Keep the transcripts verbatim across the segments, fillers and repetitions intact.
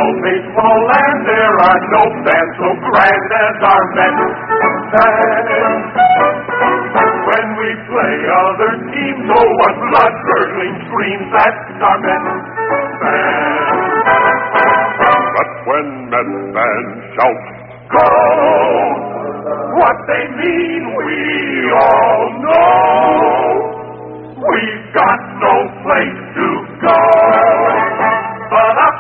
baseball land, there are no bands so grand as our Mets band. When we play other teams, oh, what blood-curdling screams, that's our Mets band. But when Mets fans shout, go, what they mean we all know. We've got no place to go but up.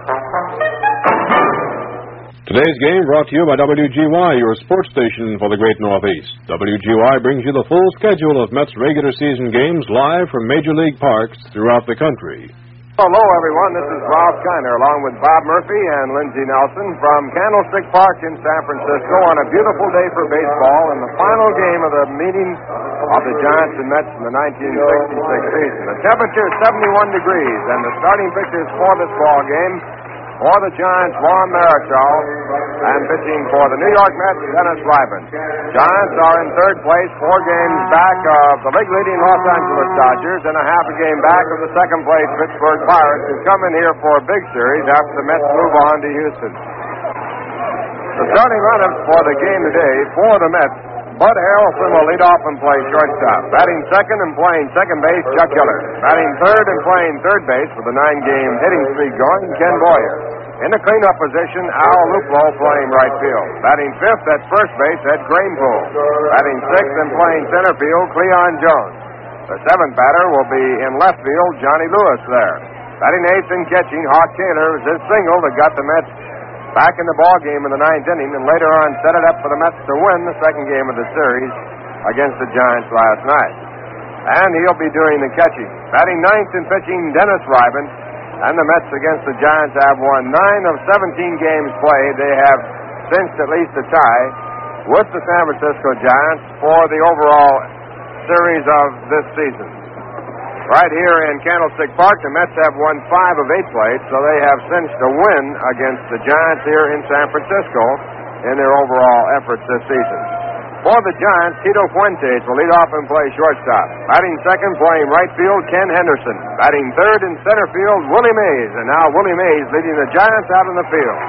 Today's game brought to you by W G Y, your sports station for the Great Northeast. W G Y brings you the full schedule of Mets regular season games live from Major League parks throughout the country. Hello, everyone. This is Ralph Kiner, along with Bob Murphy and Lindsey Nelson from Candlestick Park in San Francisco on a beautiful day for baseball and the final game of the meeting of the Giants and Mets in the nineteen sixty-six season. The temperature is seventy-one degrees, and the starting pitchers for this ball game for the Giants, Juan Marichal, and pitching for the New York Mets, Dennis Reiben. Giants are in third place, four games back of the league-leading Los Angeles Dodgers, and a half a game back of the second-place Pittsburgh Pirates, who come in here for a big series after the Mets move on to Houston. The starting lineup for the game today for the Mets: Bud Harrelson will lead off and play shortstop. Batting second and playing second base, Chuck Hiller. Batting third and playing third base with a nine-game hitting streak going, Ken Boyer. In the cleanup position, Al Luplow playing right field. Batting fifth at first base, Ed Kranepool. Batting sixth and playing center field, Cleon Jones. The seventh batter will be in left field, Johnny Lewis there. Batting eighth and catching, Hawk Taylor is his single that got the Mets back in the ball game in the ninth inning, and later on set it up for the Mets to win the second game of the series against the Giants last night. And he'll be doing the catching. Batting ninth and pitching, Dennis Reiben. And the Mets against the Giants have won nine of seventeen games played. They have cinched at least a tie with the San Francisco Giants for the overall series of this season. Right here in Candlestick Park, the Mets have won five of eight played, so they have cinched a win against the Giants here in San Francisco in their overall efforts this season. For the Giants, Tito Fuentes will lead off and play shortstop. Batting second, playing right field, Ken Henderson. Batting third in center field, Willie Mays. And now Willie Mays leading the Giants out in the field.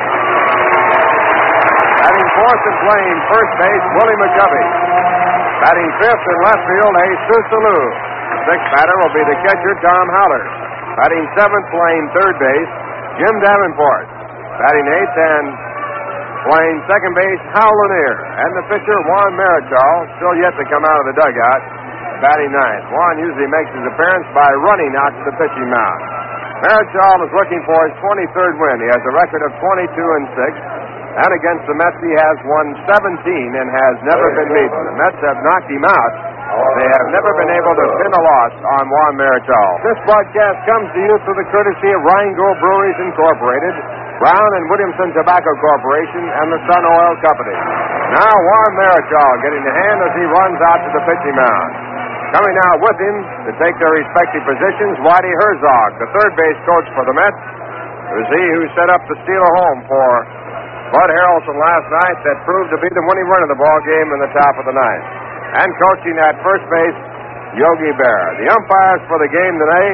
Batting fourth and playing first base, Willie McCovey. Batting fifth in left field, Jesus Alou. The sixth batter will be the catcher, Tom Haller. Batting seventh, playing third base, Jim Davenport. Batting eighth and playing second base, Hal Lanier. And the pitcher, Juan Marichal, still yet to come out of the dugout, batting ninth. Juan usually makes his appearance by running out to the pitching mound. Marichal is looking for his twenty-third win. He has a record of twenty-two and six. And against the Mets, he has won seventeen and has never been beaten. The Mets have knocked him out. They have never been able to pin a loss on Juan Marichal. This broadcast comes to you through the courtesy of Rhinegold Breweries Incorporated, Brown and Williamson Tobacco Corporation, and the Sun Oil Company. Now Juan Marichal getting the hand as he runs out to the pitching mound. Coming out with him to take their respective positions, Whitey Herzog, the third base coach for the Mets. It was he who set up the steal of home for Bud Harrelson last night that proved to be the winning run of the ball game in the top of the ninth. And coaching at first base, Yogi Berra. The umpires for the game today: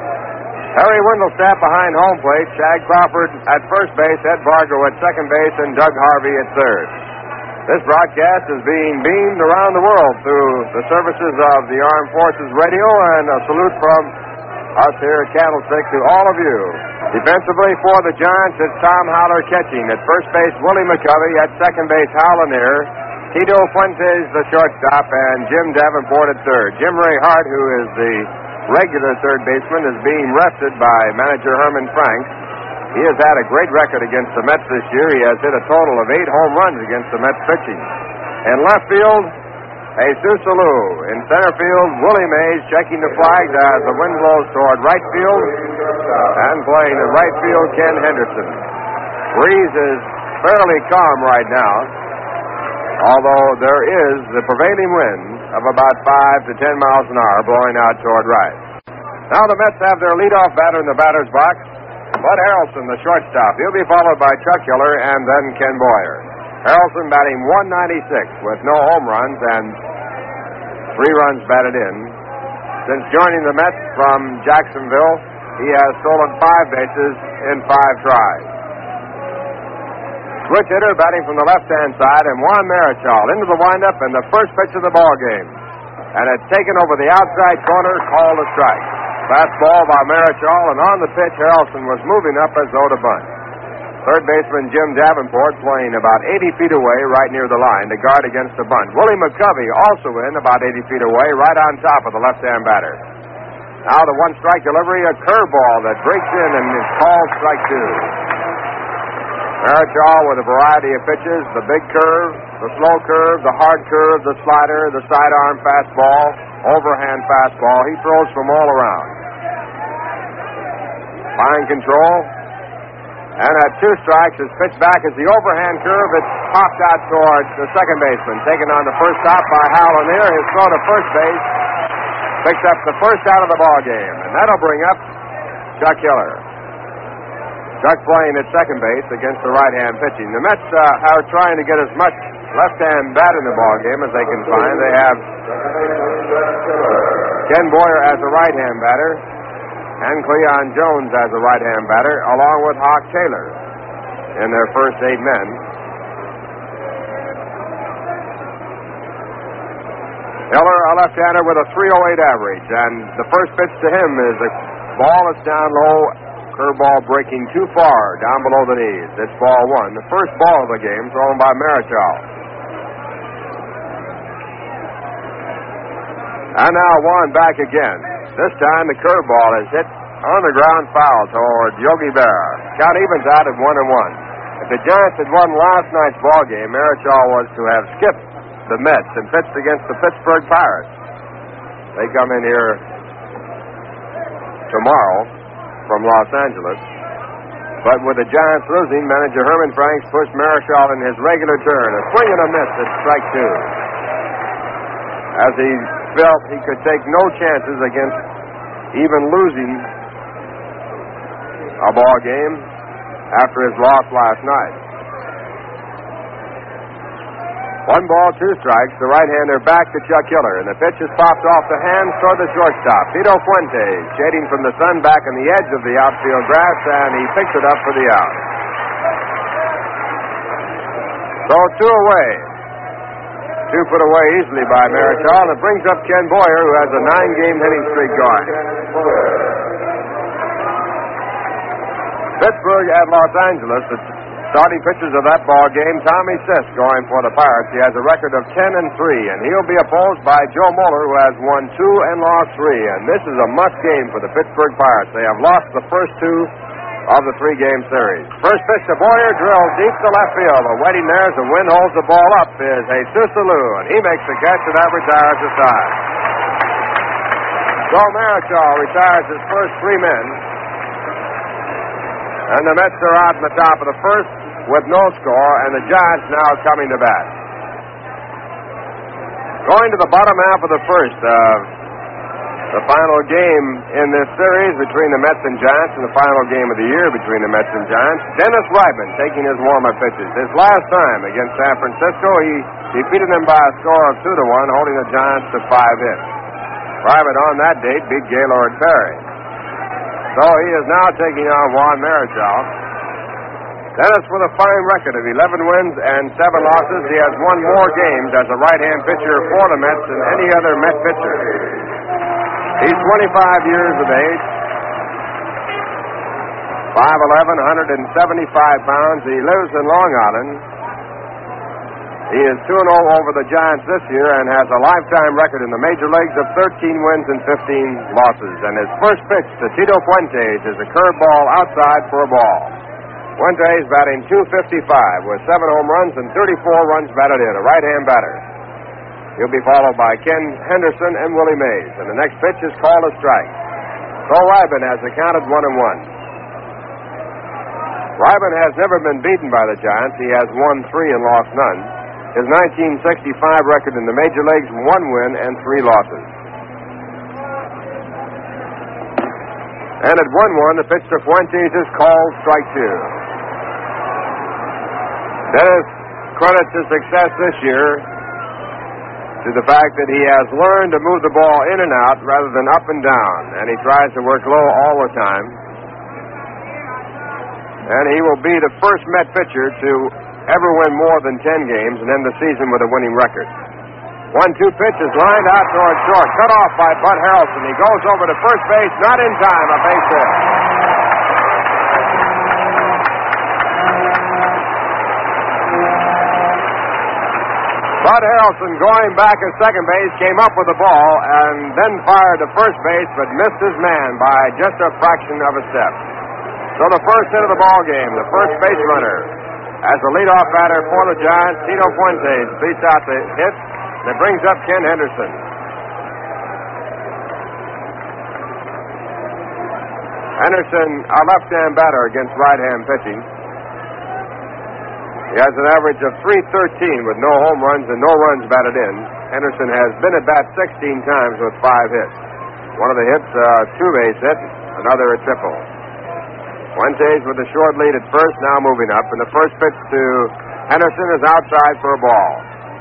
Harry Windlestaff behind home plate, Shag Crawford at first base, Ed Bargo at second base, and Doug Harvey at third. This broadcast is being beamed around the world through the services of the Armed Forces Radio, and a salute from us here at Candlestick to all of you. Defensively for the Giants, it's Tom Haller catching. At first base, Willie McCovey. At second base, Hal Lanier. Tito Fuentes, the shortstop, and Jim Davenport at third. Jim Ray Hart, who is the regular third baseman, is being rested by manager Herman Frank. He has had a great record against the Mets this year. He has hit a total of eight home runs against the Mets pitching. In left field, Jesus Alou. In center field, Willie Mays checking the flags as the wind blows toward right field. And playing in right field, Ken Henderson. Breeze is fairly calm right now, although there is the prevailing wind of about five to ten miles an hour blowing out toward right. Now the Mets have their leadoff batter in the batter's box, Bud Harrelson, the shortstop. He'll be followed by Chuck Hiller and then Ken Boyer. Harrelson batting one ninety-six with no home runs and three runs batted in. Since joining the Mets from Jacksonville, he has stolen five bases in five tries. Switch hitter batting from the left-hand side, and Juan Marichal into the windup and the first pitch of the ball game. And it's taken over the outside corner, called a strike. Fastball by Marichal, and on the pitch, Harrelson was moving up as though to bunt. Third baseman Jim Davenport playing about eighty feet away right near the line to guard against the bunt. Willie McCovey also in about eighty feet away right on top of the left-hand batter. Now the one-strike delivery, a curveball that breaks in and is called strike two. Marichal with a variety of pitches, the big curve, the slow curve, the hard curve, the slider, the sidearm fastball, overhand fastball. He throws from all around. Fine control. And at two strikes, his pitch back is the overhand curve. It's popped out towards the second baseman. Taken on the first stop by Hal Lanier. His throw to first base picks up the first out of the ball game. And that'll bring up Chuck Hiller. Chuck playing at second base against the right-hand pitching. The Mets uh, are trying to get as much left-hand bat in the ball game as they can find. They have Ken Boyer as a right-hand batter and Cleon Jones as a right-hand batter, along with Hawk Taylor in their first eight men. Hiller, a left-hander with a three oh eight average, and the first pitch to him is a ball that's down low, curveball breaking too far down below the knees. It's ball one. The first ball of the game thrown by Marichal. And now Juan back again. This time the curveball is hit on the ground foul toward Yogi Berra. Count evens out at one and one. If the Giants had won last night's ball game, Marichal was to have skipped the Mets and pitched against the Pittsburgh Pirates. They come in here tomorrow from Los Angeles. But with the Giants losing, manager Herman Franks pushed Marichal in his regular turn. A swing and a miss at strike two. As he felt he could take no chances against even losing a ball game after his loss last night. One ball, two strikes. The right-hander back to Chuck Hiller, and the pitch is popped off the hands toward the shortstop. Tito Fuentes, shading from the sun back on the edge of the outfield grass, and he picks it up for the out. So two away. Two put away easily by Marichal, and it brings up Ken Boyer, who has a nine-game hitting streak going. Pittsburgh at Los Angeles. The starting pitchers of that ball game, Tommy Sisk going for the Pirates. He has a record of ten and three, and he'll be opposed by Joe Moeller, who has won two and lost three. And this is a must game for the Pittsburgh Pirates. They have lost the first two of the three-game series. First pitch to Boyer, drilled deep to left field. But waiting there as the wind holds the ball up is Jesus Alou, and he makes the catch, and that retires the side. So Marichal retires his first three men. And the Mets are out in the top of the first with no score, and the Giants now coming to bat. Going to the bottom half of the first, uh, the final game in this series between the Mets and Giants, and the final game of the year between the Mets and Giants. Dennis Ryman taking his warm-up pitches. His last time against San Francisco, he defeated them by a score of two to one, holding the Giants to five hits. Ryman on that date beat Gaylord Perry. So he is now taking on Juan Marichal. Dennis with a fine record of eleven wins and seven losses. He has won more games as a right-hand pitcher for the Mets than any other Met pitcher. He's twenty-five years of age, five eleven, one hundred seventy-five pounds. He lives in Long Island. He is two and oh over the Giants this year and has a lifetime record in the major leagues of thirteen wins and fifteen losses. And his first pitch to Tito Fuentes is a curveball outside for a ball. Fuentes batting two fifty-five with seven home runs and thirty-four runs batted in, a right-hand batter. He'll be followed by Ken Henderson and Willie Mays. And the next pitch is called a strike. So Ryman has accounted one and one. Ryman has never been beaten by the Giants. He has won three and lost none. His nineteen sixty-five record in the major leagues, one win and three losses. And at one one, the pitch to Fuentes is called strike two. Dennis credits his success this year to the fact that he has learned to move the ball in and out rather than up and down, and he tries to work low all the time. and he will be the first Met pitcher to ever win more than ten games and end the season with a winning record. one two pitch is lined out towards short. Cut off by Bud Harrelson. He goes over to first base. Not in time. A base hit. Bud Harrelson, going back at second base, came up with the ball and then fired to first base, but missed his man by just a fraction of a step. So the first hit of the ball game, the first base runner, as the leadoff batter for the Giants, Tito Fuentes, beats out the hit. That brings up Ken Henderson. Henderson, a left-hand batter against right-hand pitching. He has an average of three thirteen with no home runs and no runs batted in. Henderson has been at bat sixteen times with five hits. One of the hits, a two-base hit, another a triple. Fuentes with a short lead at first, now moving up, and the first pitch to Henderson is outside for a ball.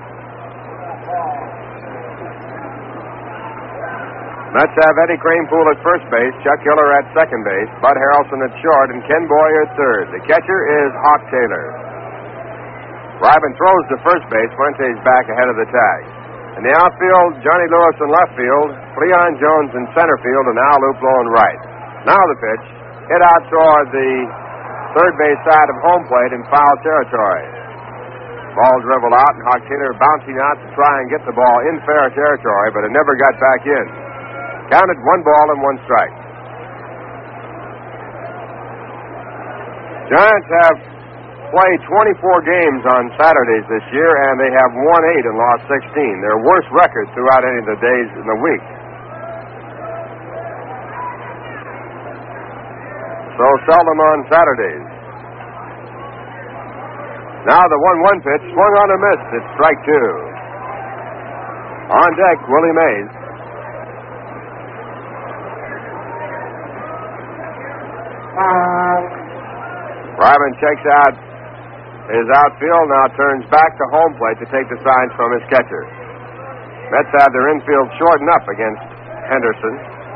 Mets have Eddie Kranepool at first base, Chuck Hiller at second base, Bud Harrelson at short, and Ken Boyer at third. The catcher is Hawk Taylor. Ryman throws to first base. Fuentes back ahead of the tag. In the outfield, Johnny Lewis in left field, Cleon Jones in center field, and Al Luplow in right. Now the pitch, hit out toward the third base side of home plate in foul territory. Ball dribbled out, and Hawk Taylor bouncing out to try and get the ball in fair territory, but it never got back in. Counted one ball and one strike. Giants have played twenty-four games on Saturdays this year, and they have won eight and lost sixteen. Their worst record throughout any of the days in the week. So seldom on Saturdays. Now the one one pitch, swung on and missed. It's strike two. On deck, Willie Mays. Ryman checks out his outfield, now turns back to home plate to take the signs from his catcher. Mets have their infield shortened up against Henderson.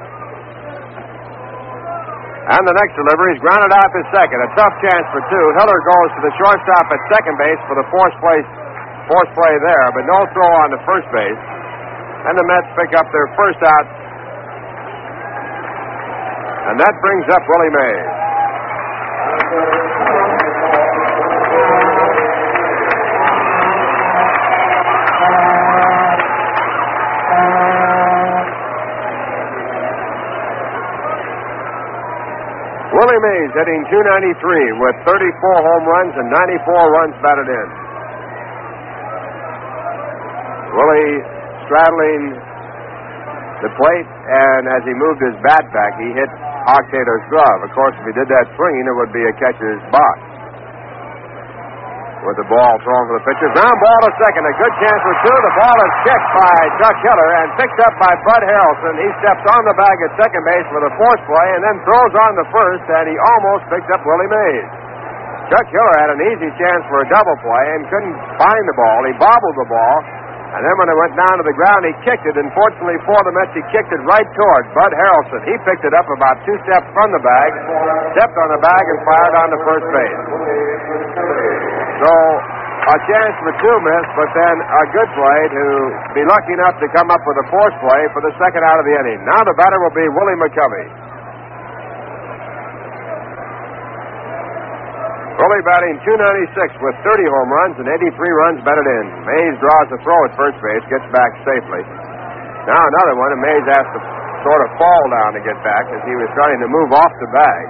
And the next delivery is grounded out to second. A tough chance for two. Hiller goes to the shortstop at second base for the force play, force play there, but no throw on to first base. And the Mets pick up their first out. And that brings up Willie Mays. Willie Mays hitting two ninety-three with thirty-four home runs and ninety-four runs batted in. Willie straddling the plate, and as he moved his bat back, he hit Hawk Taylor's glove. Of course, if he did that swinging, it would be a catcher's box. With the ball thrown for the pitcher. Ground ball to second. A good chance for two. The ball is kicked by Chuck Hiller and picked up by Bud Harrelson. He steps on the bag at second base with a force play and then throws on the first, and he almost picked up Willie Mays. Chuck Hiller had an easy chance for a double play and couldn't find the ball. He bobbled the ball, and then when it went down to the ground, he kicked it. And fortunately for the Mets, he kicked it right toward Bud Harrelson. He picked it up about two steps from the bag, stepped on the bag, and fired on to first base. So, a chance for two missed, but then a good play to be lucky enough to come up with a force play for the second out of the inning. Now the batter will be Willie McCovey. Willie batting two ninety-six with thirty home runs and eighty-three runs batted in. Mays draws a throw at first base, gets back safely. Now another one, and Mays has to sort of fall down to get back as he was trying to move off the bag.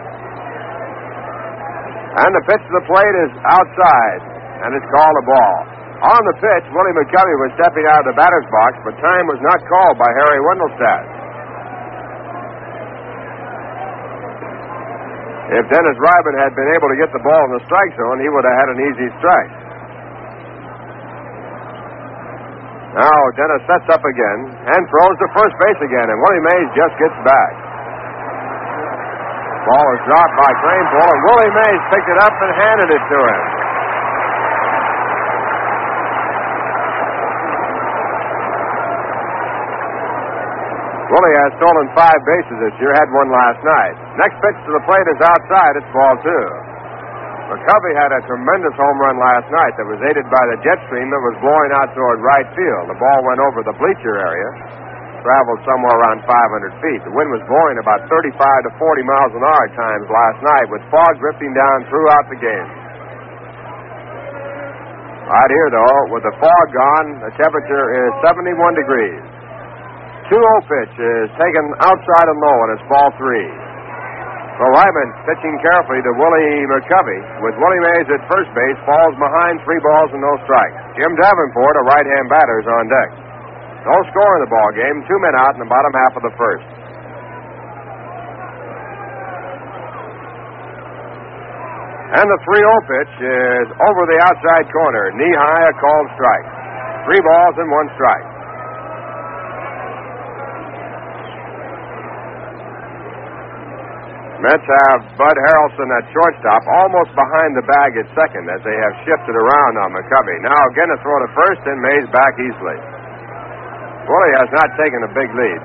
And the pitch to the plate is outside, and it's called a ball. On the pitch, Willie McCovey was stepping out of the batter's box, but time was not called by Harry Wendelstadt. If Dennis Ryman had been able to get the ball in the strike zone, he would have had an easy strike. Now Dennis sets up again and throws to first base again, and Willie Mays just gets back. Ball is dropped by Kranepool, and Willie Mays picked it up and handed it to him. Willie has stolen five bases this year, had one last night. Next pitch to the plate is outside. It's ball two. McCovey had a tremendous home run last night that was aided by the jet stream that was blowing out toward right field. The ball went over the bleacher area, traveled somewhere around five hundred feet. The wind was blowing about thirty-five to forty miles an hour at times last night, with fog drifting down throughout the game. Right here, though, with the fog gone, the temperature is seventy-one degrees. two oh pitch is taken outside and low, and it's ball three. So Ryman pitching carefully to Willie McCovey. With Willie Mays at first base, falls behind, three balls and no strikes. Jim Davenport, a right-hand batter, is on deck. No score in the ball game. Two men out in the bottom half of the first. And the three oh pitch is over the outside corner. Knee high, a called strike. Three balls and one strike. Mets have Bud Harrelson at shortstop, almost behind the bag at second, as they have shifted around on McCovey. Now again a throw to first, and Mays back easily. Willie has not taken a big lead.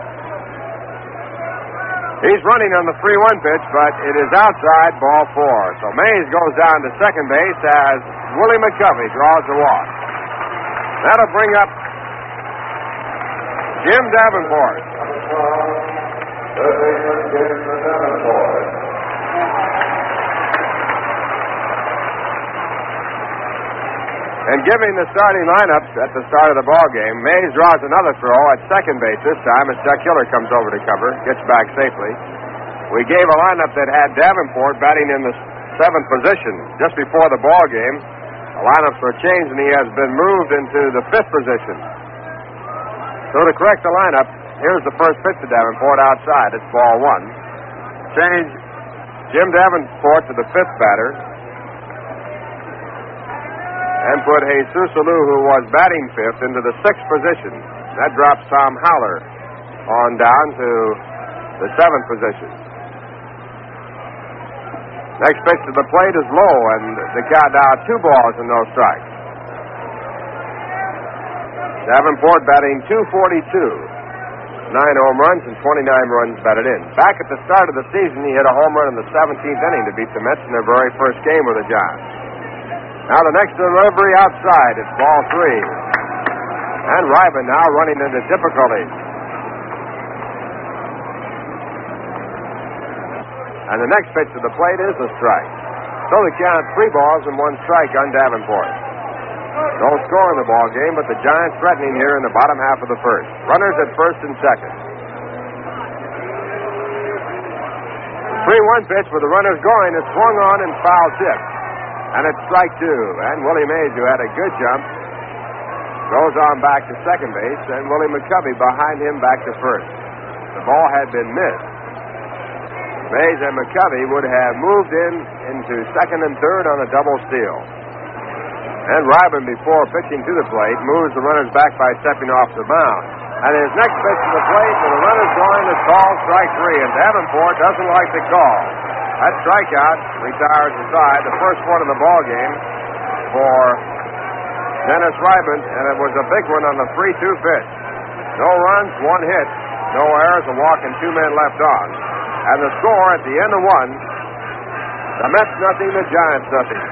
He's running on the three one pitch, but it is outside, ball four. So Mays goes down to second base as Willie McCovey draws the walk. That'll bring up Jim Davenport. And giving the starting lineups at the start of the ball game, Mays draws another throw at second base this time as Chuck Hiller comes over to cover, gets back safely. We gave a lineup that had Davenport batting in the seventh position just before the ball game. The lineups were changed, and he has been moved into the fifth position. So to correct the lineup, here's the first pitch to Davenport outside. It's ball one. Change Jim Davenport to the fifth batter and put Jesus Alou, who was batting fifth, into the sixth position. That drops Tom Haller on down to the seventh position. Next pitch to the plate is low, and the count now two balls and no strikes. Davenport batting two forty-two. Nine home runs and twenty-nine runs batted in. Back at the start of the season, he hit a home run in the seventeenth inning to beat the Mets in their very first game with the Giants. Now the next delivery outside. It's ball three. And Ryman now running into difficulties. And the next pitch to the plate is a strike. So the count three balls and one strike on Davenport. No score in the ball game, but the Giants threatening here in the bottom half of the first. Runners at first and second. three one pitch with the runners going is swung on and foul tipped. And it's strike two. And Willie Mays, who had a good jump, goes on back to second base, and Willie McCovey behind him back to first. The ball had been missed. Mays and McCovey would have moved in into second and third on a double steal. And Ryman, before pitching to the plate, moves the runners back by stepping off the mound. And his next pitch to the plate, with the runners going, is called strike three. And Davenport doesn't like the call. That strikeout retires the side, the first one in the ball game for Dennis Ryman, and it was a big one on the three two pitch. No runs, one hit, no errors, a walk, and two men left on. And the score at the end of one, the Mets nothing, the Giants nothing.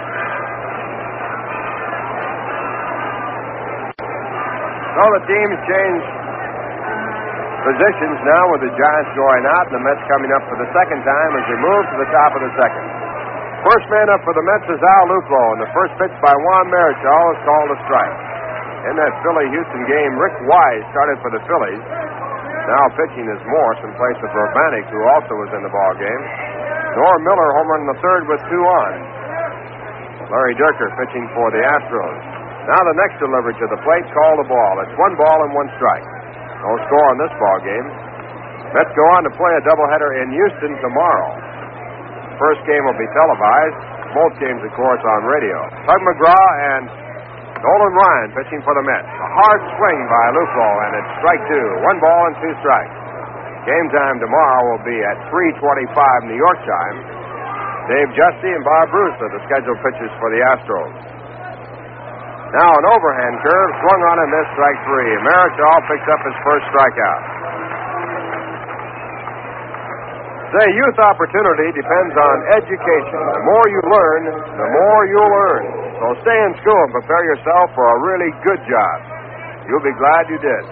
So the teams change positions now with the Giants going out and the Mets coming up for the second time as they move to the top of the second. First man up for the Mets is Al Luplow, and the first pitch by Juan Marichal is called a strike. In that Philly-Houston game, Rick Wise started for the Phillies. Now pitching is Morse in place of Urbanek, who also was in the ball game. Norm Miller home run in the third with two on. Larry Dierker pitching for the Astros. Now the next delivery to the plate, call the ball. It's one ball and one strike. No score on this ball game. Mets go on to play a doubleheader in Houston tomorrow. First game will be televised. Both games, of course, on radio. Tug McGraw and Nolan Ryan pitching for the Mets. A hard swing by Luplow, and it's strike two. One ball and two strikes. Game time tomorrow will be at three twenty-five New York time. Dave Justy and Bob Bruce are the scheduled pitchers for the Astros. Now an overhand curve, swung on and missed, strike three. Marichal picks up his first strikeout. Say, youth opportunity depends on education. The more you learn, the more you'll earn. So stay in school and prepare yourself for a really good job. You'll be glad you did.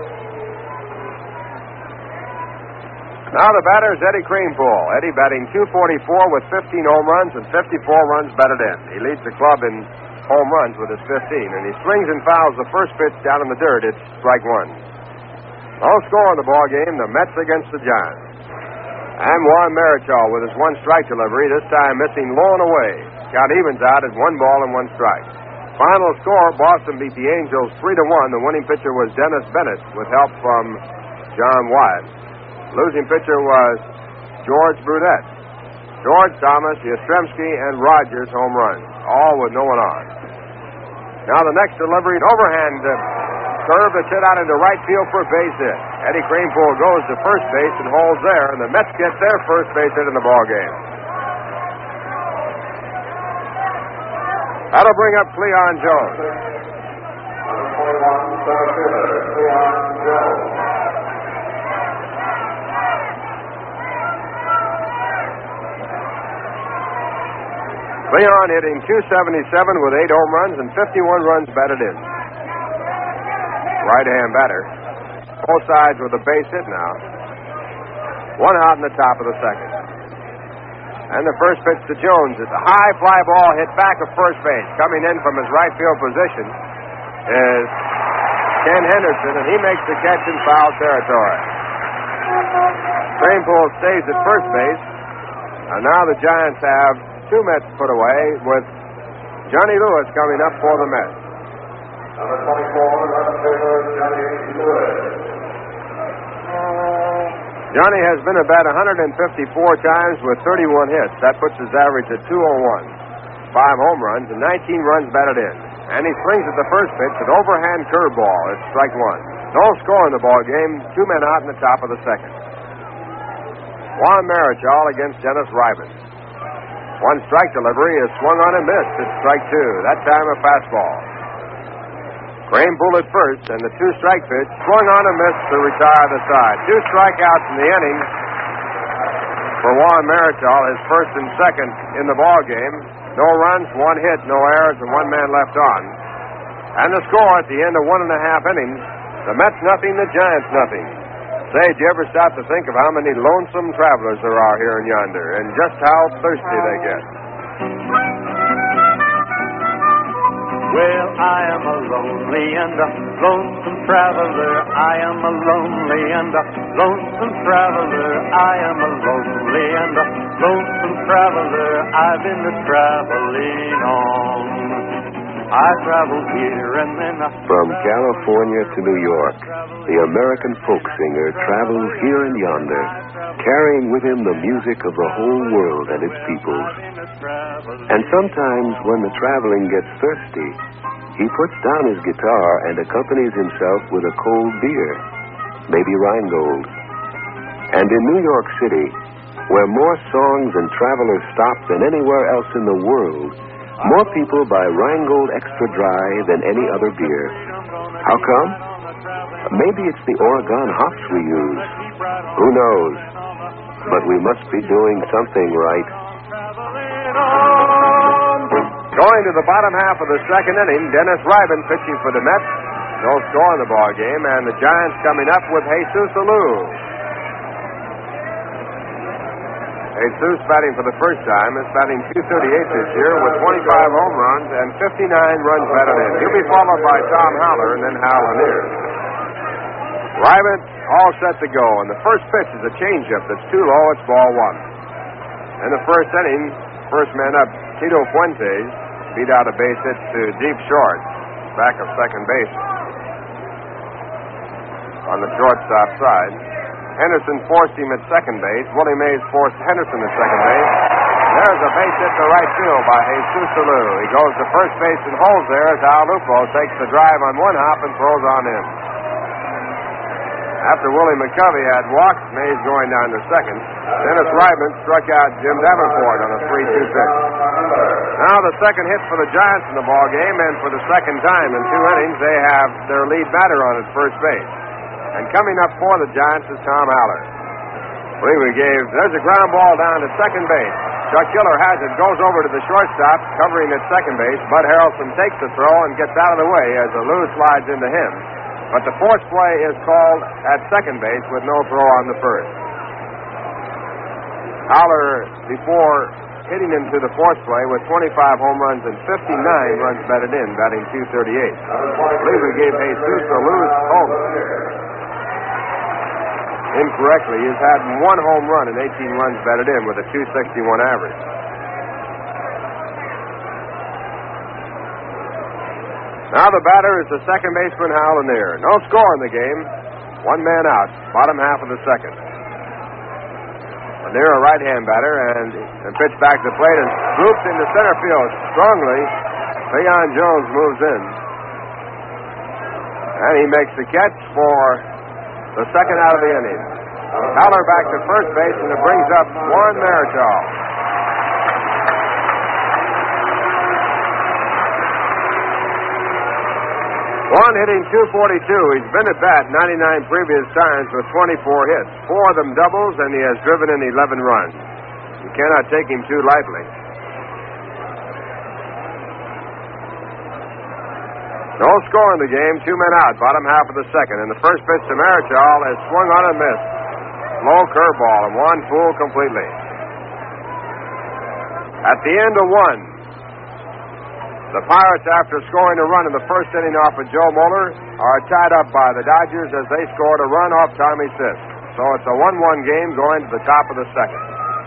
Now the batter is Eddie Kranepool. Eddie batting two forty-four with fifteen home runs and fifty-four runs batted in. He leads the club in home runs with his fifteen, and he swings and fouls the first pitch down in the dirt. It's strike one. No score in the ball game, the Mets against the Giants. And Juan Marichal with his one strike delivery, this time missing low and away. Count evens out at one ball and one strike. Final score, Boston beat the Angels three to one. The winning pitcher was Dennis Bennett with help from John Wyatt. Losing pitcher was George Brunette. George Thomas, Yastrzemski, and Rogers home runs, all with no one on. Now the next delivery, an overhand uh, curve that's hit out into right field for a base hit. Eddie Kranepool goes to first base and holds there, and the Mets get their first base hit in the ball game. That'll bring up Cleon Jones. Cleon Jones. Cleon hitting two seventy-seven with eight home runs and fifty-one runs batted in. Right-hand batter. Both sides with a base hit now. One out in the top of the second. And the first pitch to Jones. It's a high fly ball hit back of first base. Coming in from his right field position is Ken Henderson, and he makes the catch in foul territory. Kranepool stays at first base. And now the Giants have two Mets put away with Johnny Lewis coming up for the Mets. Number twenty-four, Johnny Lewis. Johnny has been at bat one hundred fifty-four times with thirty-one hits. That puts his average at two oh one. Five home runs and nineteen runs batted in. And he swings at the first pitch, an overhand curveball. It's strike one. No score in the ball game. Two men out in the top of the second. Juan Marichal against Dennis Reiben. One strike delivery is swung on and missed. It's strike two. That time a fastball. Kranepool at first, and the two-strike pitch swung on and missed to retire the side. Two strikeouts in the inning for Juan Marichal, his first and second in the ball game. No runs, one hit, no errors, and one man left on. And the score at the end of one and a half innings, the Mets nothing, the Giants nothing. Say, did you ever stop to think of how many lonesome travelers there are here in yonder, and just how thirsty they get? Well, I am a lonely and a lonesome traveler. I am a lonely and a lonesome traveler. I am a lonely and a lonesome traveler. I've been a traveling on. I travel here and then I... From California to New York, the American folk singer travels here and yonder, carrying with him the music of the whole world and its peoples. And sometimes when the traveling gets thirsty, he puts down his guitar and accompanies himself with a cold beer, maybe Rheingold. And in New York City, where more songs and travelers stop than anywhere else in the world, more people buy Rheingold Extra Dry than any other beer. How come? Maybe it's the Oregon hops we use. Who knows? But we must be doing something right. Going to the bottom half of the second inning, Dennis Reiben pitching for the Mets. No score in the ball game, and the Giants coming up with Jesus Alou. Jesus batting for the first time is batting two thirty-eight this year with twenty-five home runs and fifty-nine runs batted in. He'll be followed by Tom Haller and then Hal Lanier. Reiben all set to go, and the first pitch is a changeup that's too low. It's ball one. In the first inning, first man up, Tito Fuentes beat out a base hit to deep short, back of second base on the shortstop side. Henderson forced him at second base. Willie Mays forced Henderson at second base. There's a base hit to right field by Jesus Alou. He goes to first base and holds there as Al Lupo takes the drive on one hop and throws on in. After Willie McCovey had walked Mays going down to second, Dennis Reiben struck out Jim Davenport on a three two pitch. Now the second hit for the Giants in the ball game, and for the second time in two innings, they have their lead batter on at first base. And coming up for the Giants is Tom Haller. Lever gave, there's a ground ball down to second base. Chuck Killer has it, goes over to the shortstop, covering at second base. Bud Harrelson takes the throw and gets out of the way as the Lou slides into him. But the force play is called at second base with no throw on the first. Haller, before hitting into the force play with twenty-five home runs and fifty-nine runs batted in, batting two thirty-eight. Lever gave Jesus the Lou's home. Incorrectly, he's had one home run and eighteen runs batted in with a two sixty-one average. Now the batter is the second baseman, Hal Lanier. No score in the game. One man out, bottom half of the second. Lanier, a right-hand batter, and, and pitch back to the plate and loops into center field strongly. Leon Jones moves in. And he makes the catch for the second out of the inning. Haller back to first base, and it brings up Juan Marichal. Juan hitting two forty-two. He's been at bat ninety-nine previous times with twenty-four hits. Four of them doubles, and he has driven in eleven runs. You cannot take him too lightly. No score in the game. Two men out, bottom half of the second. And the first pitch to Marichal is swung on and missed. Low curveball, and Juan fooled completely. At the end of one, the Pirates, after scoring a run in the first inning off of Joe Moeller, are tied up by the Dodgers as they scored a run off Tommy Sisk. So it's a one one game going to the top of the second.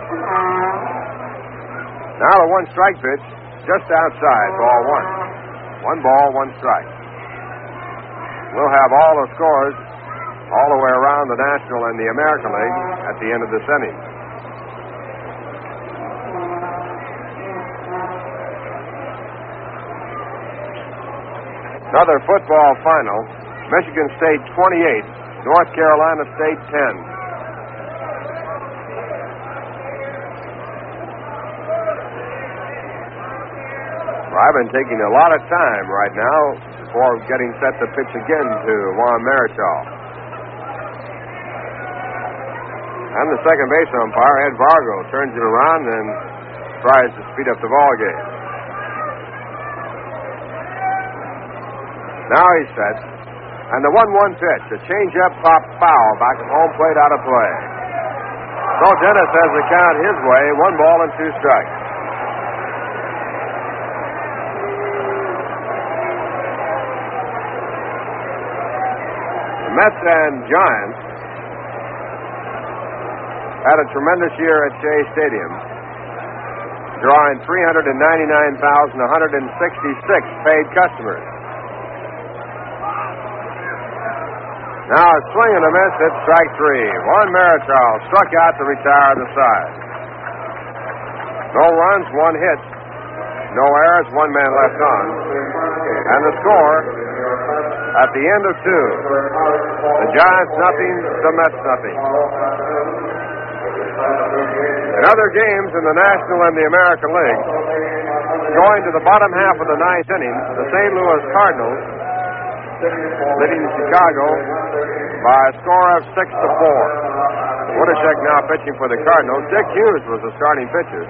Now the one strike pitch just outside, ball one. One ball, one strike. We'll have all the scores all the way around the National and the American League at the end of this inning. Another football final. Michigan State twenty-eight, North Carolina State ten. I've been taking a lot of time right now before getting set to pitch again to Juan Marichal. And the second base umpire, Ed Vargo, turns it around and tries to speed up the ball game. Now he's set. And the one one pitch, a change-up pop foul back at home plate out of play. So Dennis has the count his way, one ball and two strikes. The Mets and Giants had a tremendous year at Shea Stadium, drawing three hundred ninety-nine thousand one hundred sixty-six paid customers. Now a swing and a miss at strike three. Juan Marichal struck out to retire the side. No runs, one hit. No errors, one man left on. And the score at the end of two. The Giants nothing, the Mets nothing. In other games in the National and the American League, going to the bottom half of the ninth inning, the Saint Louis Cardinals leading Chicago by a score of six to four. Wodashek now pitching for the Cardinals. Dick Hughes was the starting pitcher.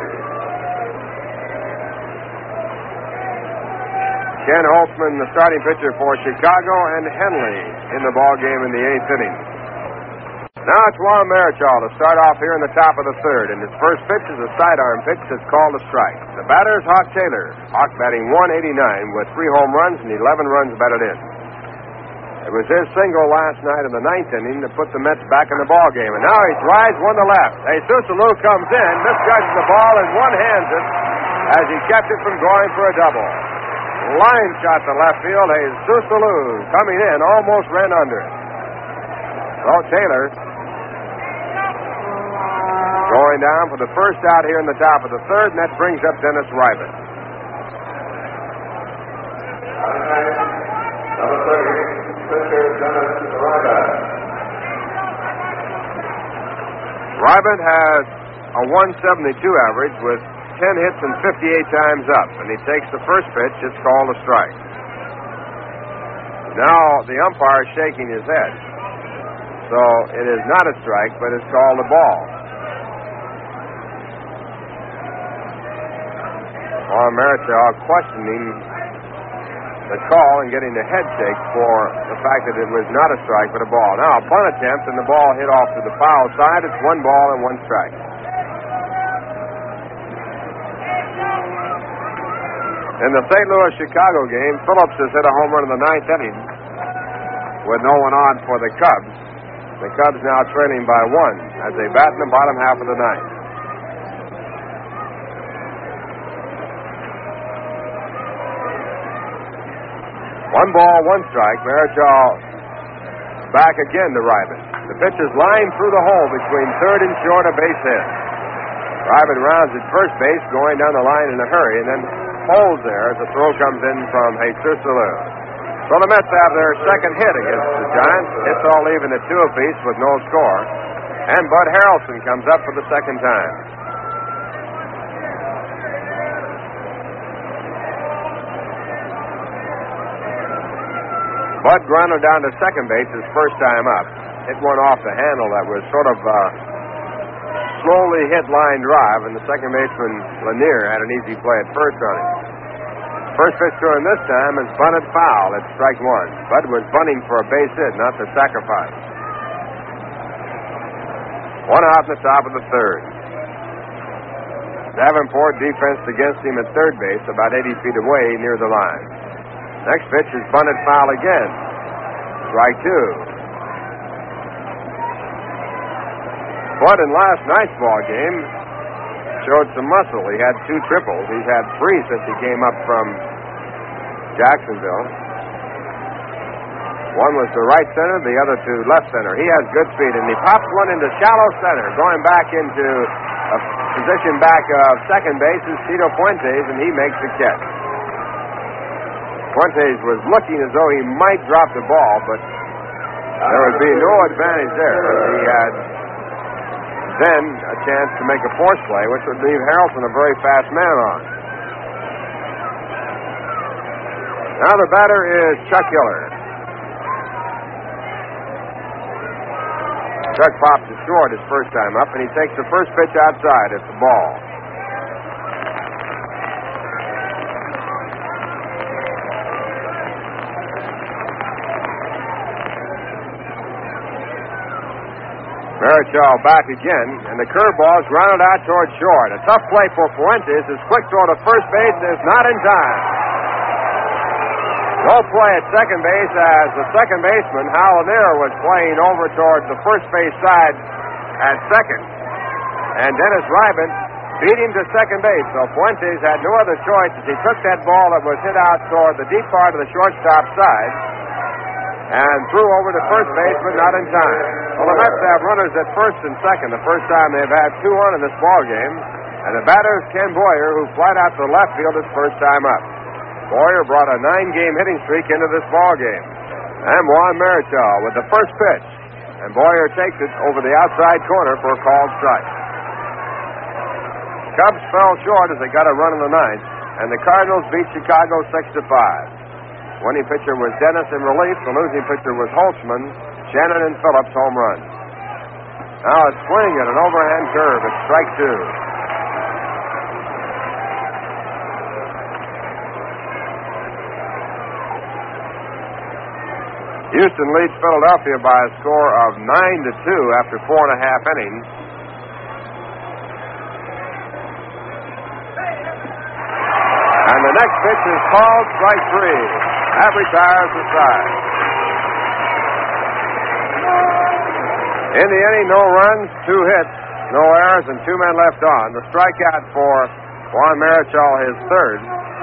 Ken Holtzman, the starting pitcher for Chicago, and Henley in the ball game in the eighth inning. Now it's Juan Marichal to start off here in the top of the third, and his first pitch is a sidearm pitch that's called a strike. The batter is Hawk Taylor. Hawk batting one eighty-nine with three home runs and eleven runs batted in. It was his single last night in the ninth inning that put the Mets back in the ball game, and now he drives one to left. Jesus Alou comes in, misjudges the ball, and one-hands it as he kept it from going for a double. Line shot to left field. Jesus Alou coming in, almost ran under it. So Taylor going down for the first out here in the top of the third, and that brings up Dennis Rybin. Number thirty, pitcher Dennis Rybin. Rybin has a one seventy-two average with ten hits and fifty-eight times up, and he takes the first pitch. It's called a strike. Now the umpire is shaking his head. So it is not a strike, but it's called a ball. Juan Marichal questioning the call and getting the head shake for the fact that it was not a strike, but a ball. Now, a bunt attempt, and the ball hit off to the foul side. It's one ball and one strike. In the Saint Louis-Chicago game, Phillips has hit a home run in the ninth inning with no one on for the Cubs. The Cubs now trailing by one as they bat in the bottom half of the ninth. One ball, one strike. Marichal back again to Reiben. The pitch is lined through the hole between third and short, a base hit. Reiben rounds at first base, going down the line in a hurry, and then holds there as the throw comes in from Jesus Alou. So the Mets have their second hit against the Giants. It's all even at two apiece with no score. And Bud Harrelson comes up for the second time. Bud grounded down to second base his first time up. Hit one off the handle that was sort of uh, slowly hit line drive, and the second baseman Lanier had an easy play at first on him. First pitch to him this time is bunted foul at strike one. Bud was bunting for a base hit, not for sacrifice. One out in the top of the third. Davenport defensed against him at third base, about eighty feet away near the line. Next pitch is bunted foul again. Strike two. Bud in last night's ball game showed some muscle. He had two triples. He's had three since he came up from Jacksonville. One was to right center, the other to left center. He has good speed, and he pops one into shallow center, going back into a position back of second base is Tito Fuentes, and he makes the catch. Fuentes was looking as though he might drop the ball, but there would be no advantage there. He had then a chance to make a force play, which would leave Harrelson a very fast man on. Now the batter is Chuck Hiller. Chuck pops it short his first time up, and he takes the first pitch outside. It's a ball. Marichal back again, and the curveball is grounded out toward short. A tough play for Fuentes. His quick throw to first base is not in time. No play at second base as the second baseman, Hal Lanier, was playing over toward the first base side at second. And Dennis Reiben beat him to second base, so Fuentes had no other choice as he took that ball that was hit out toward the deep part of the shortstop side and threw over to first base, but not in time. Well, the Mets have runners at first and second, the first time they've had two on in this ball game. And the batter is Ken Boyer, who flied out to left field his first time up. Boyer brought a nine-game hitting streak into this ball game. And Juan Marichal with the first pitch. And Boyer takes it over the outside corner for a called strike. Cubs fell short as they got a run in the ninth, and the Cardinals beat Chicago six to five. Winning pitcher was Dennis in relief. The losing pitcher was Holtzman. Shannon and Phillips home run. Now a swing at an overhand curve at strike two. Houston leads Philadelphia by a score of nine to two after four and a half innings. And the next pitch is called strike three. That retires the side. In the inning, no runs, two hits, no errors, and two men left on. The strikeout for Juan Marichal, his third.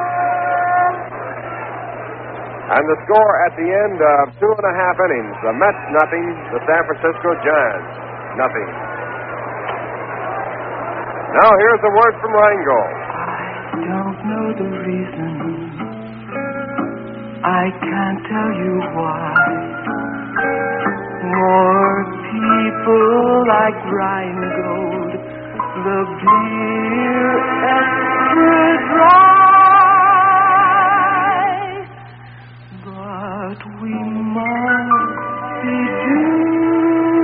And the score at the end of two and a half innings. The Mets nothing, the San Francisco Giants nothing. Now here's the word from Rango. I don't know the reason. I can't tell you why. More people like Ryan Gold, the beer extra dry, but we must be doing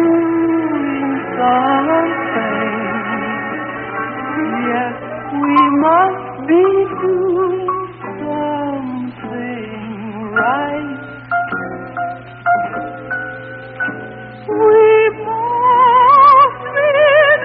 something right. We both need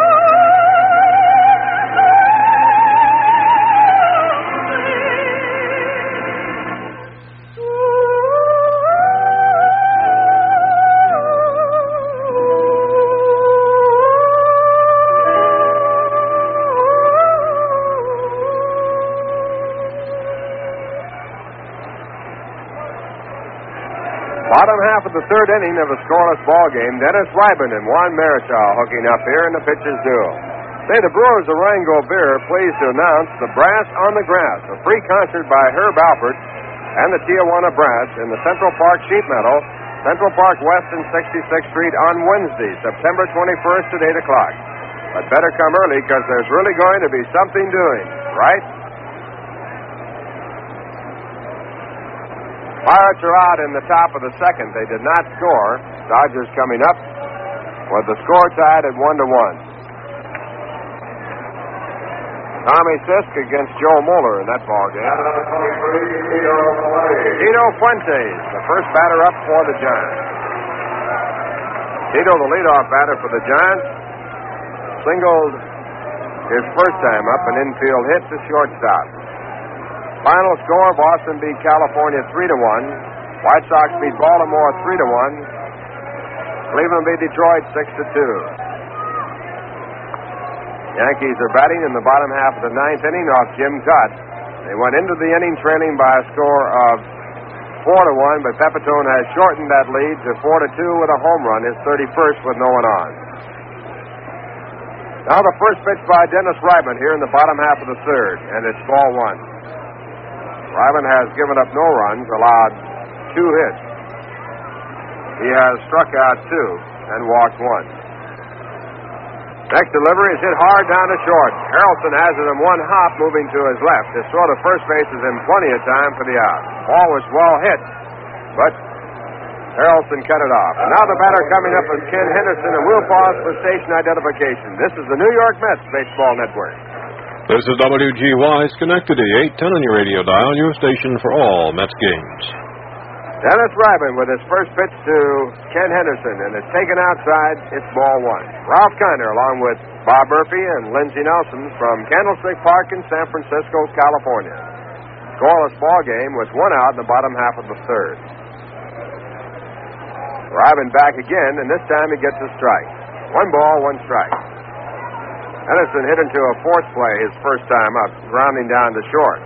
Bottom half of the third inning of a scoreless ball game. Dennis Ryman and Juan Marichal hooking up here in the pitcher's duel. Say, the Brewers of Rango Beer pleased to announce the Brass on the Grass, a free concert by Herb Alpert and the Tijuana Brass in the Central Park Sheet Metal, Central Park West and sixty-sixth Street on Wednesday, September twenty-first at eight o'clock. But better come early because there's really going to be something doing, right? Pirates are out in the top of the second. They did not score. Dodgers coming up with the score tied at one to one. Tommy Sisk against Joe Moeller in that ball game. Tito Fuentes, the first batter up for the Giants. Tito, the leadoff batter for the Giants, singled his first time up, an infield hit to shortstop. Final score, Boston beat California three to one. White Sox beat Baltimore three to one. Cleveland beat Detroit six to two. Yankees are batting in the bottom half of the ninth inning off Jim Cutt. They went into the inning trailing by a score of four to one, but Pepitone has shortened that lead to four to two with a home run, his thirty-first with no one on. Now the first pitch by Dennis Ryman here in the bottom half of the third, and it's ball one. Ryman has given up no runs, allowed two hits. He has struck out two and walked one. Next delivery is hit hard down to short. Harrelson has it in one hop, moving to his left. His throw to first base is in plenty of time for the out. Ball was well hit, but Harrelson cut it off. And now the batter coming up is Ken Henderson, and we'll pause for station identification. This is the New York Mets Baseball Network. This is W G Y Schenectady, eight ten on your radio dial, your station for all Mets games. Dennis Ryman with his first pitch to Ken Henderson, and it's taken outside. It's ball one. Ralph Kiner along with Bob Murphy and Lindsey Nelson from Candlestick Park in San Francisco, California. Scoreless ball game with one out in the bottom half of the third. Ryman back again, and this time he gets a strike. One ball, one strike. Henderson hit into a fourth play his first time up, grounding down to short.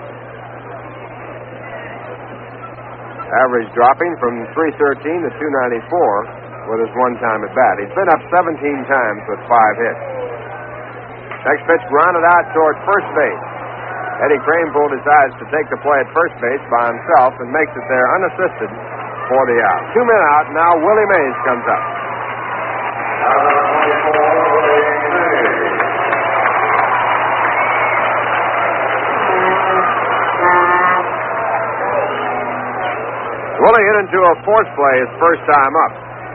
Average dropping from three thirteen to two ninety-four with his one time at bat. He's been up seventeen times with five hits. Next pitch grounded out toward first base. Eddie Kranepool decides to take the play at first base by himself and makes it there unassisted for the out. Two men out, now Willie Mays comes up. Willie hit into a force play his first time up.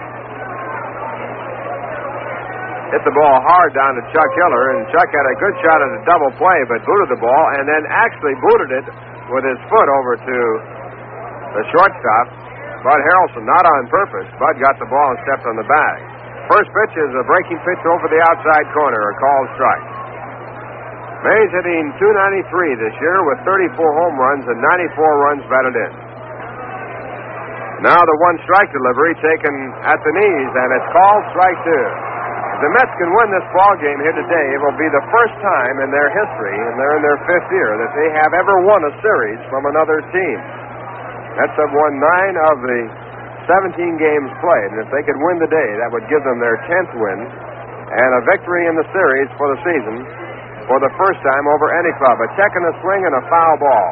Hit the ball hard down to Chuck Hiller, and Chuck had a good shot at a double play, but booted the ball, and then actually booted it with his foot over to the shortstop, Bud Harrelson, not on purpose. Bud got the ball and stepped on the bag. First pitch is a breaking pitch over the outside corner, a called strike. Mays hitting two ninety-three this year with thirty-four home runs and ninety-four runs batted in. Now the one strike delivery taken at the knees, and it's called strike two. If the Mets can win this ball game here today, it will be the first time in their history, and they're in their fifth year, that they have ever won a series from another team. Mets have won nine of the seventeen games played, and if they could win today, that would give them their tenth win and a victory in the series for the season for the first time over any club. A check and a swing and a foul ball.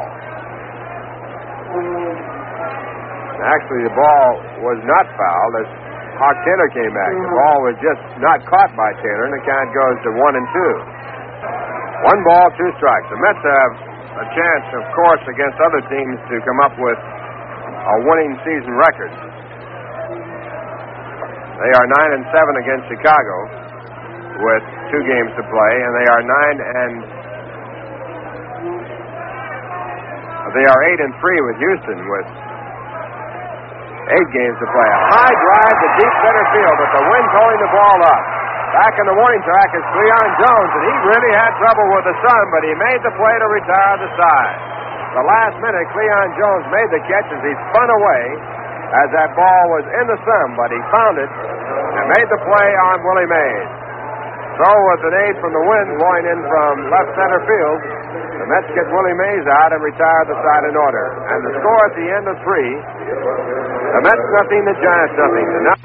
Actually, the ball was not fouled as Hawk Taylor came back. The ball was just not caught by Taylor, and the count goes to one and two. One ball, two strikes. The Mets have a chance, of course, against other teams to come up with a winning season record. They are nine and seven against Chicago with two games to play, and they are nine and They are eight and three with Houston, with eight games to play. A high drive to deep center field, but the wind's holding the ball up. Back in the warning track is Cleon Jones, and he really had trouble with the sun, but he made the play to retire the side. The last minute, Cleon Jones made the catch as he spun away as that ball was in the sun, but he found it and made the play on Willie Mays. So with an aid from the wind blowing in from left center field, the Mets get Willie Mays out and retire the side in order. And the score at the end of three, the Mets nothing, the Giants nothing.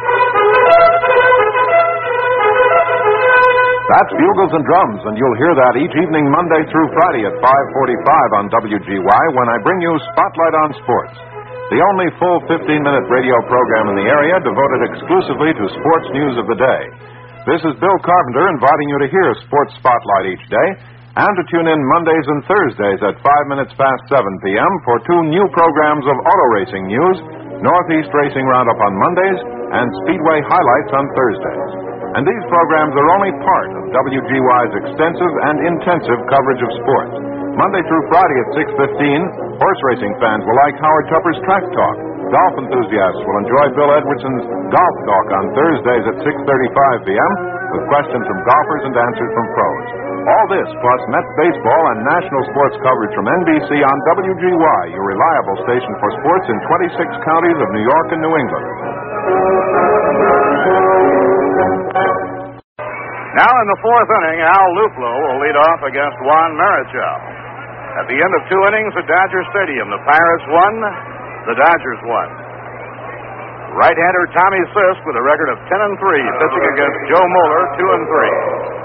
That's Bugles and Drums, and you'll hear that each evening Monday through Friday at five forty-five on W G Y when I bring you Spotlight on Sports, the only full fifteen-minute radio program in the area devoted exclusively to sports news of the day. This is Bill Carpenter inviting you to hear Sports Spotlight each day and to tune in Mondays and Thursdays at five minutes past seven p.m. for two new programs of auto racing news, Northeast Racing Roundup on Mondays and Speedway Highlights on Thursdays. And these programs are only part of W G Y's extensive and intensive coverage of sports. Monday through Friday at six fifteen, horse racing fans will like Howard Tupper's Track Talk. Golf enthusiasts will enjoy Bill Edwardson's Golf Talk on Thursdays at six thirty-five p.m. with questions from golfers and answers from pros. All this plus Mets baseball and national sports coverage from N B C on W G Y, your reliable station for sports in twenty-six counties of New York and New England. Now in the fourth inning, Al Luplo will lead off against Juan Marichal. At the end of two innings at Dodger Stadium, the Pirates won, the Dodgers won. Right-hander Tommy Sisk with a record of ten and three, pitching against Joe Moeller, two and three.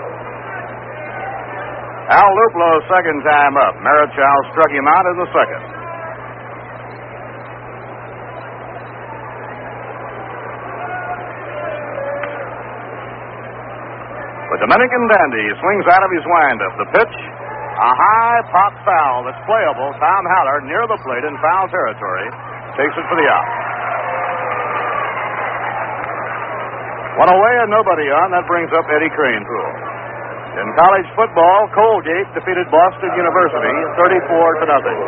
Al Luplo's second time up. Marichal struck him out in the second. The Dominican dandy swings out of his windup. The pitch, a high pop foul that's playable. Tom Haller near the plate in foul territory takes it for the out. One away and nobody on. That brings up Eddie Kranepool. In college football, Colgate defeated Boston University thirty-four to nothing.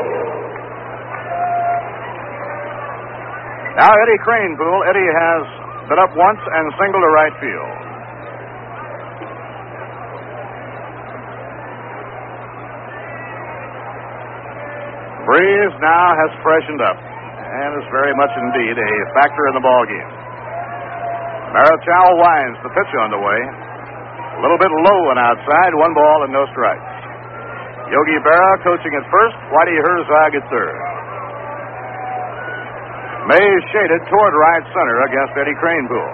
Now Eddie Kranepool. Eddie has been up once and singled to right field. Breeze now has freshened up and is very much indeed a factor in the ballgame. Marichal winds the pitch on the way. A little bit low and outside, one ball and no strikes. Yogi Berra coaching at first, Whitey Herzog at third. Mays shaded toward right center against Eddie Kranepool.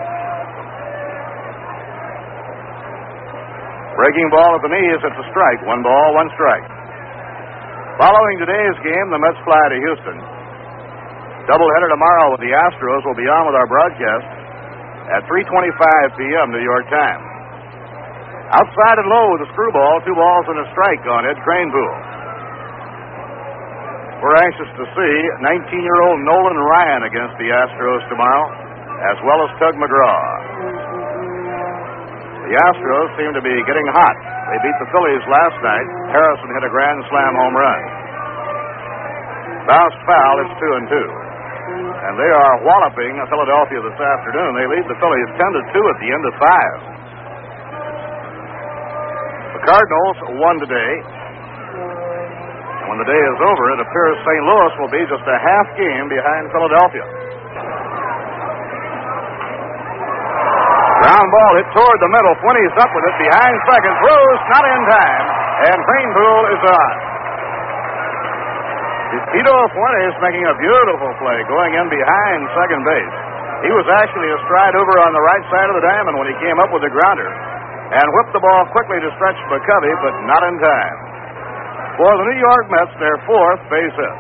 Breaking ball at the knees, it's a strike. One ball, one strike. Following today's game, the Mets fly to Houston. Doubleheader tomorrow with the Astros will be on with our broadcast at three twenty-five p.m. New York time. Outside and low with a screwball, two balls and a strike on Ed Kranepool. We're anxious to see nineteen-year-old Nolan Ryan against the Astros tomorrow, as well as Tug McGraw. The Astros seem to be getting hot. They beat the Phillies last night. Harrison hit a grand slam home run. Bounced foul, it's two and two. And they are walloping Philadelphia this afternoon. They lead the Phillies ten to two at the end of five. The Cardinals won today. And when the day is over, it appears Saint Louis will be just a half game behind Philadelphia. Ground ball hit toward the middle. Fuentes up with it behind second. Throws not in time. And Kranepool is on. Tito Fuentes making a beautiful play going in behind second base. He was actually astride over on the right side of the diamond when he came up with the grounder and whipped the ball quickly to Stretch McCovey, but not in time. For the New York Mets, their fourth base hit.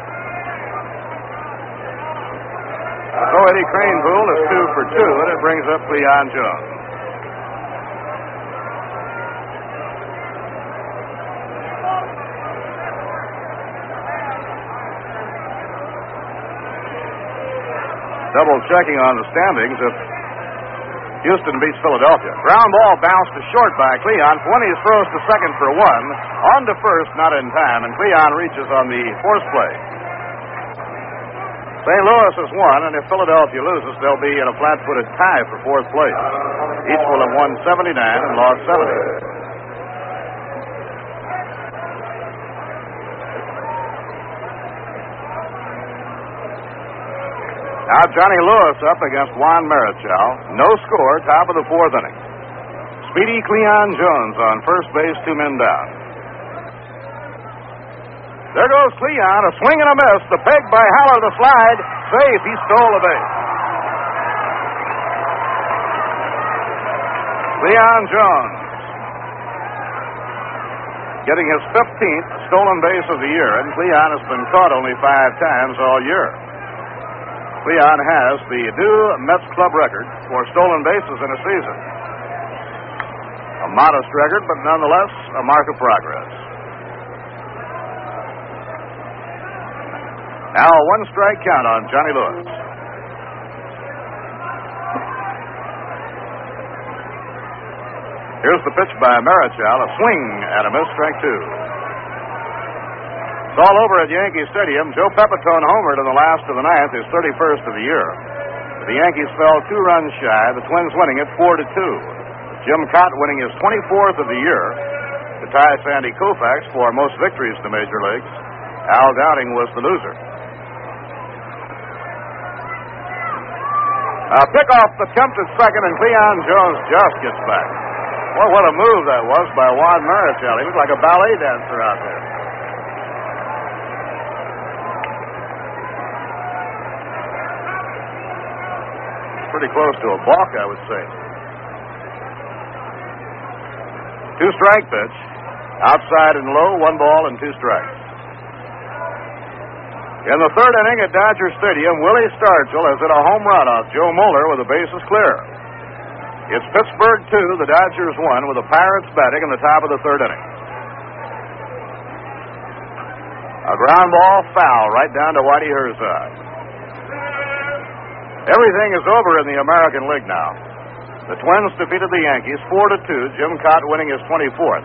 So Eddie Kranepool is two for two, and it brings up Cleon Jones. Double checking on the standings. If Houston beats Philadelphia. Ground ball bounced to short by Cleon. Fuentes throws to second for one. On to first, not in time, and Cleon reaches on the force play. Saint Louis has won, and if Philadelphia loses, they'll be in a flat-footed tie for fourth place. Each will have won seventy-nine and lost seventy. Now Johnny Lewis up against Juan Marichal. No score, top of the fourth inning. Speedy Cleon Jones on first base, two men down. There goes Cleon, a swing and a miss. The peg by Haller, the slide. Safe, he stole the base. Cleon Jones getting his fifteenth stolen base of the year, and Cleon has been caught only five times all year. Cleon has the new Mets club record for stolen bases in a season. A modest record, but nonetheless a mark of progress. Now a one-strike count on Johnny Lewis. Here's the pitch by Marichal, a swing and a miss, strike two. It's all over at Yankee Stadium. Joe Pepitone homered in the last of the ninth, his thirty-first of the year. The Yankees fell two runs shy, the Twins winning it four to two. Jim Cott winning his twenty-fourth of the year to tie Sandy Koufax for most victories in the major leagues. Al Downing was the loser. A pick off the attempted second, and Cleon Jones just gets back. Well, what a move that was by Juan Marichal. He looked like a ballet dancer out there. Pretty close to a balk, I would say. Two-strike pitch. Outside and low, one ball and two strikes. In the third inning at Dodger Stadium, Willie Stargell has hit a home run off Joe Moeller with the bases clear. It's Pittsburgh two, the Dodgers one, with the Pirates batting in the top of the third inning. A ground ball foul right down to Whitey Herzog. Everything is over in the American League now. The Twins defeated the Yankees four to two, Jim Cott winning his twenty-fourth.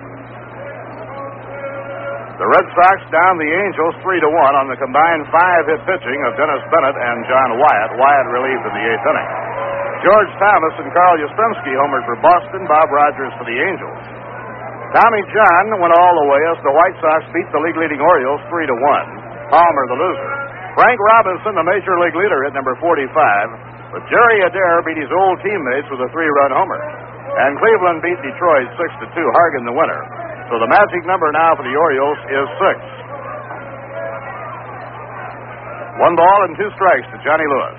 The Red Sox down the Angels three to one on the combined five-hit pitching of Dennis Bennett and John Wyatt. Wyatt relieved in the eighth inning. George Thomas and Carl Yastrzemski homered for Boston, Bob Rogers for the Angels. Tommy John went all the way as the White Sox beat the league-leading Orioles three to one. Palmer the loser. Frank Robinson, the major league leader, hit number forty-five, but Jerry Adair beat his old teammates with a three-run homer. And Cleveland beat Detroit six to two, Hargan the winner. So the magic number now for the Orioles is six. One ball and two strikes to Johnny Lewis.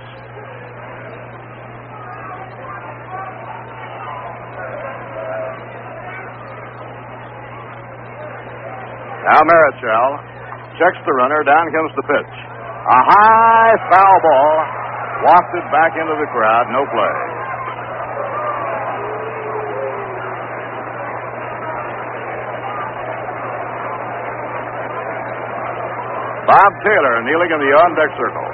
Now Marichal checks the runner. Down comes the pitch. A high foul ball wafted back into the crowd. No play. Bob Taylor kneeling in the on-deck circle.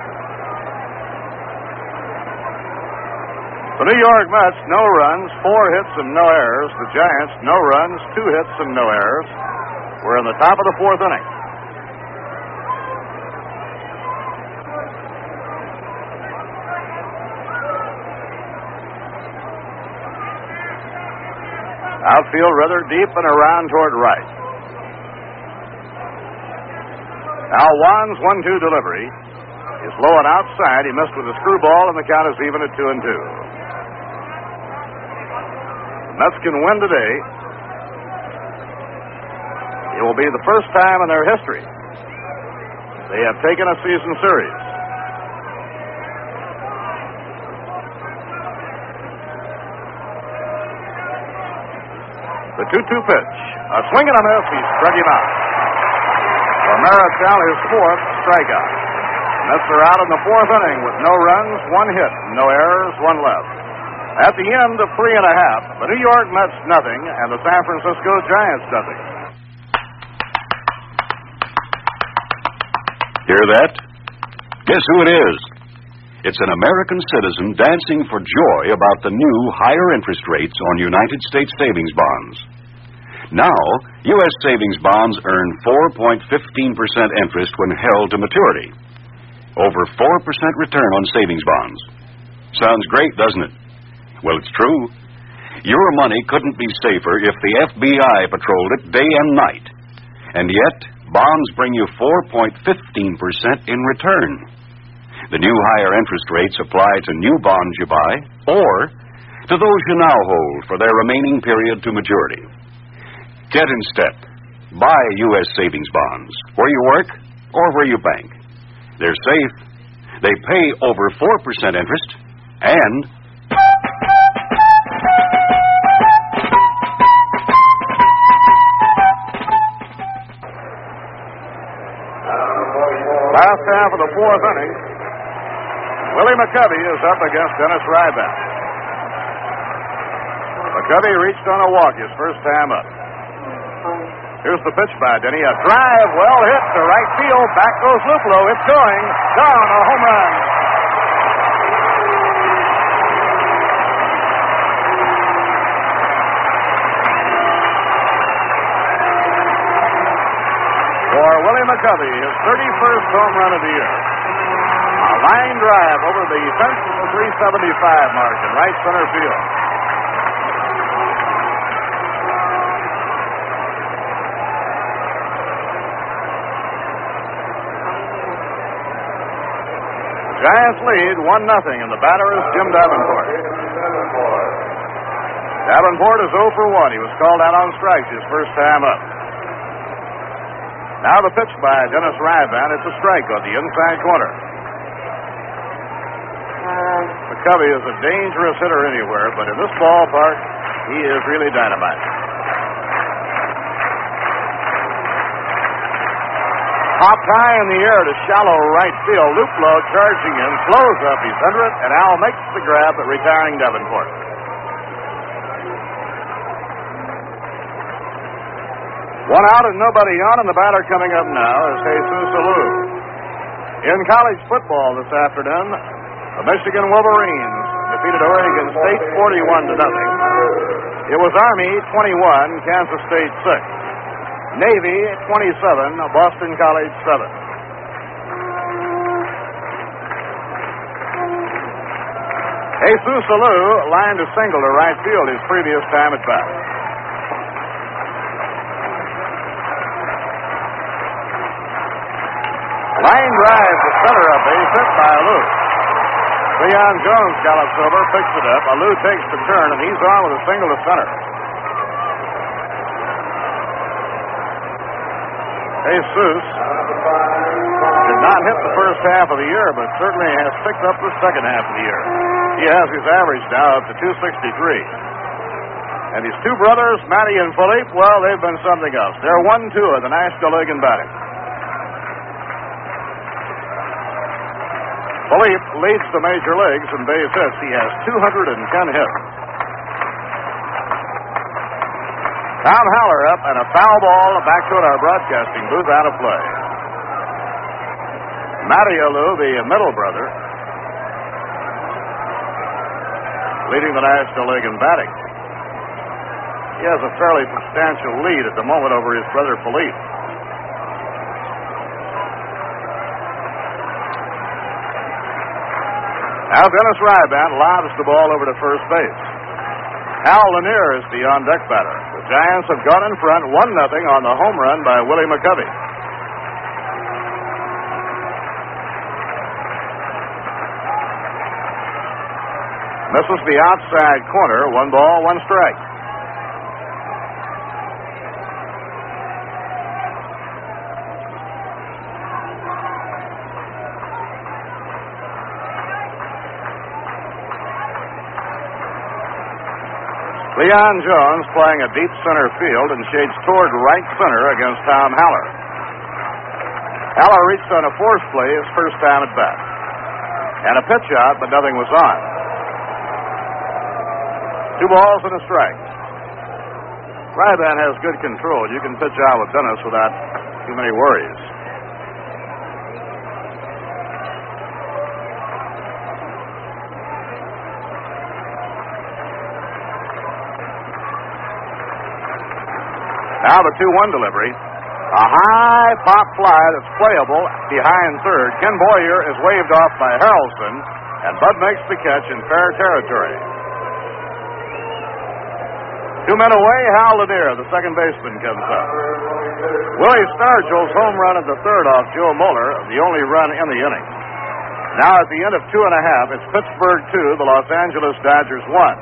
The New York Mets, no runs, four hits and no errors. The Giants, no runs, two hits and no errors. We're in the top of the fourth inning. Outfield rather deep and around toward right. Now Juan's one two delivery is low and outside. He missed with a screwball, and the count is even at two and two. The Mets can win today. It will be the first time in their history they have taken a season series. The two two pitch. A swing and a miss. He struck him out. For Marichal, his fourth strikeout. Mets are out in the fourth inning with no runs, one hit, no errors, one left. At the end of three and a half, the New York Mets nothing, and the San Francisco Giants nothing. Hear that? Guess who it is? It's an American citizen dancing for joy about the new higher interest rates on United States savings bonds. Now, U S savings bonds earn four point one five percent interest when held to maturity. Over four percent return on savings bonds. Sounds great, doesn't it? Well, it's true. Your money couldn't be safer if the F B I patrolled it day and night. And yet, bonds bring you four point one five percent in return. The new higher interest rates apply to new bonds you buy or to those you now hold for their remaining period to maturity. Get in step. Buy U S savings bonds where you work or where you bank. They're safe. They pay over four percent interest and... Last half of the fourth inning, Willie McCovey is up against Dennis Ryback. McCovey reached on a walk his first time up. Here's the pitch by Denny. A drive, well hit to right field. Back goes Luplo. It's going. Down, a home run. For Willie McCovey, his thirty-first home run of the year. A line drive over the fence of the three seventy-five mark in right center field. Giants lead one nothing, and the batter is Jim Davenport. Davenport is oh for one. He was called out on strikes his first time up. Now the pitch by Dennis Ryban. It's a strike on the inside corner. McCovey is a dangerous hitter anywhere, but in this ballpark, he is really dynamite. Popped high in the air to shallow right field. Luplo charging in, slows up. He's under it, and Al makes the grab at retiring Davenport. One out and nobody on, and the batter coming up now is Jesus Alou. In college football this afternoon, the Michigan Wolverines defeated Oregon State forty-one to nothing. It was Army twenty-one, Kansas State six. Navy twenty-seven, Boston College seven. Jesus Alou lined a single to right field his previous time at bat. Line drive to center, a base hit by Alou. Leon Jones gallops over, picks it up. Alou takes the turn, and he's on with a single to center. Jesus did not hit the first half of the year, but certainly has picked up the second half of the year. He has his average now up to two sixty-three. And his two brothers, Matty and Philippe, well, they've been something else. They're one two of the National League in batting. Philippe leads the major leagues in base hits. He has two hundred ten hits. Tom Haller up, and a foul ball back toward our broadcasting booth, out of play. Matty Alou, the middle brother, leading the National League in batting. He has a fairly substantial lead at the moment over his brother Philippe. Now Dennis Ryban lobs the ball over to first base. Hal Lanier is the on-deck batter. The Giants have gone in front one nothing on the home run by Willie McCovey. Misses the outside corner. One ball, one strike. Leon Jones playing a deep center field and shades toward right center against Tom Haller. Haller reached on a force play his first time at bat. And a pitch out, but nothing was on. Two balls and a strike. Ryban has good control. You can pitch out with Dennis without too many worries. the two one delivery. A high pop fly that's playable behind third. Ken Boyer is waved off by Harrelson, and Bud makes the catch in fair territory. Two men away, Hal Lanier, the second baseman, comes up. Willie Stargell's home run at the third off Joe Moeller, the only run in the inning. Now at the end of two and a half, it's Pittsburgh two, the Los Angeles Dodgers one.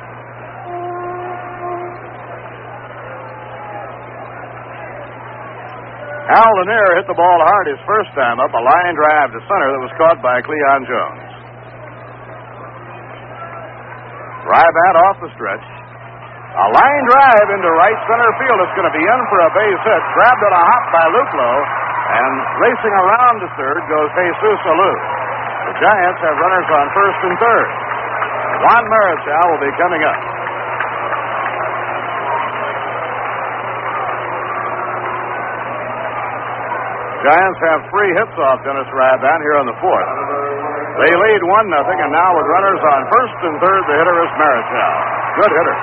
Hal Lanier hit the ball hard his first time up, a line drive to center that was caught by Cleon Jones. Rybat off the stretch. A line drive into right center field. It's going to be in for a base hit. Grabbed on a hop by Luclo, and racing around to third goes Jesus Alou. The Giants have runners on first and third. Juan Marichal will be coming up. Giants have three hits off Dennis Rybat here in the fourth. They lead one nothing, and now with runners on first and third, the hitter is Marichal. Good hitter.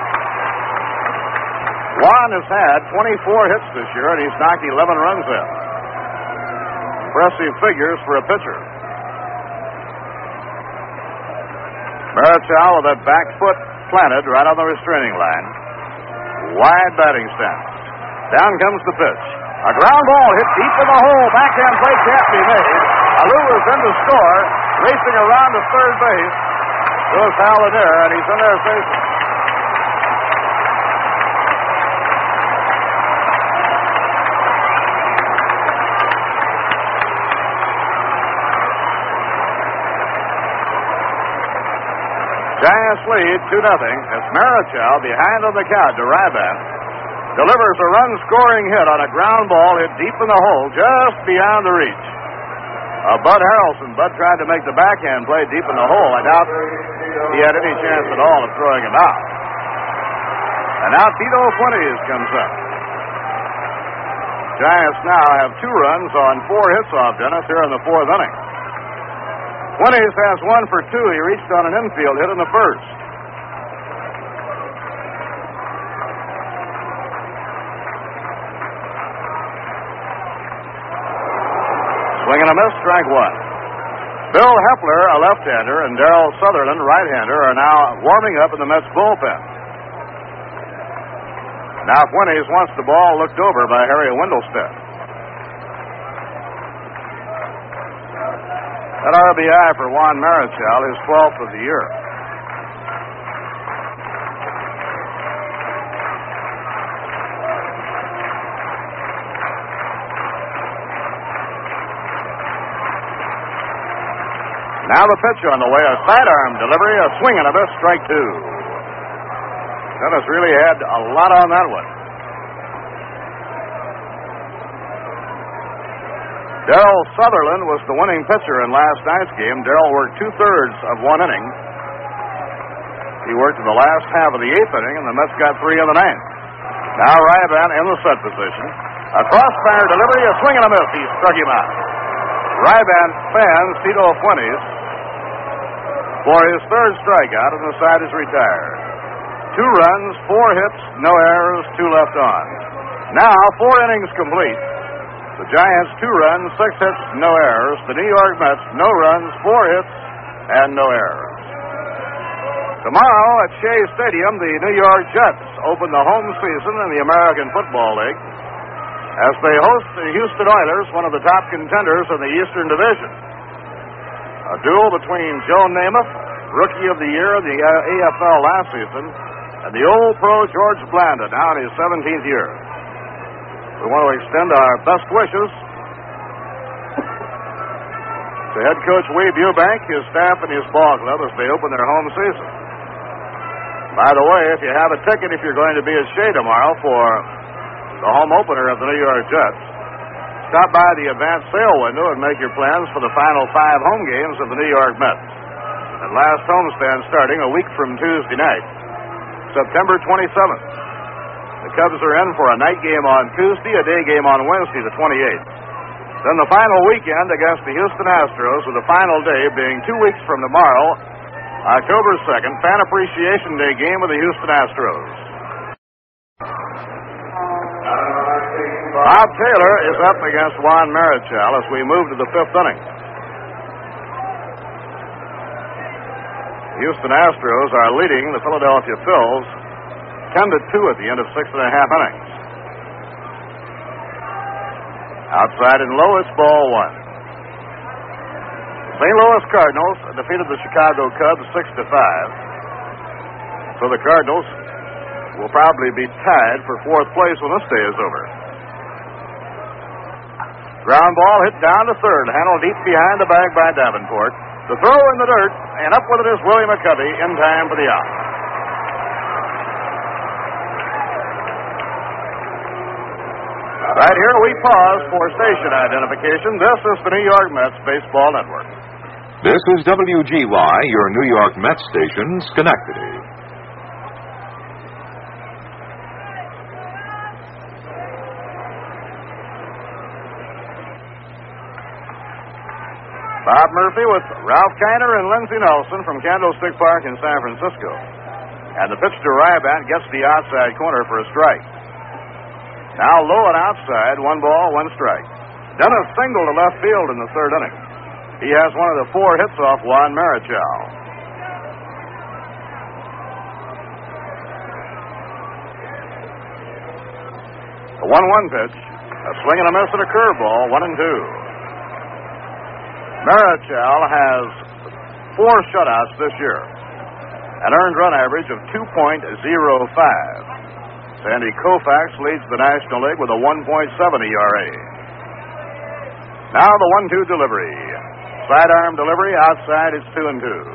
Juan has had twenty-four hits this year, and he's knocked eleven runs in. Impressive figures for a pitcher. Marichal with that back foot planted right on the restraining line. Wide batting stance. Down comes the pitch. A ground ball hit deep in the hole. Backhand play can't be made. Alou is in to score. Racing around to third base goes Hal Lanier, and he's in there facing. Giants lead two nothing as Marichal behind on the count to Rybat delivers a run-scoring hit on a ground ball hit deep in the hole just beyond the reach of Bud Harrelson. Bud tried to make the backhand play deep in the hole. I doubt he had any chance at all of throwing him out. And now Tito Fuentes comes up. Giants now have two runs on four hits off Dennis here in the fourth inning. Fuentes has one for two. He reached on an infield hit in the first. Swing and a miss, strike one. Bill Hepler, a left-hander, and Darrell Sutherland, right-hander, are now warming up in the Mets bullpen. Now Fuentes wants the ball looked over by Harry Wendelstedt. That R B I for Juan Marichal, his twelfth of the year. Now the pitch on the way, a sidearm delivery, a swing and a miss, strike two. Dennis really had a lot on that one. Darrell Sutherland was the winning pitcher in last night's game. Darrell worked two-thirds of one inning. He worked in the last half of the eighth inning, and the Mets got three in the ninth. Now Rybat in the set position. A crossfire delivery, a swing and a miss. He struck him out. Rybat fans Tito Fuentes for his third strikeout, and the side is retired. Two runs, four hits, no errors, two left on. Now, four innings complete. The Giants, two runs, six hits, no errors. The New York Mets, no runs, four hits, and no errors. Tomorrow at Shea Stadium, the New York Jets open the home season in the American Football League as they host the Houston Oilers, one of the top contenders in the Eastern Division. A duel between Joe Namath, Rookie of the Year in the A F L last season, and the old pro George Blanda, now in his seventeenth year. We want to extend our best wishes to head coach Wade Eubank, his staff, and his ball club as they open their home season. By the way, if you have a ticket, if you're going to be at Shea tomorrow for the home opener of the New York Jets, stop by the advance sale window and make your plans for the final five home games of the New York Mets. And last homestand starting a week from Tuesday night, September twenty-seventh. The Cubs are in for a night game on Tuesday, a day game on Wednesday, the twenty-eighth. Then the final weekend against the Houston Astros, with the final day being two weeks from tomorrow, October second, Fan Appreciation Day game with the Houston Astros. Bob Taylor is up against Juan Marichal as we move to the fifth inning. Houston Astros are leading the Philadelphia Phils ten to two at the end of six and a half innings. Outside and low, it's ball one. Saint Louis Cardinals defeated the Chicago Cubs six to five. So the Cardinals will probably be tied for fourth place when this day is over. Ground ball hit down to third, handled deep behind the bag by Davenport. The throw in the dirt, and up with it is Willie McCovey in time for the out. Right here we pause for station identification. This is the New York Mets Baseball Network. This is W G Y, your New York Mets station, Schenectady. Bob Murphy with Ralph Kiner and Lindsey Nelson from Candlestick Park in San Francisco. And the pitch to Rybat gets the outside corner for a strike. Now low and outside, one ball, one strike. Then a single to left field in the third inning. He has one of the four hits off Juan Marichal. The one one pitch, a swing and a miss and a curveball, one and two. Marichal has four shutouts this year, an earned run average of two point oh five. Sandy Koufax leads the National League with a one point seven E R A. Now the one two delivery. Sidearm delivery, outside it's two and two.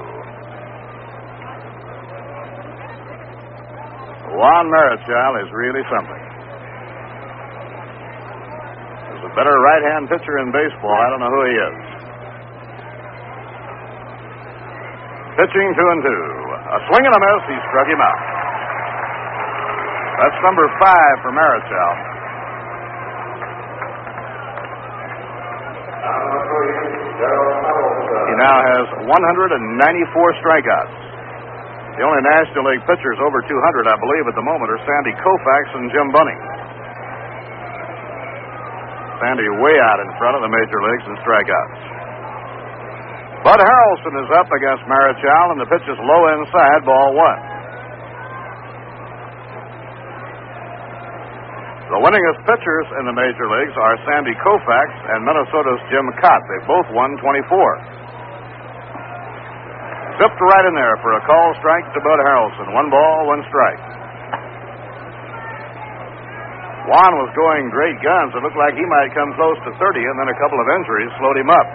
Juan Marichal is really something. There's a better right-hand pitcher in baseball. I don't know who he is. Pitching two and two. A swing and a miss. He struck him out. That's number five for Marichal. He now has one hundred ninety-four strikeouts. The only National League pitchers over two hundred, I believe, at the moment are Sandy Koufax and Jim Bunning. Sandy way out in front of the major leagues in strikeouts. Bud Harrelson is up against Marichal, and the pitch is low inside, ball one. The winningest pitchers in the major leagues are Sandy Koufax and Minnesota's Jim Cott. They both won twenty-four. Zipped right in there for a call strike to Bud Harrelson. One ball, one strike. Juan was going great guns. It looked like he might come close to thirty, and then a couple of injuries slowed him up.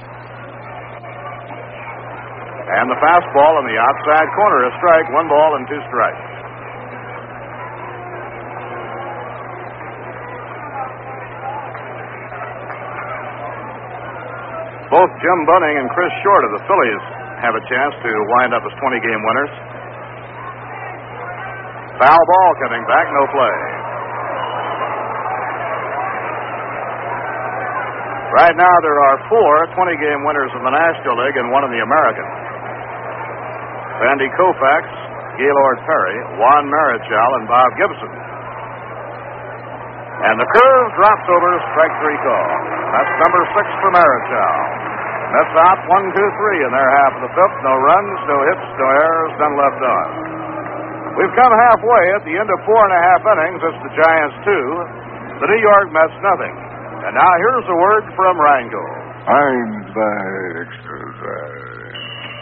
And the fastball in the outside corner, a strike, one ball and two strikes. Both Jim Bunning and Chris Short of the Phillies have a chance to wind up as twenty-game winners. Foul ball coming back, no play. Right now there are four twenty-game winners in the National League and one in the American. Sandy Koufax, Gaylord Perry, Juan Marichal, and Bob Gibson. And the curve drops over, strike three call. That's number six for Marichal. Mets out one, two, three in their half of the fifth. No runs, no hits, no errors, none left on. We've come halfway at the end of four and a half innings. It's the Giants two, the New York Mets nothing. And now here's a word from Rango. I'm by exercise.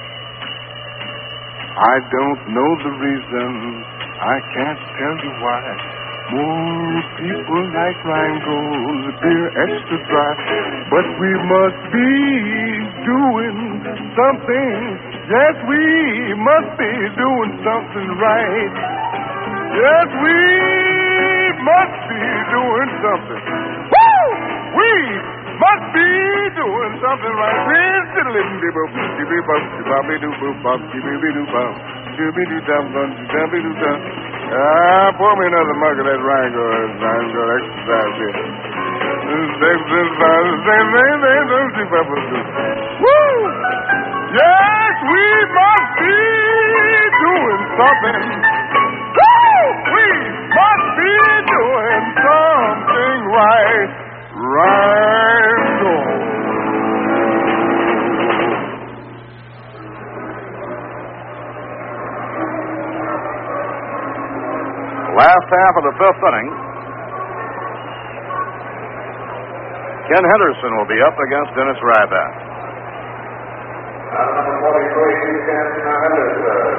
I don't know the reason. I can't tell you why. More people like Rango's beer extra dry. But we must be doing something. Yes, we must be doing something right. Yes, we must be doing something. Woo! We must be doing something right. Ah, pour me another mug of that Rango. Rango exercise here. Woo! Yes, we must be doing something. Woo! We must be doing something right, Rhino. Last half of the fifth inning. Ken Henderson will be up against Dennis Ryback. Number forty-three, Ken Henderson.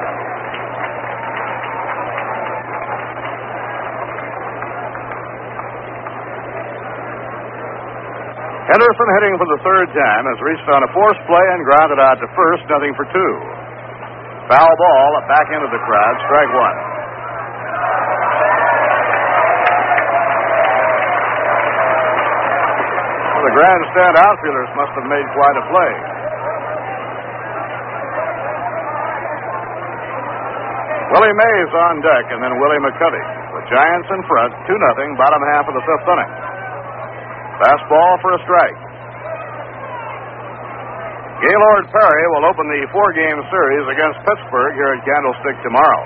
Henderson, hitting for the third time, has reached on a forced play and grounded out to first, nothing for two. Foul ball, back into the crowd, strike one. Well, the grandstand outfielders must have made quite a play. Willie Mays on deck, and then Willie McCovey. The Giants in front, two nothing, bottom half of the fifth inning. Fastball for a strike. Gaylord Perry will open the four-game series against Pittsburgh here at Candlestick tomorrow.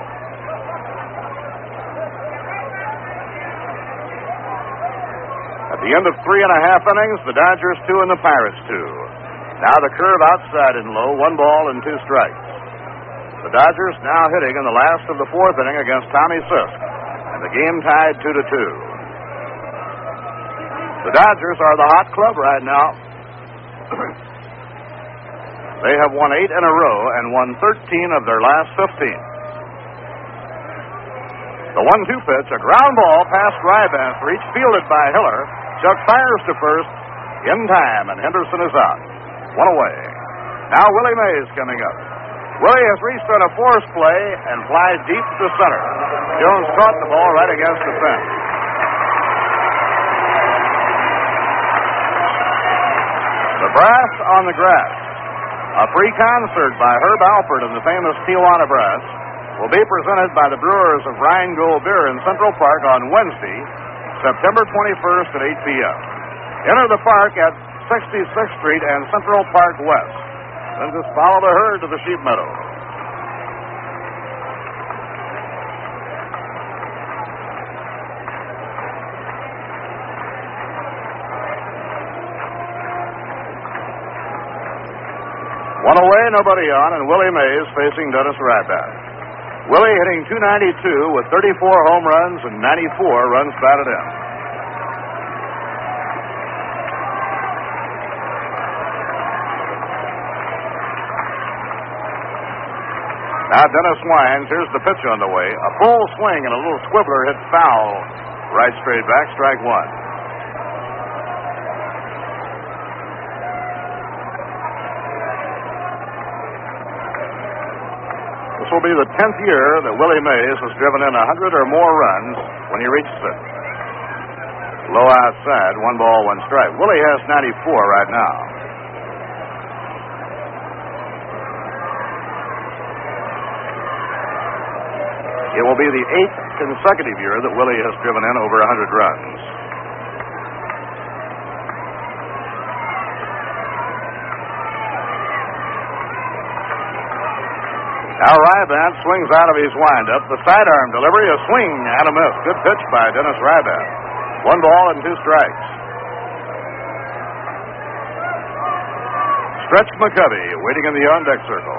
At the end of three and a half innings, the Dodgers two and the Pirates two. Now the curve outside and low, one ball and two strikes. The Dodgers now hitting in the last of the fourth inning against Tommy Sisk, and the game tied two to two. The Dodgers are the hot club right now. They have won eight in a row and won thirteen of their last fifteen. The one two pitch, a ground ball past Ryback, reach, fielded by Hiller. Chuck fires to first in time, and Henderson is out. One away. Now Willie Mays coming up. Willie has reached on a force play and flies deep to center. Jones caught the ball right against the fence. The brass on the grass. A free concert by Herb Alpert and the famous Tijuana Brass will be presented by the brewers of Rheingold Beer in Central Park on Wednesday, September twenty-first at eight p.m. Enter the park at sixty-sixth Street and Central Park West. Then just follow the herd to the sheep meadow. One away, nobody on, and Willie Mays facing Dennis Ryback. Willie hitting two ninety-two with thirty-four home runs and ninety-four runs batted in. Now Dennis winds. Here's the pitch on the way. A full swing and a little squibbler hit foul. Right straight back, strike one. This will be the tenth year that Willie Mays has driven in a hundred or more runs when he reaches it. Low outside, one ball, one strike. Willie has ninety-four right now. It will be the eighth consecutive year that Willie has driven in over a hundred runs. Now Ryback swings out of his windup. The sidearm delivery, a swing and a miss. Good pitch by Dennis Ryback. One ball and two strikes. Stretch McCovey waiting in the on-deck circle.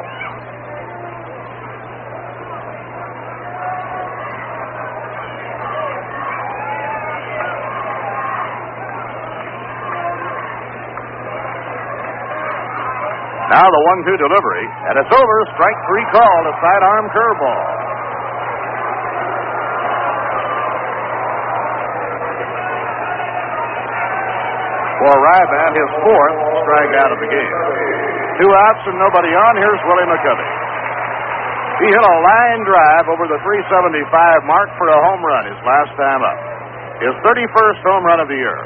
Now the one two delivery, and it's over. Strike three called, a sidearm curveball. For Ryback, his fourth strikeout of the game. Two outs and nobody on. Here's Willie McCovey. He hit a line drive over the three seventy-five mark for a home run his last time up. His thirty-first home run of the year.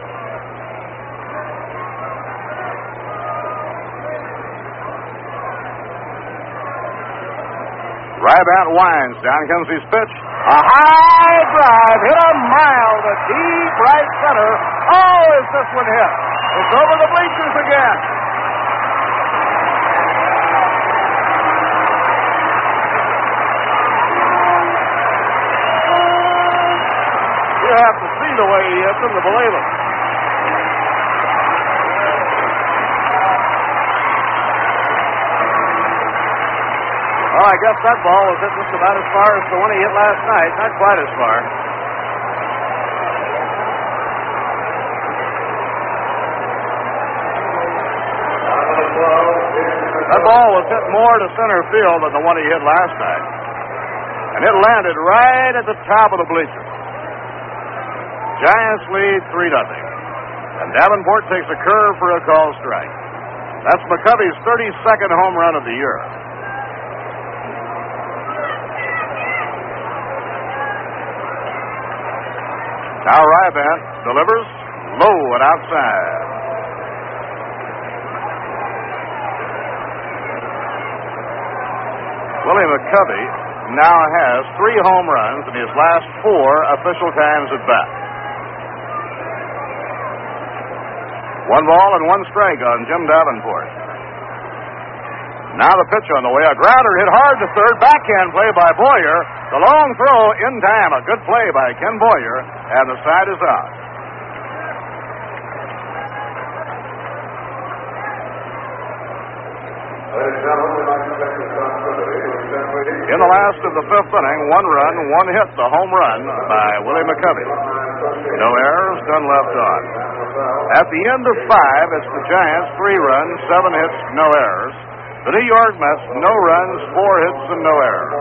Ryback winds. Down comes his pitch. A high drive hit a mile to deep right center. Oh, is this one hit? It's over the bleachers again. You have to see the way he hit Houston to believe it. Well, I guess that ball was hit just about as far as the one he hit last night. Not quite as far. That ball was hit more to center field than the one he hit last night. And it landed right at the top of the bleachers. Giants lead three nothing. And Davenport takes a curve for a called strike. That's McCovey's thirty-second home run of the year. Now Rybant delivers low and outside. Willie McCovey now has three home runs in his last four official times at bat. One ball and one strike on Jim Davenport. Now the pitch on the way. A grounder hit hard to third. Backhand play by Boyer. The long throw in time. A good play by Ken Boyer. And the side is out. In the last of the fifth inning, one run, one hit, the home run by Willie McCovey. No errors, none left on. At the end of five, it's the Giants, three runs, seven hits, no errors. The New York Mets, no runs, four hits, and no errors.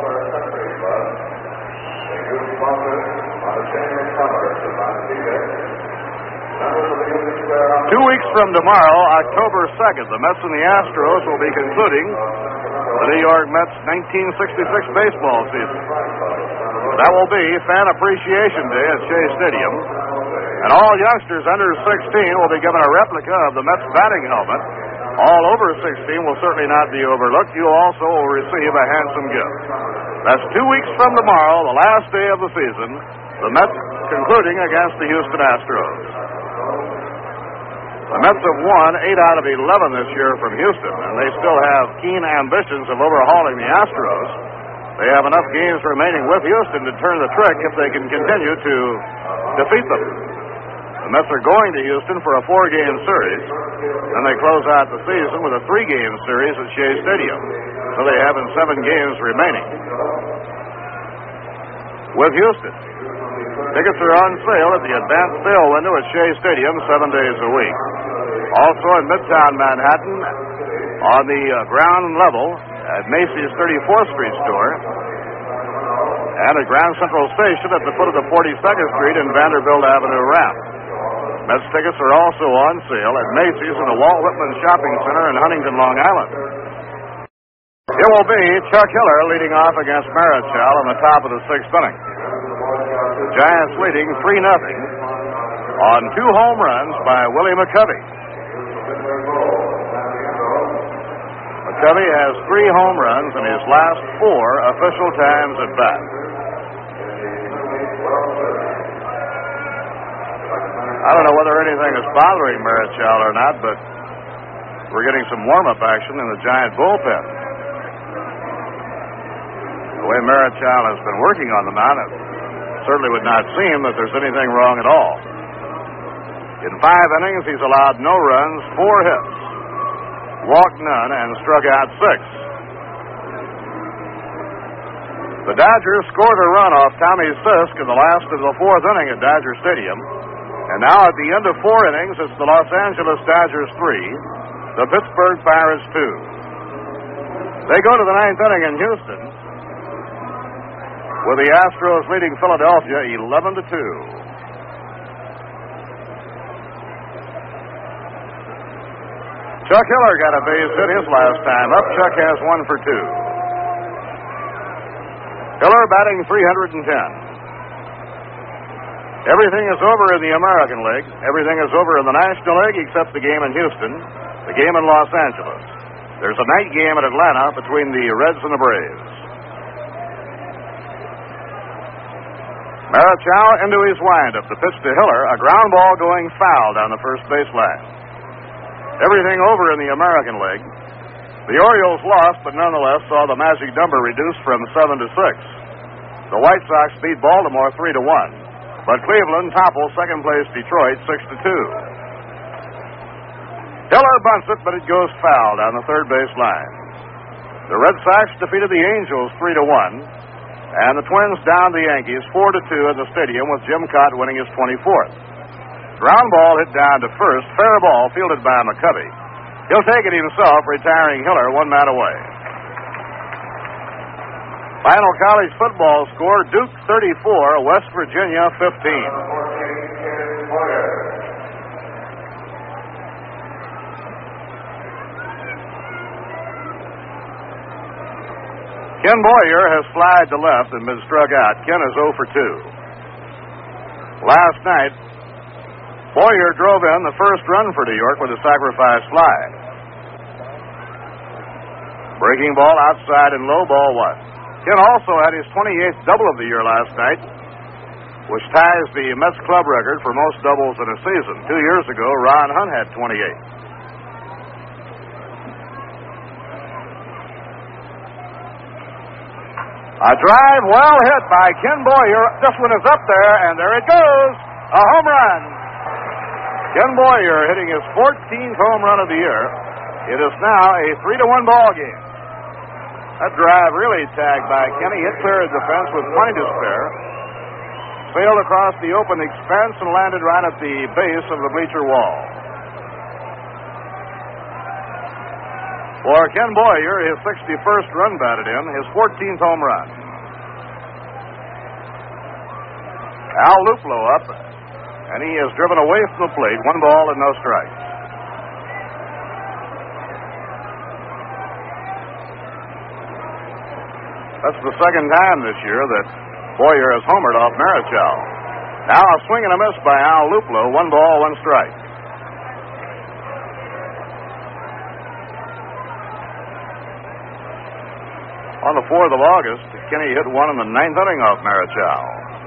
Two weeks from tomorrow, October second, the Mets and the Astros will be concluding the New York Mets nineteen sixty-six baseball season. That will be Fan Appreciation Day at Shea Stadium, and all youngsters under sixteen will be given a replica of the Mets batting helmet. All over sixteen will certainly not be overlooked. You also will receive a handsome gift. That's two weeks from tomorrow, the last day of the season, the Mets concluding against the Houston Astros. The Mets have won eight out of eleven this year from Houston, and they still have keen ambitions of overhauling the Astros. They have enough games remaining with Houston to turn the trick if they can continue to defeat them. The Mets are going to Houston for a four-game series, and they close out the season with a three-game series at Shea Stadium. So they have in seven games remaining. With Houston, tickets are on sale at the advanced sale window at Shea Stadium seven days a week. Also in Midtown Manhattan, on the uh, ground level at Macy's thirty-fourth Street store, and at Grand Central Station at the foot of the forty-second Street and Vanderbilt Avenue ramp. Mets tickets are also on sale at Macy's and the Walt Whitman Shopping Center in Huntington, Long Island. It will be Chuck Hiller leading off against Marichal in the top of the sixth inning. The Giants leading three nothing on two home runs by Willie McCovey. McCovey has three home runs in his last four official times at bat. I don't know whether anything is bothering Marichal or not, but we're getting some warm-up action in the Giant bullpen. The way Marichal has been working on the mound, it certainly would not seem that there's anything wrong at all. In five innings, he's allowed no runs, four hits, walked none, and struck out six. The Dodgers scored a run off Tommy Sisk in the last of the fourth inning at Dodger Stadium. And now at the end of four innings, it's the Los Angeles Dodgers three, the Pittsburgh Pirates two. They go to the ninth inning in Houston, with the Astros leading Philadelphia eleven to two. Chuck Hiller got a base hit his last time up. Chuck has one for two. Hiller batting three hundred ten. Everything is over in the American League. Everything is over in the National League except the game in Houston, the game in Los Angeles. There's a night game at Atlanta between the Reds and the Braves. Marichal into his windup. The pitch to Hiller, a ground ball going foul down the first base line. Everything over in the American League. The Orioles lost, but nonetheless saw the magic number reduced from seven to six. The White Sox beat Baltimore three to one. But Cleveland topples second-place Detroit six to two. Hiller bunts it, but it goes foul down the third base line. The Red Sox defeated the Angels three to one, and the Twins downed the Yankees four to two at the stadium, with Jim Cott winning his twenty-fourth. Ground ball hit down to first, fair ball fielded by McCovey. He'll take it himself, retiring Hiller one man away. Final college football score, Duke thirty-four, West Virginia fifteen. Ken Boyer has flied to left and been struck out. Ken is oh for two. Last night, Boyer drove in the first run for New York with a sacrifice fly. Breaking ball outside and low, ball one. Ken also had his twenty-eighth double of the year last night, which ties the Mets club record for most doubles in a season. Two years ago, Ron Hunt had twenty-eight. A drive well hit by Ken Boyer. This one is up there, and there it goes. A home run. Ken Boyer hitting his fourteenth home run of the year. It is now a three to one ball game. That drive really tagged by Kenny. Hit clear of defense with plenty to spare. Sailed across the open expanse and landed right at the base of the bleacher wall. For Ken Boyer, his sixty-first run batted in, his fourteenth home run. Al Luplow up, and he is driven away from the plate. One ball and no strikes. That's the second time this year that Boyer has homered off Marichal. Now a swing and a miss by Al Luplow. One ball, one strike. On the fourth of August, Kenny hit one in the ninth inning off Marichal.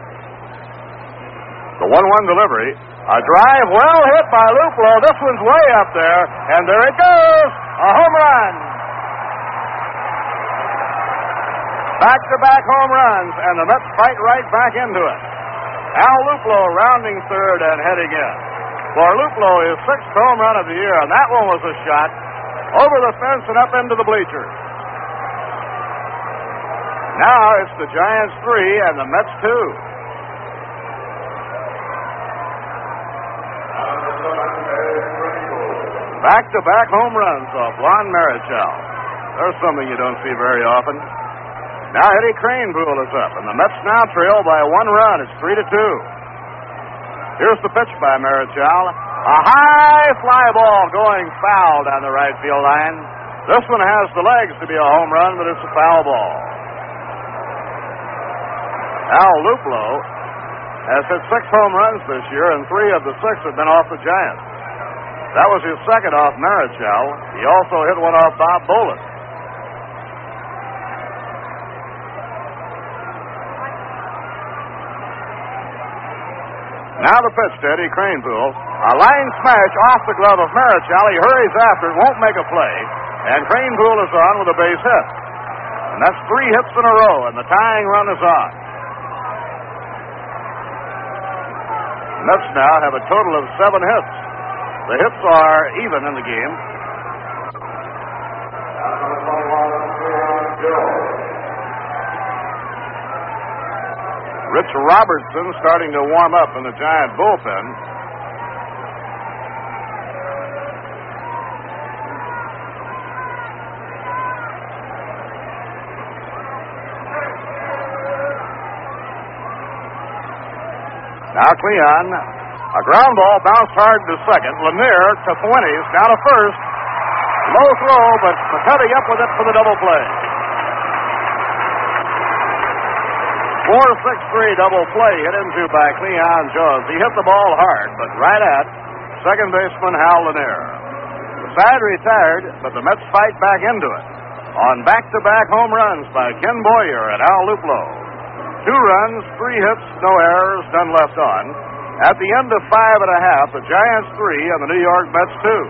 The one one delivery. A drive well hit by Luplow. This one's way up there, and there it goes. A home run. Back-to-back home runs, and the Mets fight right back into it. Al Luplow rounding third and heading in. For Luplow, his sixth home run of the year, and that one was a shot over the fence and up into the bleachers. Now it's the Giants three and the Mets two. Back-to-back home runs off Juan Marichal. There's something you don't see very often. Now Eddie Kranepool is up, and the Mets now trail by one run. It's three to two. Here's the pitch by Marichal. A high fly ball going foul down the right field line. This one has the legs to be a home run, but it's a foul ball. Al Luplow has hit six home runs this year, and three of the six have been off the Giants. That was his second off Marichal. He also hit one off Bob Bolin. Now the pitch to Eddie Kranepool. A line smash off the glove of Marichal. He hurries after it, won't make a play. And Kranepool is on with a base hit. And that's three hits in a row, and the tying run is on. The Mets now have a total of seven hits. The hits are even in the game. Rich Robertson starting to warm up in the Giant bullpen. Now Cleon, a ground ball bounced hard to second. Lanier to Fuentes, down to first. Low throw, but McCovey up with it for the double play. four six three double play hit into by Cleon Jones. He hit the ball hard, but right at second baseman Hal Lanier. The side retired, but the Mets fight back into it on back-to-back home runs by Ken Boyer and Al Luplow. Two runs, three hits, no errors, none left on. At the end of five and a half, the Giants three and the New York Mets two.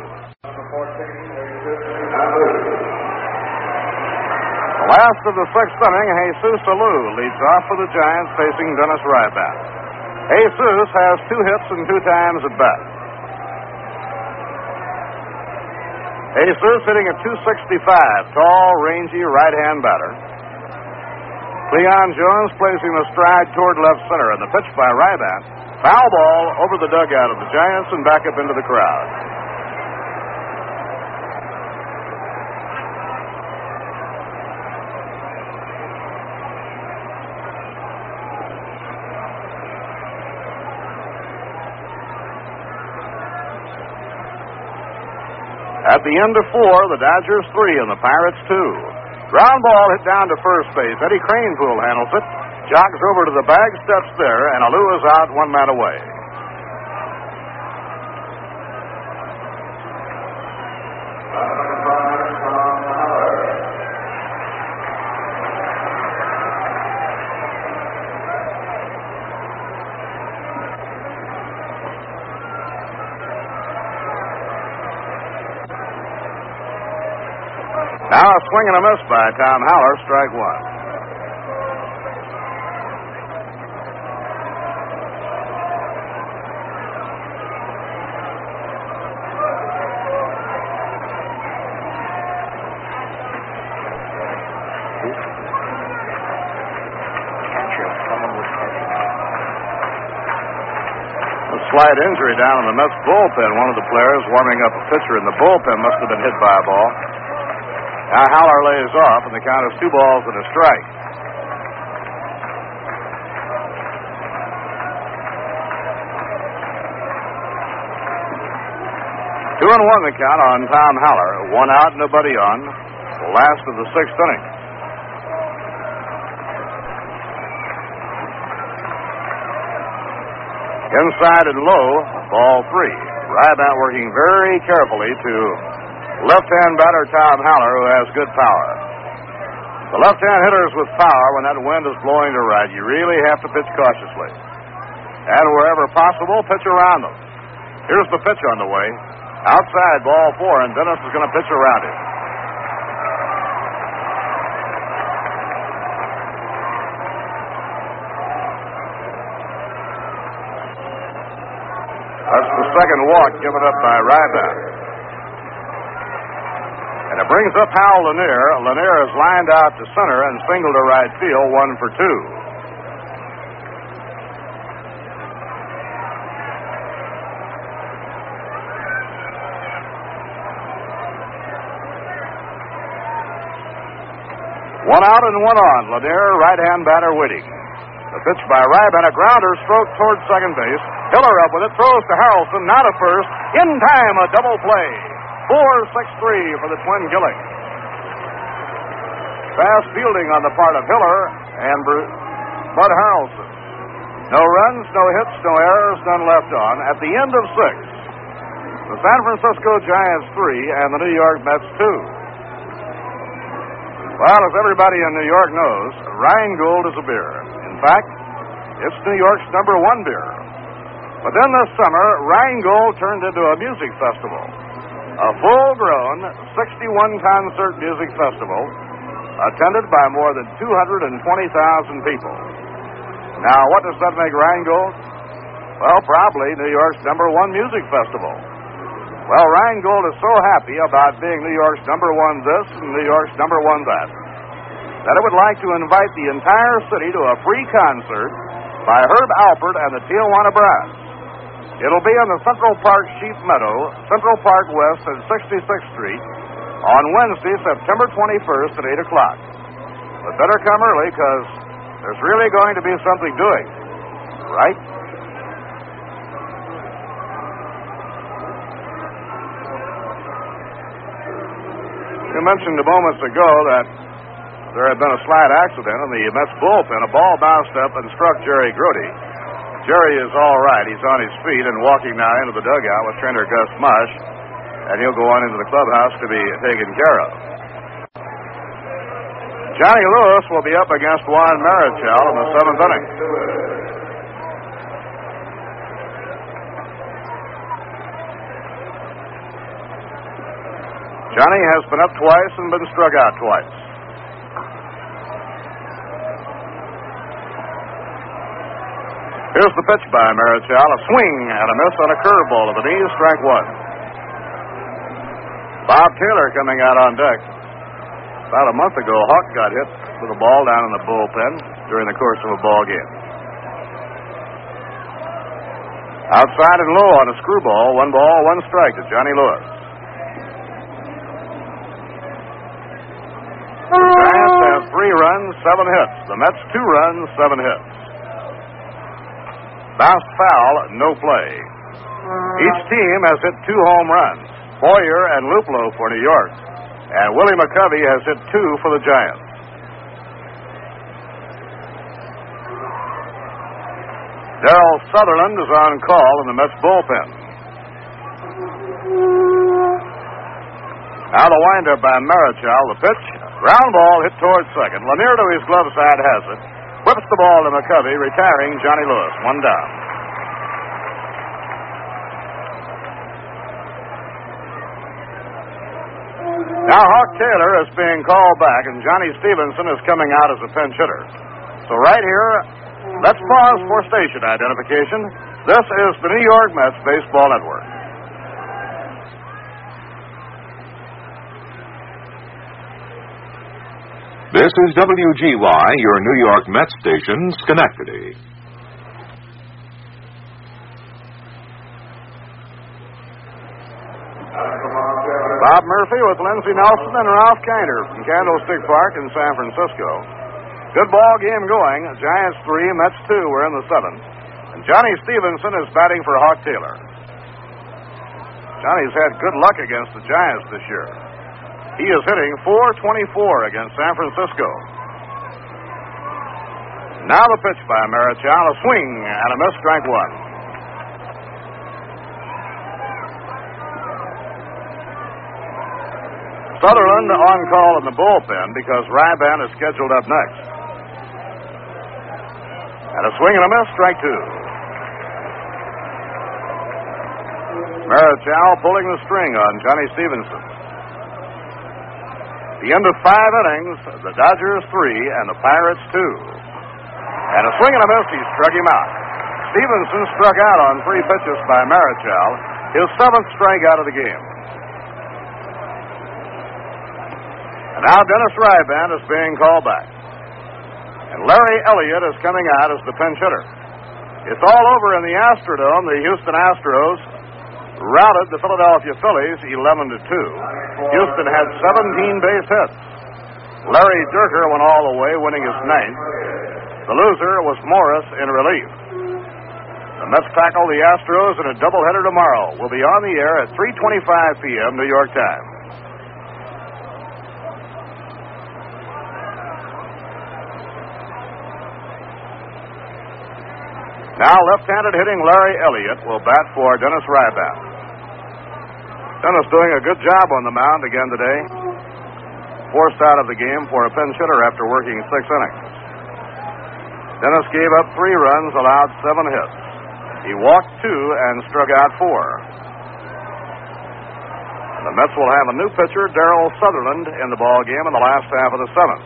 The last of the sixth inning, Jesus Alou leads off for the Giants, facing Dennis Ryback. Jesus has two hits and two times at bat. Jesus hitting at two sixty-five, tall, rangy, right-hand batter. Cleon Jones placing the stride toward left center, and the pitch by Ryban. Foul ball over the dugout of the Giants and back up into the crowd. At the end of four, the Dodgers three and the Pirates two. Ground ball hit down to first base. Eddie Kranepool handles it, jogs over to the bag, steps there, and Alou is out one man away. Now a swing and a miss by Tom Haller, strike one. A slight injury down in the Mets bullpen. One of the players warming up a pitcher in the bullpen must have been hit by a ball. Now Haller lays off, and the count is two balls and a strike. Two and one the count on Tom Haller. One out, nobody on. The last of the sixth inning. Inside and low, ball three. Rybat working very carefully to left-hand batter Tom Haller, who has good power. The left-hand hitters with power, when that wind is blowing to right, you really have to pitch cautiously. And wherever possible, pitch around them. Here's the pitch on the way. Outside, ball four, and Dennis is going to pitch around it. That's the second walk given up by Rybat. And it brings up Hal Lanier. Lanier is lined out to center and single to right field, one for two. One out and one on. Lanier, right-hand batter, waiting. The pitch by Ryban, a grounder, stroke towards second base. Hiller up with it, throws to Harrelson, now to first. In time, a double play. four six three for the Twin Gillick. Fast fielding on the part of Hiller and Bud Harrelson. No runs, no hits, no errors, none left on. At the end of six, the San Francisco Giants three and the New York Mets two. Well, as everybody in New York knows, Rheingold is a beer. In fact, it's New York's number one beer. But then this summer, Rheingold turned into a music festival. A full-grown, sixty-one concert music festival attended by more than two hundred twenty thousand people. Now, what does that make Rheingold? Well, probably New York's number one music festival. Well, Rheingold is so happy about being New York's number one this and New York's number one that, that it would like to invite the entire city to a free concert by Herb Alpert and the Tijuana Brass. It'll be in the Central Park Sheep Meadow, Central Park West and sixty-sixth Street on Wednesday, September twenty-first at eight o'clock. But better come early, because there's really going to be something doing. Right? You mentioned a moment ago that there had been a slight accident in the Mets bullpen. A ball bounced up and struck Jerry Grody. Jerry is all right. He's on his feet and walking now into the dugout with trainer Gus Mush, and he'll go on into the clubhouse to be taken care of. Johnny Lewis will be up against Juan Marichal in the seventh inning. Johnny has been up twice and been struck out twice. Here's the pitch by Marichal. A swing and a miss on a curveball to the knees, strike one. Bob Taylor coming out on deck. About a month ago, Hawk got hit with a ball down in the bullpen during the course of a ball game. Outside and low on a screwball, one ball, one strike to Johnny Lewis. The Giants have three runs, seven hits. The Mets two runs, seven hits. Bounced foul, no play. Each team has hit two home runs. Boyer and Luplow for New York. And Willie McCovey has hit two for the Giants. Darrell Sutherland is on call in the Mets bullpen. Now the windup by Marichal. The pitch. Ground ball hit towards second. Lanier to his glove side has it. Whips the ball to McCovey, retiring Johnny Lewis. One down. Now Hawk Taylor is being called back, and Johnny Stevenson is coming out as a pinch hitter. So right here, let's pause for station identification. This is the New York Mets Baseball Network. This is W G Y, your New York Mets station, Schenectady. Bob Murphy with Lindsey Nelson and Ralph Kinder from Candlestick Park in San Francisco. Good ball game going. Giants three, Mets two. We're in the seventh. And Johnny Stevenson is batting for Hawk Taylor. Johnny's had good luck against the Giants this year. He is hitting four twenty-four against San Francisco. Now the pitch by Marichal. A swing and a miss, strike one. Sutherland on call in the bullpen because Ryban is scheduled up next. And a swing and a miss, strike two. Marichal pulling the string on Johnny Stevenson. The end of five innings, the Dodgers three and the Pirates two. And a swing and a miss, he struck him out. Stevenson struck out on three pitches by Marichal, his seventh strikeout of the game. And now Dennis Ryban is being called back. And Larry Elliott is coming out as the pinch hitter. It's all over in the Astrodome. The Houston Astros routed the Philadelphia Phillies eleven to two. Houston had seventeen base hits. Larry Dierker went all the way, winning his ninth. The loser was Morris in relief. The Mets tackle the Astros in a doubleheader tomorrow. We'll be on the air at three twenty-five p.m. New York time. Now left-handed hitting Larry Elliott will bat for Dennis Ryban. Dennis doing a good job on the mound again today. Forced out of the game for a pinch hitter after working six innings. Dennis gave up three runs, allowed seven hits. He walked two and struck out four. And the Mets will have a new pitcher, Darrell Sutherland, in the ball game in the last half of the seventh.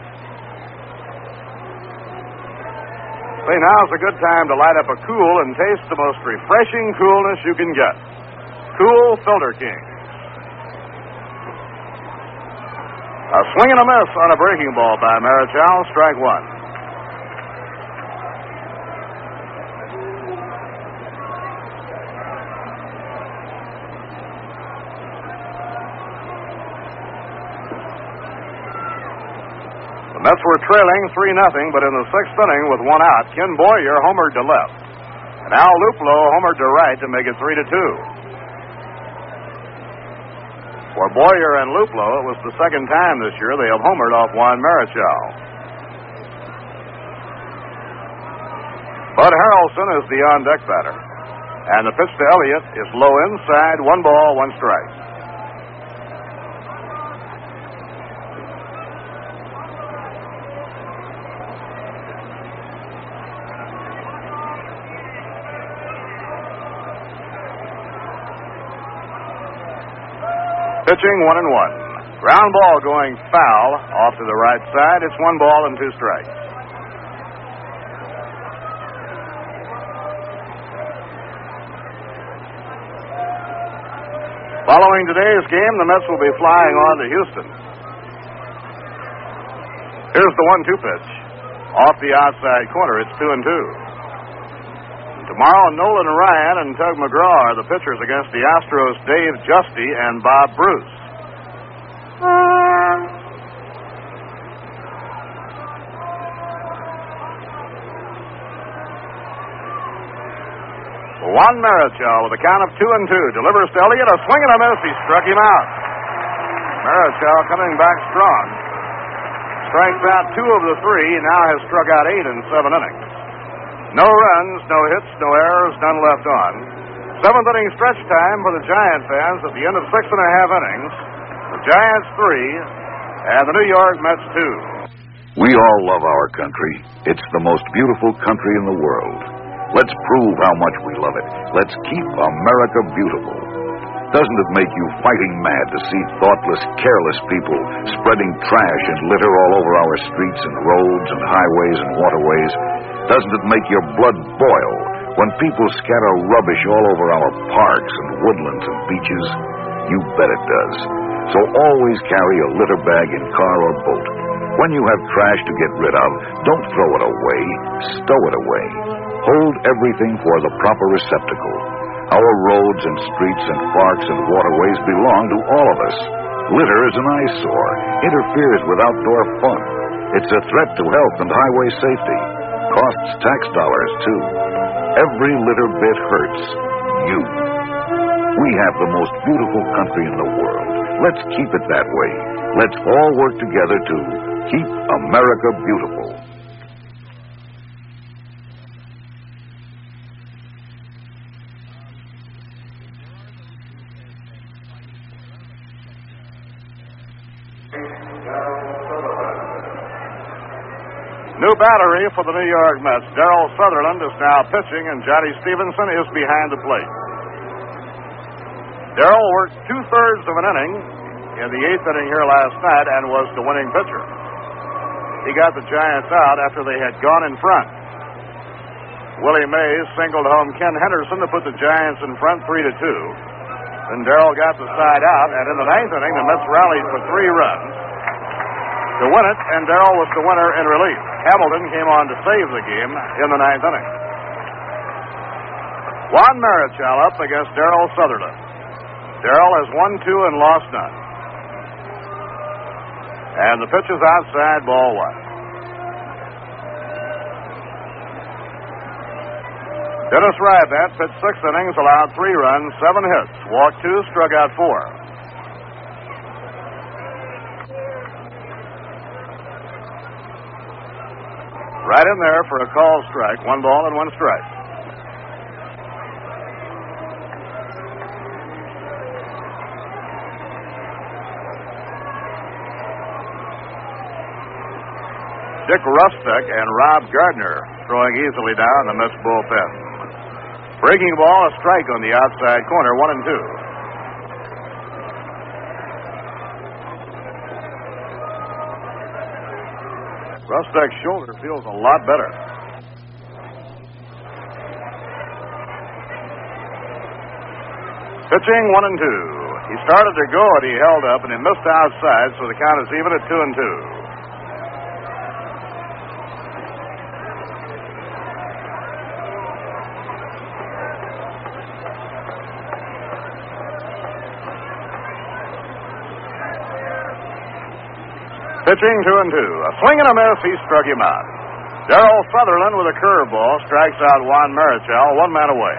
Say, now's a good time to light up a cool and taste the most refreshing coolness you can get. Cool Filter King. A swing and a miss on a breaking ball by Marichal, strike one. The Mets were trailing three nothing, but in the sixth inning with one out, Ken Boyer homered to left. And Al Luplow homered to right to make it three to two. For Boyer and Luplow, it was the second time this year they have homered off Juan Marichal. Bud Harrelson is the on-deck batter. And the pitch to Elliott is low inside, one ball, one strike. Pitching one and one. Ground ball going foul off to the right side. It's one ball and two strikes. Following today's game, the Mets will be flying on to Houston. Here's the one two pitch. Off the outside corner, it's two and two. Tomorrow, Nolan Ryan and Tug McGraw are the pitchers against the Astros' Dave Justy and Bob Bruce. Juan Marichal with a count of two and two delivers to Elliott. A swing and a miss. He struck him out. Marichal coming back strong. Strikes out two of the three. Now has struck out eight in seven innings. No runs, no hits, no errors, none left on. Seventh inning stretch time for the Giant fans at the end of six and a half innings. The Giants three and the New York Mets two. We all love our country. It's the most beautiful country in the world. Let's prove how much we love it. Let's keep America beautiful. Doesn't it make you fighting mad to see thoughtless, careless people spreading trash and litter all over our streets and roads and highways and waterways? Doesn't it make your blood boil when people scatter rubbish all over our parks and woodlands and beaches? You bet it does. So always carry a litter bag in car or boat. When you have trash to get rid of, don't throw it away. Stow it away. Hold everything for the proper receptacle. Our roads and streets and parks and waterways belong to all of us. Litter is an eyesore, interferes with outdoor fun. It's a threat to health and highway safety. Costs tax dollars, too. Every litter bit hurts you. We have the most beautiful country in the world. Let's keep it that way. Let's all work together to keep America beautiful. New battery for the New York Mets. Darryl Sutherland is now pitching, and Johnny Stevenson is behind the plate. Darryl worked two-thirds of an inning in the eighth inning here last night and was the winning pitcher. He got the Giants out after they had gone in front. Willie Mays singled home Ken Henderson to put the Giants in front three to two. Then Darryl got the side out, and in the ninth inning, the Mets rallied for three runs to win it, and Darryl was the winner in relief. Hamilton came on to save the game in the ninth inning. Juan Marichal up against Darryl Sutherland. Darryl has won two and lost none. And the pitch is outside, ball one. Dennis Rybat pitched six innings, allowed three runs, seven hits, walked two, struck out four. Right in there for a call strike, one ball and one strike. Dick Rustek and Rob Gardner throwing easily down the Mets bullpen. Breaking ball, a strike on the outside corner, one and two. Rustek's shoulder feels a lot better. Pitching, one and two. He started to go and he held up and he missed outside, so the count is even at two and two. Pitching, two and two. A swing and a miss, he struck him out. Darryl Sutherland with a curveball strikes out Juan Marichal, one man away.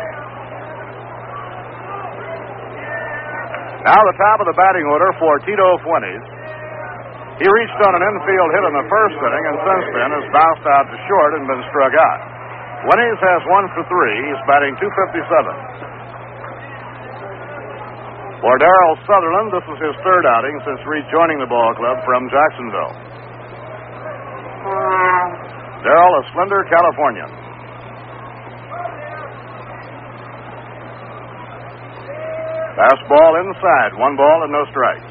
Now the top of the batting order for Tito Fuentes. He reached on an infield hit in the first inning and since then has bounced out to short and been struck out. Fuentes has one for three. He's batting two fifty-seven. For Darryl Sutherland, this is his third outing since rejoining the ball club from Jacksonville. Darryl, a slender Californian. Fastball inside, one ball and no strikes.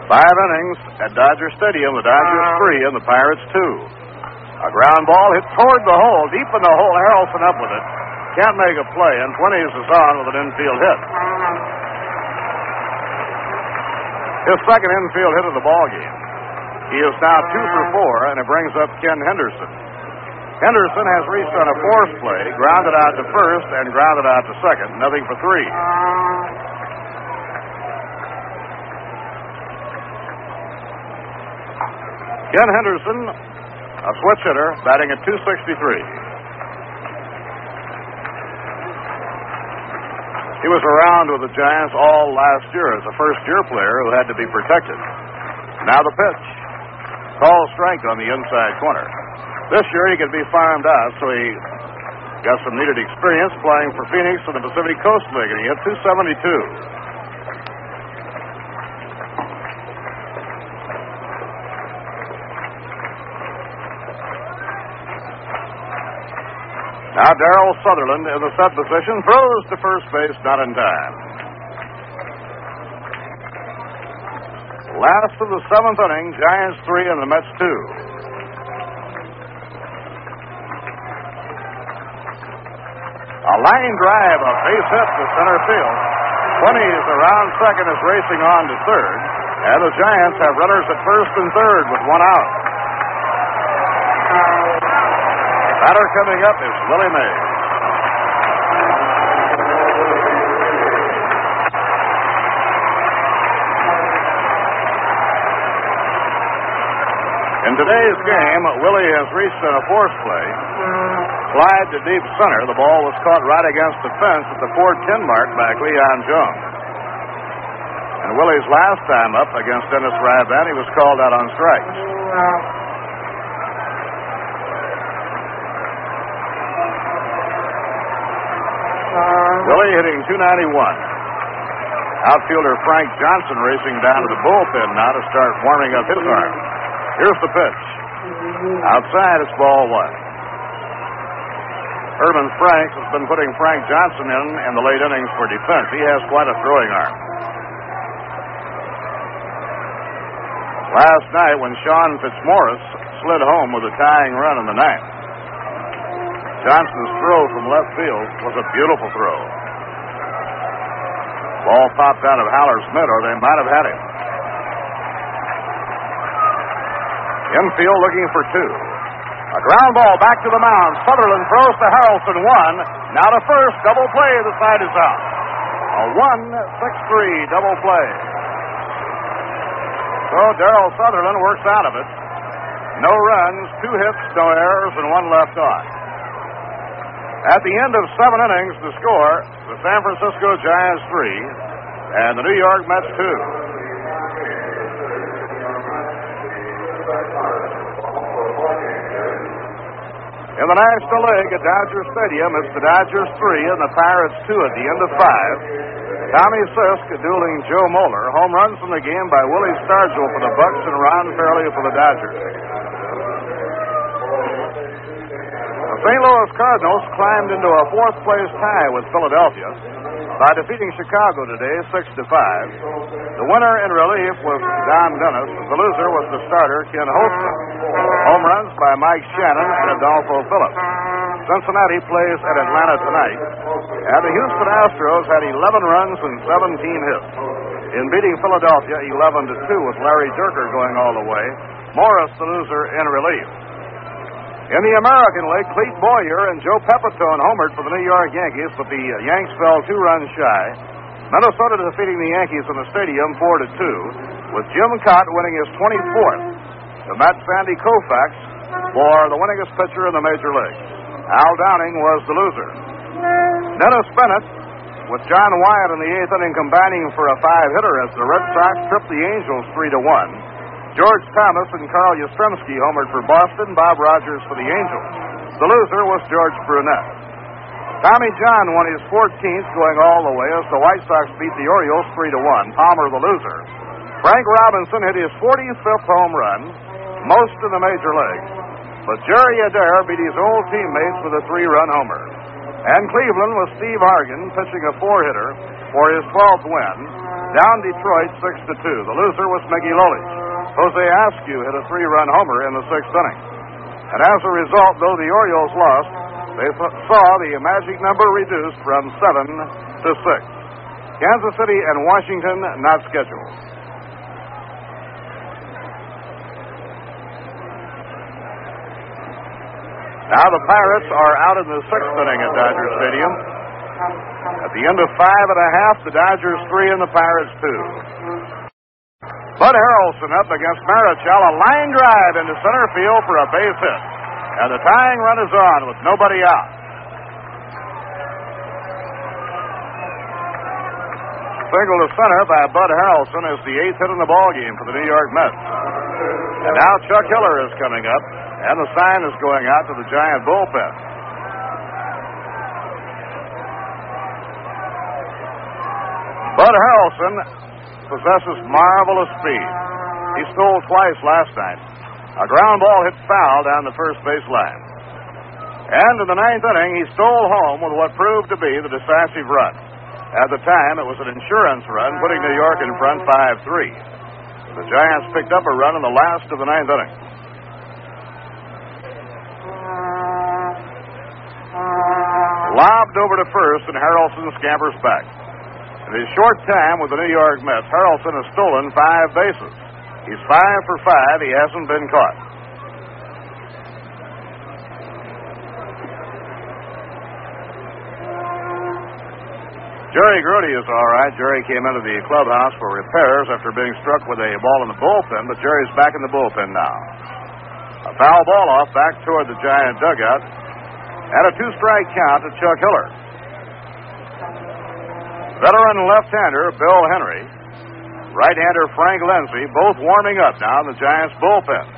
Five innings at Dodger Stadium. The Dodgers three and the Pirates two. A ground ball hit toward the hole, deep in the hole. Harrelson up with it. Can't make a play, and twenties is on with an infield hit. His second infield hit of the ball game. He is now two for four, and it brings up Ken Henderson. Henderson has reached on a force play, grounded out to first, and grounded out to second. Nothing for three. Ken Henderson, a switch hitter, batting at two sixty-three. He was around with the Giants all last year as a first-year player who had to be protected. Now the pitch. Call strike on the inside corner. This year he could be farmed out, so he got some needed experience playing for Phoenix in the Pacific Coast League, and he hit two seventy-two. Now Darryl Sutherland in the set position, throws to first base, not in time. Last of the seventh inning, Giants three and the Mets two. A line drive, a base hit to center field. twenties around second is racing on to third, and the Giants have runners at first and third with one out. Batter coming up is Willie Mays. In today's game, Willie has reached on a force play. Slide to deep center. The ball was caught right against the fence at the four ten mark by Cleon Jones. And Willie's last time up against Dennis Ryban, he was called out on strikes. Willie hitting two ninety-one. Outfielder Frank Johnson racing down to the bullpen now to start warming up his arm. Here's the pitch. Outside, it's ball one. Herman Franks has been putting Frank Johnson in in the late innings for defense. He has quite a throwing arm. Last night, when Sean Fitzmaurice slid home with a tying run in the ninth, Johnson's throw from left field was a beautiful throw. Ball popped out of Haller's mitt, or they might have had him. Infield looking for two. A ground ball back to the mound. Sutherland throws to Harrelson. One. Now to first. Double play. The side is out. A one six three double play. So Darryl Sutherland works out of it. No runs, two hits, no errors, and one left on. At the end of seven innings, the score, the San Francisco Giants three and the New York Mets two. In the National League at Dodger Stadium, it's the Dodgers three and the Pirates two at the end of five. Tommy Sisk dueling Joe Moeller. Home runs in the game by Willie Stargell for the Bucks and Ron Fairley for the Dodgers. The Saint Louis Cardinals climbed into a fourth-place tie with Philadelphia by defeating Chicago today six to five. The winner in relief was Don Dennis. The loser was the starter, Ken Holston. Home runs by Mike Shannon and Adolfo Phillips. Cincinnati plays at Atlanta tonight. And the Houston Astros had eleven runs and seventeen hits in beating Philadelphia eleven to two with Larry Dierker going all the way. Morris, the loser, in relief. In the American League, Clete Boyer and Joe Pepitone homered for the New York Yankees, but the Yanks fell two runs shy. Minnesota defeating the Yankees in the stadium four to two, with Jim Cott winning his twenty-fourth. The Mets' Sandy Koufax bore the winningest pitcher in the major leagues. Al Downing was the loser. Dennis Bennett, with John Wyatt in the eighth inning combining for a five-hitter as the Red Sox tripped the Angels three to one. George Thomas and Carl Yastrzemski homered for Boston, Bob Rogers for the Angels. The loser was George Brunette. Tommy John won his fourteenth, going all the way as the White Sox beat the Orioles three to one. Palmer the loser. Frank Robinson hit his forty-fifth home run, most in the major leagues. But Jerry Adair beat his old teammates with a three-run homer. And Cleveland with Steve Hargan pitching a four-hitter for his twelfth win. down Detroit six to two. The loser was Mickey Lolich. Jose Askew hit a three-run homer in the sixth inning. And as a result, though the Orioles lost, they saw the magic number reduced from seven to six. Kansas City and Washington not scheduled. Now the Pirates are out in the sixth inning at Dodger Stadium. At the end of five and a half, the Dodgers three and the Pirates two. Bud Harrelson up against Marichal, a line drive into center field for a base hit. And the tying run is on with nobody out. Single to center by Bud Harrelson is the eighth hit in the ballgame for the New York Mets. And now Chuck Hiller is coming up, and the sign is going out to the Giant bullpen. Bud Harrelson possesses marvelous speed. He stole twice last night. A ground ball hit foul down the first base line. And in the ninth inning, he stole home with what proved to be the decisive run. At the time, it was an insurance run, putting New York in front five three. The Giants picked up a run in the last of the ninth inning. Lobbed over to first, and Harrelson scampers back. In his short time with the New York Mets, Harrelson has stolen five bases. He's five for five. He hasn't been caught. Jerry Grote is all right. Jerry came into the clubhouse for repairs after being struck with a ball in the bullpen, but Jerry's back in the bullpen now. A foul ball off back toward the Giant dugout, and a two-strike count to Chuck Hiller. Veteran left-hander Bill Henry, right-hander Frank Lindsay, both warming up now in the Giants bullpen.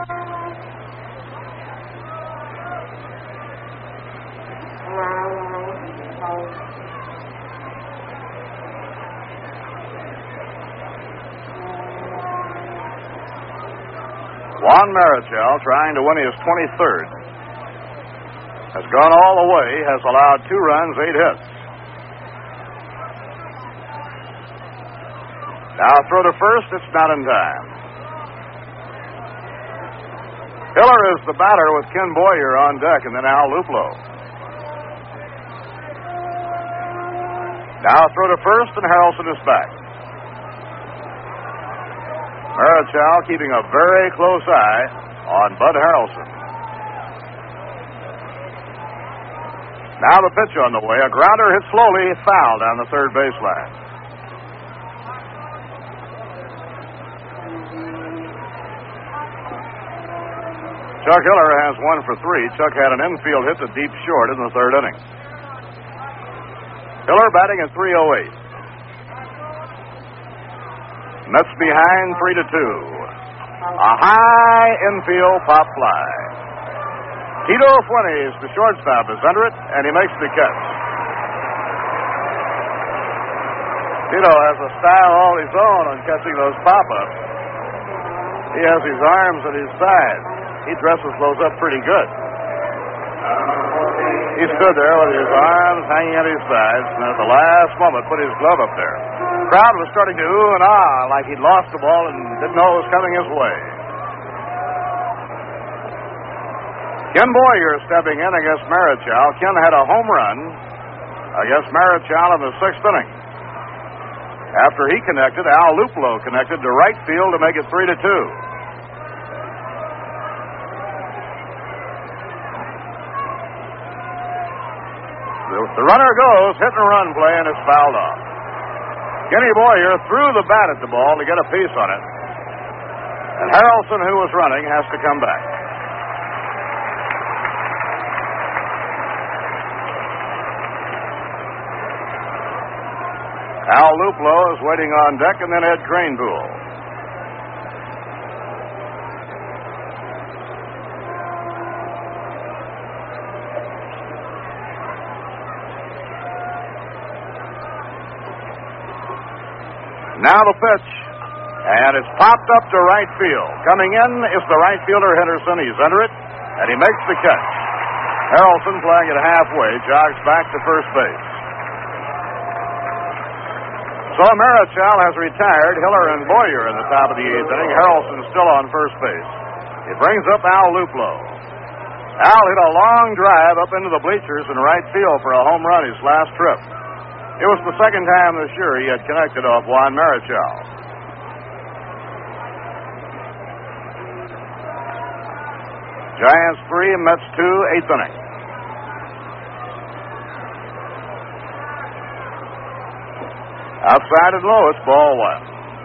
Juan Marichal, trying to win his twenty-third, has gone all the way, has allowed two runs, eight hits. Now throw to first, it's not in time. Hiller is the batter with Ken Boyer on deck, and then Al Luplo. Now throw to first, and Harrelson is back. Marichal keeping a very close eye on Bud Harrelson. Now the pitch on the way. A grounder hit slowly, foul down the third baseline. Chuck Hiller has one for three. Chuck had an infield hit to deep short in the third inning. Hiller batting at three oh eight. Mets behind three to two. A high infield pop fly. Tito Fuentes, the shortstop, is under it, and he makes the catch. Tito has a style all his own on catching those pop-ups. He has his arms at his sides. He dresses those up pretty good. He stood there with his arms hanging at his sides, and at the last moment put his glove up there. The crowd was starting to ooh and ah like he'd lost the ball and didn't know it was coming his way. Ken Boyer stepping in against Marichal. Ken had a home run against Marichal in the sixth inning. After he connected, Al Luplo connected to right field to make it three to two. The runner goes, hit and run play, and it's fouled off. Kenny Boyer threw the bat at the ball to get a piece on it. And Harrelson, who was running, has to come back. Al Luplo is waiting on deck, and then Ed Kranepool. Now the pitch, and it's popped up to right field. Coming in is the right fielder Henderson. He's under it, and he makes the catch. Harrelson, playing it halfway, jogs back to first base. So Marichal has retired. Hiller and Boyer in the top of the eighth inning. Harrelson still on first base. It brings up Al Luplow. Al hit a long drive up into the bleachers in right field for a home run his last trip. It was the second time this year he had connected off Juan Marichal. Giants three, Mets two, eighth inning. Outside and low, it's ball one.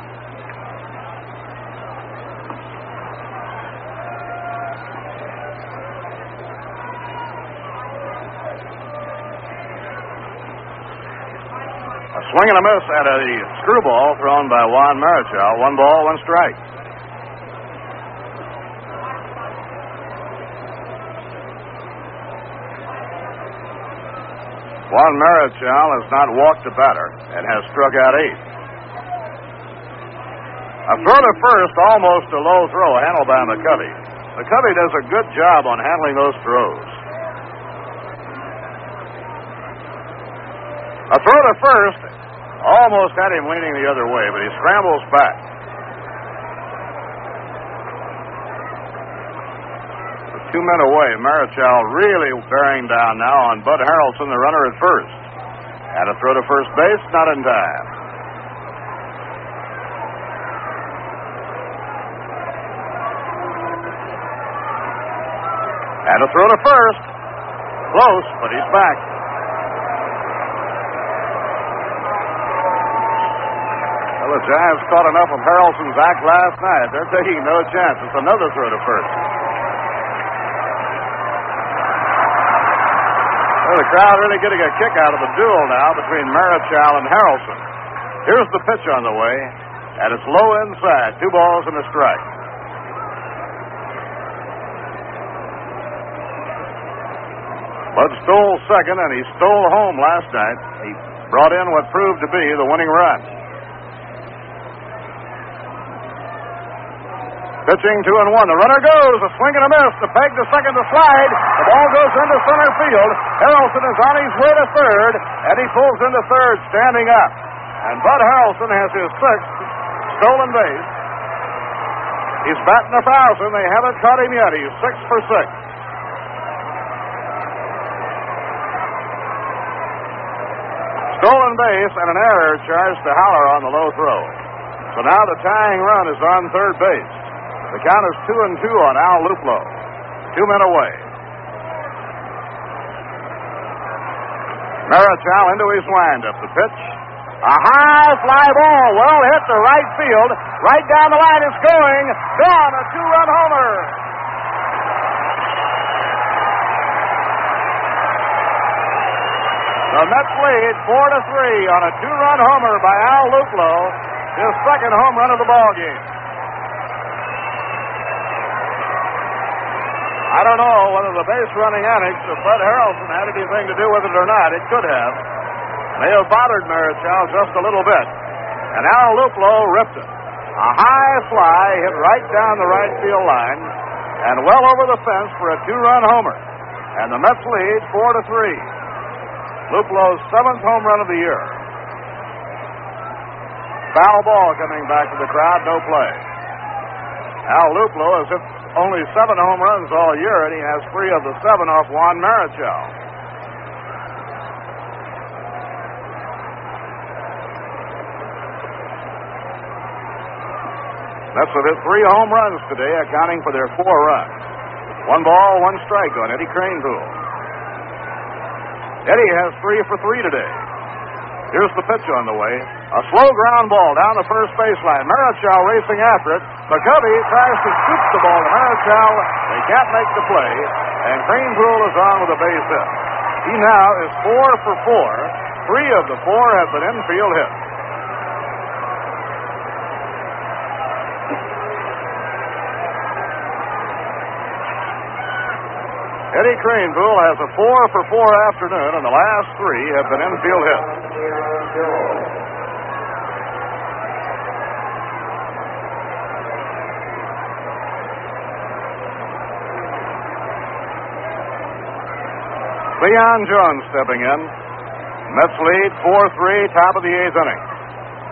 A swing and a miss at a screwball thrown by Juan Marichal. One ball, one strike. Juan Marichal has not walked a batter and has struck out eight. A throw to first, almost a low throw, handled by McCovey. McCovey does a good job on handling those throws. A throw to first almost had him leaning the other way, but he scrambles back. Two men away. Marichal really bearing down now on Bud Harrelson, the runner at first. And a throw to first base, not in time. And a throw to first. Close, but he's back. Well, the Giants caught enough of Harrelson's act last night. They're taking no chance. It's another throw to first. Well, the crowd really getting a kick out of the duel now between Marichal and Harrelson. Here's the pitch on the way, and it's low inside. Two balls and a strike. Bud stole second, and he stole home last night. He brought in what proved to be the winning run. Pitching two and one. The runner goes. A swing and a miss. The peg to second to slide. The ball goes into center field. Harrelson is on his way to third, and he pulls into third, standing up. And Bud Harrelson has his sixth stolen base. He's batting a thousand. They haven't caught him yet. He's six for six. Stolen base and an error charged to Haller on the low throw. So now the tying run is on third base. The count is two and two on Al Luplow. Two men away. Marichal into his windup. The pitch. A high fly ball. Well hit to right field. Right down the line it's going. Gone. A two-run homer. The Mets lead four to three on a two-run homer by Al Luplow. His second home run of the ball game. I don't know whether the base-running antics of Bud Harrelson had anything to do with it or not. It could have. May have bothered Marichal just a little bit. And Al Luplow ripped it. A high fly hit right down the right field line and well over the fence for a two-run homer. And the Mets lead four to three. Luplow's seventh home run of the year. Foul ball coming back to the crowd. No play. Al Luplow has hit only seven home runs all year, and he has three of the seven off Juan Marichal. Mets have hit three home runs today, accounting for their four runs. One ball, one strike on Eddie Kranepool. Eddie has three for three today. Here's the pitch on the way. A slow ground ball down the first baseline. Marichal racing after it. McCovey tries to scoop the ball to Marichal. They can't make the play. And Kranepool is on with a base hit. He now is four for four. Three of the four have been infield hits. Eddie Kranepool has a four for four afternoon, and the last three have been infield hits. Leon Jones stepping in. Mets lead four three, top of the eighth inning.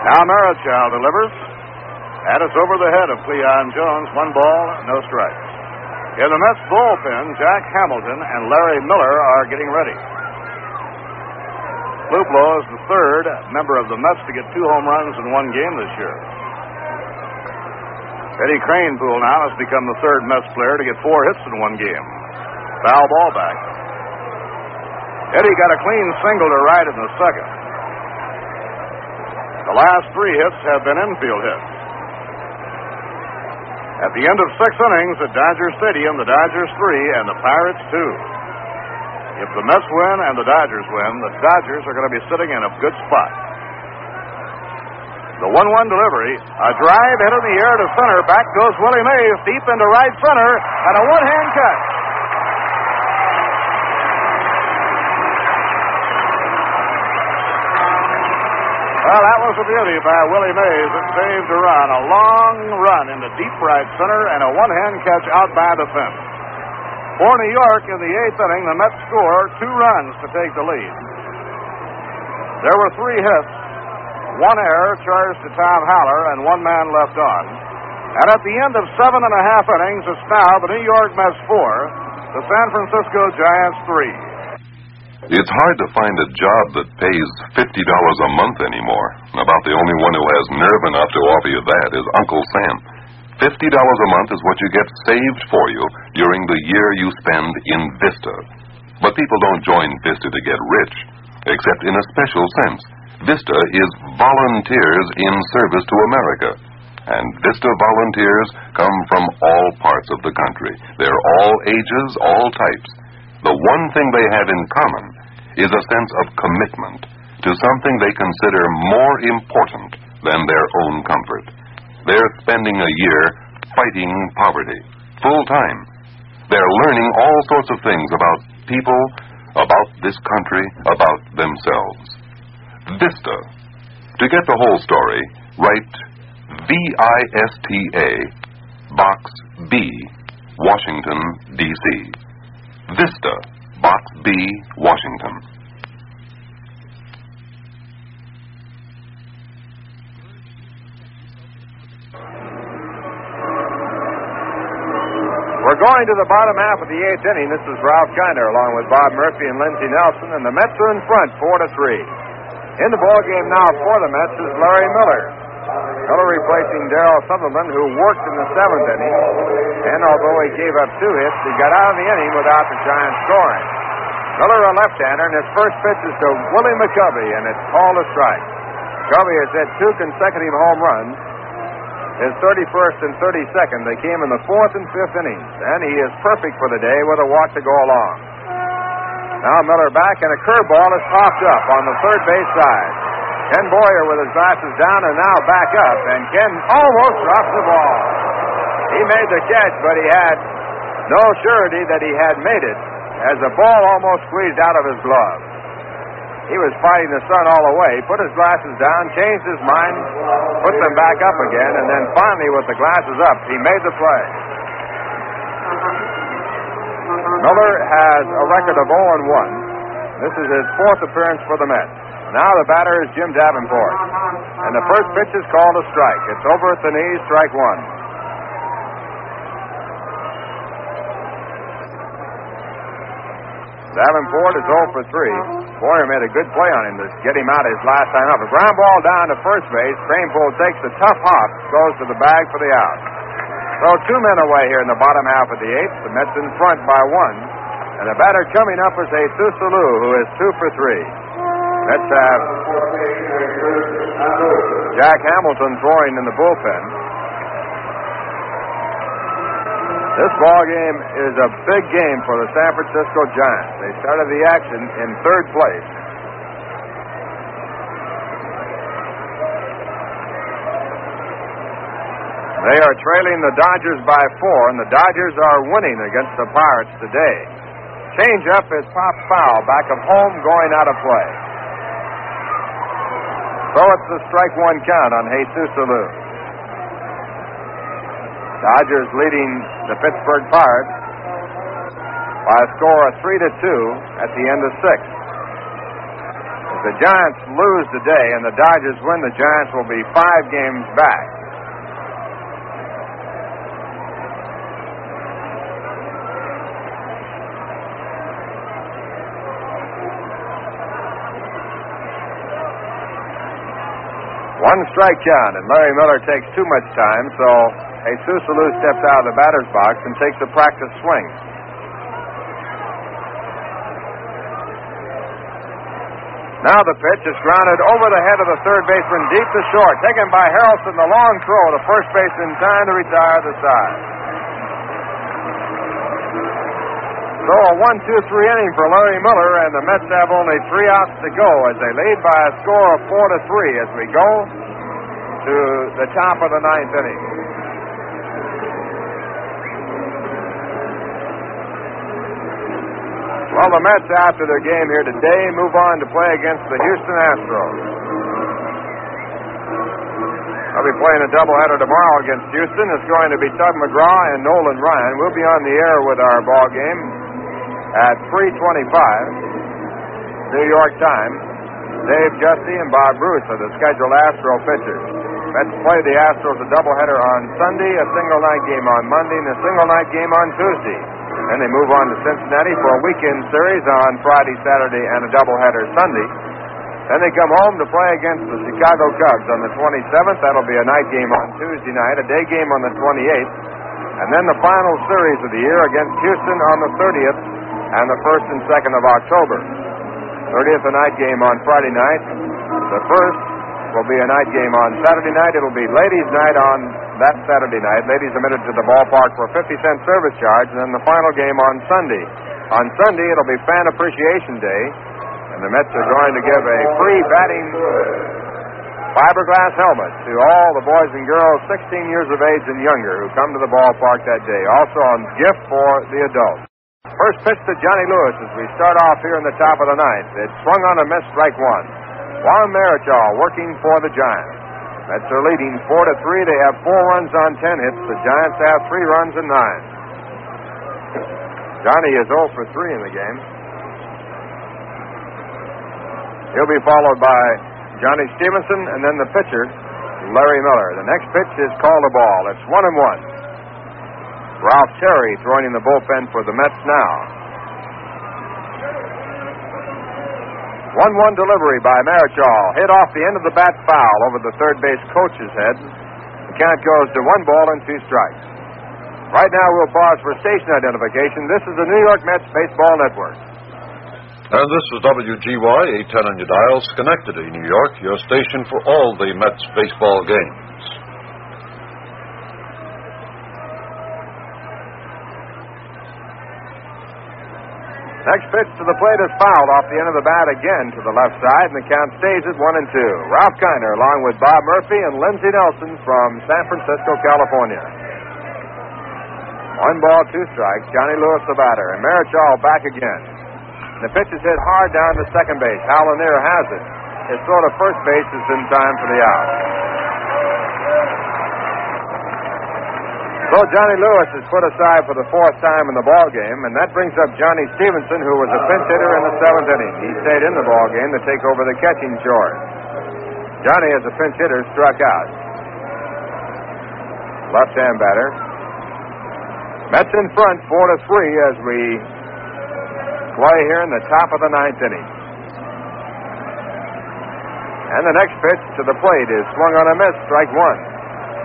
Now Marichal delivers. And it's over the head of Cleon Jones. One ball, no strikes. In the Mets bullpen, Jack Hamilton and Larry Miller are getting ready. Luplow is the third member of the Mets to get two home runs in one game this year. Eddie Kranepool now has become the third Mets player to get four hits in one game. Foul ball back. Eddie got a clean single to right in the second. The last three hits have been infield hits. At the end of six innings at Dodger Stadium, the Dodgers three and the Pirates two. If the Mets win and the Dodgers win, the Dodgers are going to be sitting in a good spot. The one one delivery, a drive hit in the air to center. Back goes Willie Mays deep into right center, and a one-hand catch. Well, that was a beauty by Willie Mays. It saved a run, a long run into deep right center, and a one-hand catch out by the fence. For New York, in the eighth inning, the Mets score two runs to take the lead. There were three hits, one error charged to Tom Haller, and one man left on. And at the end of seven and a half innings, it's now the New York Mets four, the San Francisco Giants three. It's hard to find a job that pays fifty dollars a month anymore. About the only one who has nerve enough to offer you that is Uncle Sam. fifty dollars a month is what you get saved for you during the year you spend in Vista. But people don't join Vista to get rich, except in a special sense. Vista is volunteers in service to America. And Vista volunteers come from all parts of the country. They're all ages, all types. The one thing they have in common is a sense of commitment to something they consider more important than their own comfort. They're spending a year fighting poverty, full time. They're learning all sorts of things about people, about this country, about themselves. Vista. To get the whole story, write V I S T A, Box B, Washington, D C Vista, Box B, Washington. We're going to the bottom half of the eighth inning. This is Ralph Kiner along with Bob Murphy and Lindsey Nelson, and the Mets are in front, four to three. In the ballgame now for the Mets is Larry Miller. Miller replacing Darryl Sutherland, who worked in the seventh inning, and although he gave up two hits, he got out of the inning without the Giants scoring. Miller, a left-hander, and his first pitch is to Willie McCovey, and it's called a strike. McCovey has had two consecutive home runs. His thirty-first and thirty-second, they came in the fourth and fifth innings, and he is perfect for the day with a walk to go along. Now Miller back, and a curveball is popped up on the third base side. Ken Boyer with his glasses down and now back up, and Ken almost drops the ball. He made the catch, but he had no surety that he had made it, as the ball almost squeezed out of his glove. He was fighting the sun all the way. He put his glasses down, changed his mind, put them back up again, and then finally, with the glasses up, he made the play. Miller has a record of oh and one. This is his fourth appearance for the Mets. Now the batter is Jim Davenport. And the first pitch is called a strike. It's over at the knees, strike one. Davenport is oh for three. Boyer made a good play on him to get him out his last time up. A ground ball down to first base. Kranepool takes the tough hop, goes to the bag for the out. So two men away here in the bottom half of the eighth. The Mets in front by one. And the batter coming up is Jesus Alou, who is two for three. Mets have Jack Hamilton throwing in the bullpen. This ball game is a big game for the San Francisco Giants. They started the action in third place. They are trailing the Dodgers by four, and the Dodgers are winning against the Pirates today. Change-up is popped foul, back of home, going out of play. So it's the strike one count on Jesus Alou. Dodgers leading the Pittsburgh Pirates by a score of three to two at the end of six. If the Giants lose today and the Dodgers win, the Giants will be five games back. One strike count, and Larry Miller takes too much time, so Jesus Alou steps out of the batter's box and takes a practice swing. Now the pitch is grounded over the head of the third baseman deep to short. Taken by Harrelson, the long throw to first base in time to retire the side. So a one two three inning for Larry Miller, and the Mets have only three outs to go as they lead by a score of four to three as we go to the top of the ninth inning. Well, the Mets, after their game here today, move on to play against the Houston Astros. They'll be playing a doubleheader tomorrow against Houston. It's going to be Tug McGraw and Nolan Ryan. We'll be on the air with our ball game at three twenty-five New York time. Dave Justy and Bob Bruce are the scheduled Astro pitchers. Mets play the Astros a doubleheader on Sunday, a single night game on Monday, and a single night game on Tuesday. Then they move on to Cincinnati for a weekend series on Friday, Saturday, and a doubleheader Sunday. Then they come home to play against the Chicago Cubs on the twenty-seventh. That'll be a night game on Tuesday night, a day game on the twenty-eighth. And then the final series of the year against Houston on the thirtieth and the first and second of October. thirtieth a night game on Friday night. The first will be a night game on Saturday night. It'll be ladies' night on that Saturday night. Ladies admitted to the ballpark for a fifty cent service charge, and then the final game on Sunday. On Sunday, it'll be Fan Appreciation Day, and the Mets are going to give a free batting fiberglass helmet to all the boys and girls sixteen years of age and younger who come to the ballpark that day. Also a gift for the adults. First pitch to Johnny Lewis as we start off here in the top of the ninth. It's swung on a miss, strike one. Juan Marichal working for the Giants. Mets are leading four to three. They have four runs on ten hits. The Giants have three runs and nine. Johnny is zero for three in the game. He'll be followed by Johnny Stevenson and then the pitcher, Larry Miller. The next pitch is called a ball. It's one and one. Ralph Terry throwing in the bullpen for the Mets now. one one delivery by Marichal. Hit off the end of the bat foul over the third base coach's head. The count goes to one ball and two strikes. Right now we'll pause for station identification. This is the New York Mets Baseball Network. And this is W G Y, eight ten on your dial, Schenectady, New York, your station for all the Mets baseball games. Next pitch to the plate is fouled off the end of the bat again to the left side, and the count stays at one and two. Ralph Kiner along with Bob Murphy and Lindsey Nelson from San Francisco, California. One ball, two strikes. Johnny Lewis the batter, and Marichal back again. The pitch is hit hard down to second base. Hal Lanier has it. His throw to first base is in time for the out. So Johnny Lewis is put aside for the fourth time in the ball game, and that brings up Johnny Stevenson, who was a pinch hitter in the seventh inning. He stayed in the ball game to take over the catching chores. Johnny, as a pinch hitter, struck out. Left-hand batter. Mets in front, four to three, as we play here in the top of the ninth inning. And the next pitch to the plate is swung on a miss, strike one.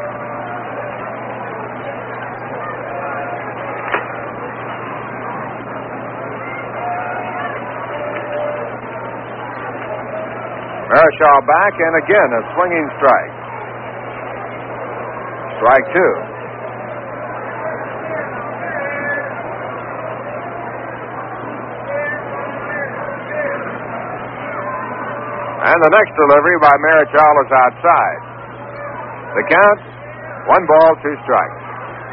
Marichal back, and again a swinging strike. Strike two. And the next delivery by Marichal is outside. The count, one ball, two strikes.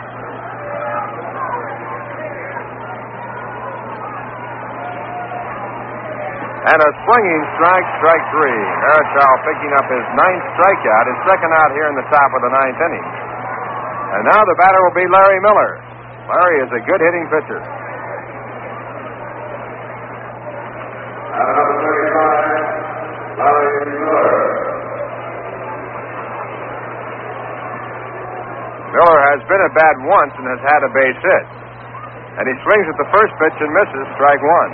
And a swinging strike, strike three. Marichal picking up his ninth strikeout, his second out here in the top of the ninth inning. And now the batter will be Larry Miller. Larry is a good hitting pitcher. Number thirty-five, Miller has been at bat once and has had a base hit. And he swings at the first pitch and misses, strike one.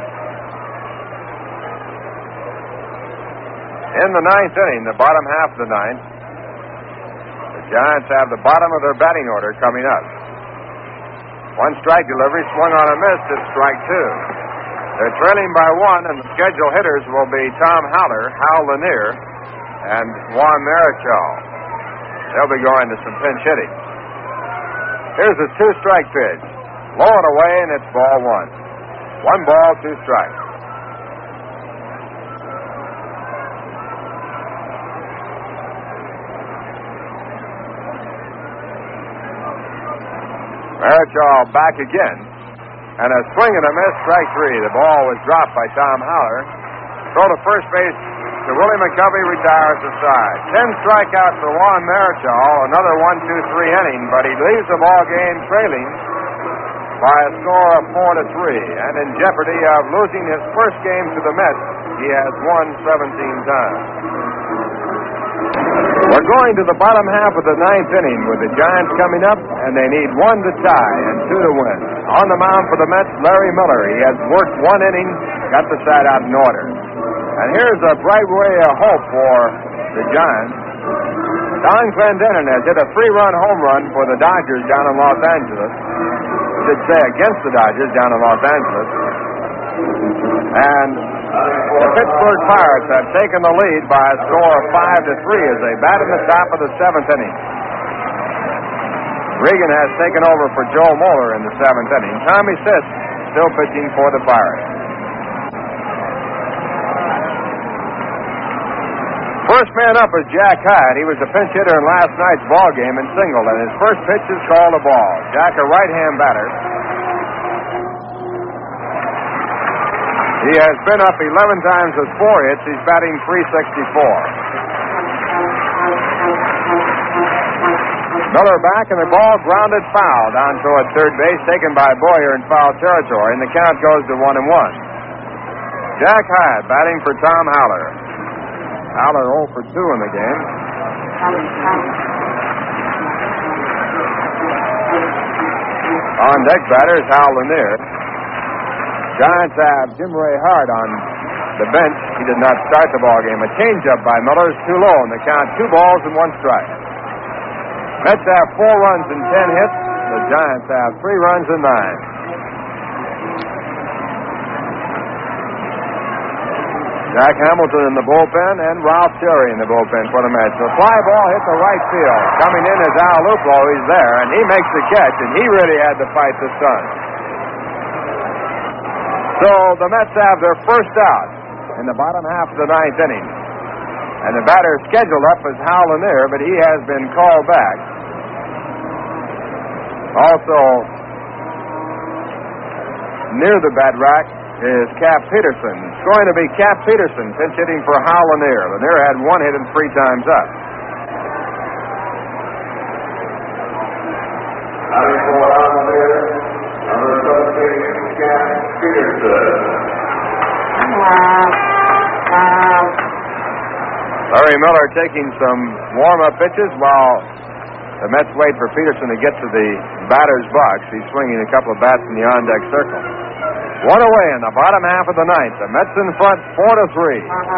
In the ninth inning, the bottom half of the ninth, the Giants have the bottom of their batting order coming up. One strike delivery, swung on a miss, it's strike two. They're trailing by one, and the scheduled hitters will be Tom Haller, Hal Lanier, and Juan Marichal. They'll be going to some pinch hitting. Here's a two-strike pitch. Low and away, and it's ball one. One ball, two strikes. Marichal back again. And a swing and a miss, strike three. The ball was dropped by Tom Haller. Throw to first base to Willie McCovey, retires the side. Ten strikeouts for Juan Marichal. Another one two three inning, but he leaves the ball game trailing by a score of four to three, and in jeopardy of losing his first game to the Mets. He has won seventeen times. We're going to the bottom half of the ninth inning with the Giants coming up, and they need one to tie and two to win. On the mound for the Mets, Larry Miller. He has worked one inning, got the side out in order. And here's a bright ray of hope for the Giants. Don Clendenin has hit a three-run home run for the Dodgers down in Los Angeles. I should say against the Dodgers down in Los Angeles. And the Pittsburgh Pirates have taken the lead by a score of five to three as they bat in the top of the seventh inning. Regan has taken over for Joe Moeller in the seventh inning. Tommy Sisk still pitching for the Pirates. First man up is Jack Hyde. He was the pinch hitter in last night's ball game and singled, and his first pitch is called a ball. Jack, a right-hand batter. He has been up eleven times with four hits. He's batting three sixty-four. Miller back, and the ball grounded foul down toward third base, taken by Boyer in foul territory, and the count goes to one and one. Jack Hyde batting for Tom Haller. Haller oh for two in the game. On deck batter is Hal Lanier. Giants have Jim Ray Hart on the bench. He did not start the ball game. A changeup by Miller is too low, and the count two balls and one strike. Mets have four runs and ten hits. The Giants have three runs and nine. Jack Hamilton in the bullpen and Ralph Cherry in the bullpen for the Mets. The fly ball hit the right field. Coming in is Al Luplo. He's there, and he makes the catch, and he really had to fight the sun. So the Mets have their first out in the bottom half of the ninth inning. And the batter scheduled up is Hal Lanier, but he has been called back. Also, near the bat rack is Cap Peterson. It's going to be Cap Peterson pinch hitting for Hal Lanier. Lanier had one hit and three times up. Having for Hal Lanier, number seventeen, Cap Peterson. Larry Miller taking some warm-up pitches while the Mets wait for Peterson to get to the batter's box. He's swinging a couple of bats in the on-deck circle. One away in the bottom half of the ninth. The Mets in front, four to three.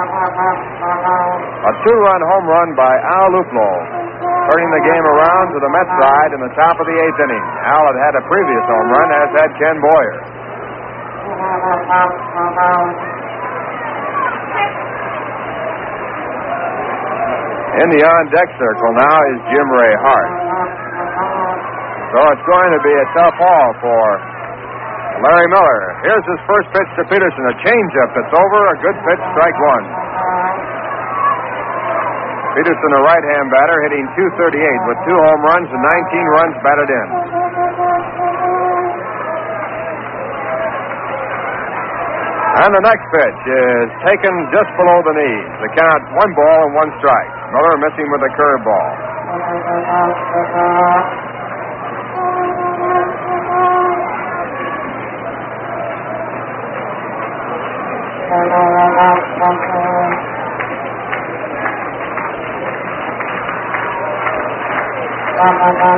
A two-run home run by Al Luplo, turning the game around to the Mets side in the top of the eighth inning. Al had had a previous home run, as had Ken Boyer. In the on-deck circle now is Jim Ray Hart. So it's going to be a tough haul for Larry Miller. Here's his first pitch to Peterson. A changeup that's over. A good pitch, strike one. Peterson, a right-hand batter, hitting two thirty-eight with two home runs and nineteen runs batted in. And the next pitch is taken just below the knees. The count, one ball and one strike. Miller missing with a curveball.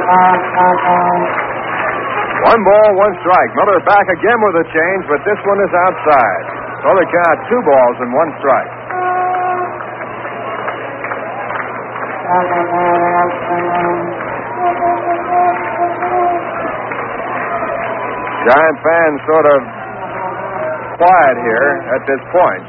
One ball, one strike. Miller back again with a change, but this one is outside. So they count two balls and one strike. Giant fans sort of quiet here at this point.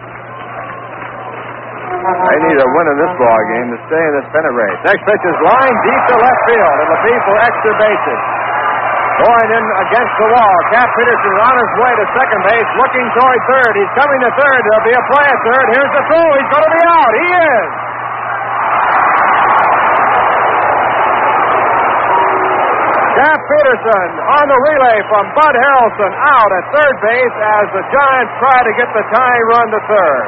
They need a win in this ball game to stay in this pennant race. Next pitch is line deep to left field. It'll be for extra bases. Going in against the wall. Cap Peterson on his way to second base, looking toward third. He's coming to third. There'll be a play at third. Here's the throw. He's going to be out. He is. Cap Peterson on the relay from Bud Harrelson out at third base as the Giants try to get the tying run to third.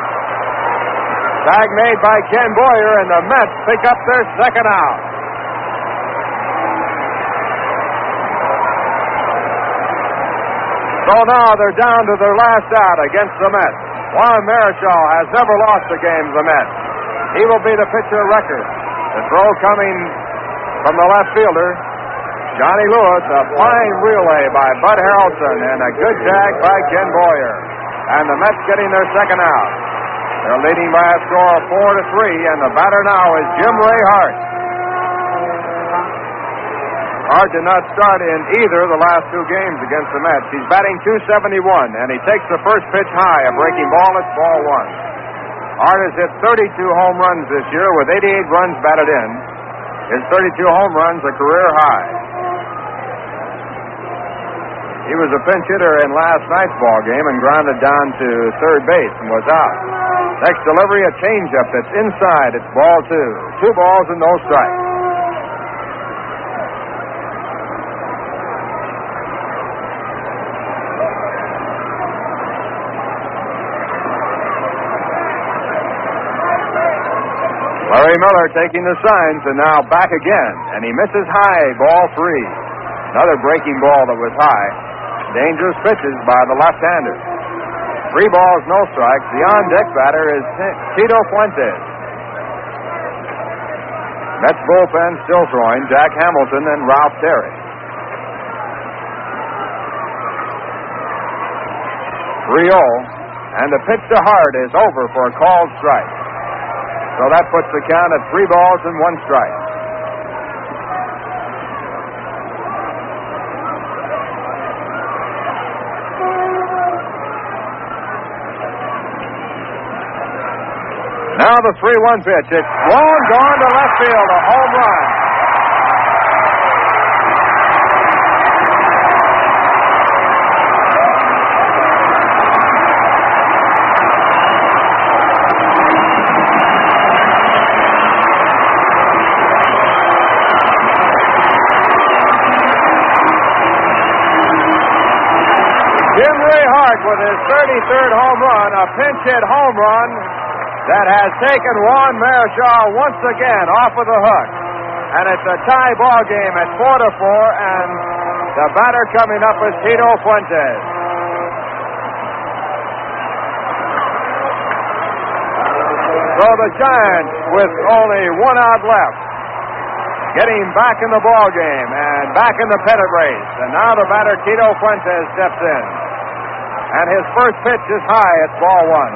Tag made by Ken Boyer, and the Mets pick up their second out. So now they're down to their last out against the Mets. Juan Marichal has never lost a game to the Mets. He will be the pitcher of record. The throw coming from the left fielder, Johnny Lewis. A fine relay by Bud Harrelson and a good tag by Ken Boyer. And the Mets getting their second out. They're leading by a score of four to three, and the batter now is Jim Ray Hart. Hart did not start in either of the last two games against the Mets. He's batting two seventy-one, and he takes the first pitch high, a breaking ball. It's ball one. Hart has hit thirty-two home runs this year with eighty-eight runs batted in. His thirty-two home runs a career high. He was a pinch hitter in last night's ball game and grounded down to third base and was out. Next delivery, a changeup that's inside. It's ball two. Two balls and no strikes. Larry Miller taking the signs and now back again. And he misses high, ball three. Another breaking ball that was high. Dangerous pitches by the left-hander. Three balls, no strikes. The on-deck batter is Tito Fuentes. Mets bullpen still throwing Jack Hamilton and Ralph Terry. three oh, and the pitch to Hart is over for a called strike. So that puts the count at three balls and one strike. Now the three one pitch. It's long gone to left field, a home run. Jim Ray Hart with his thirty-third home run, a pinch hit home run that has taken Juan Marichal once again off of the hook. And it's a tie ball game at four to four, and the batter coming up is Tito Fuentes. So the Giants, with only one out left, getting back in the ball game and back in the pennant race. And now the batter Tito Fuentes steps in. And his first pitch is high. It's ball one.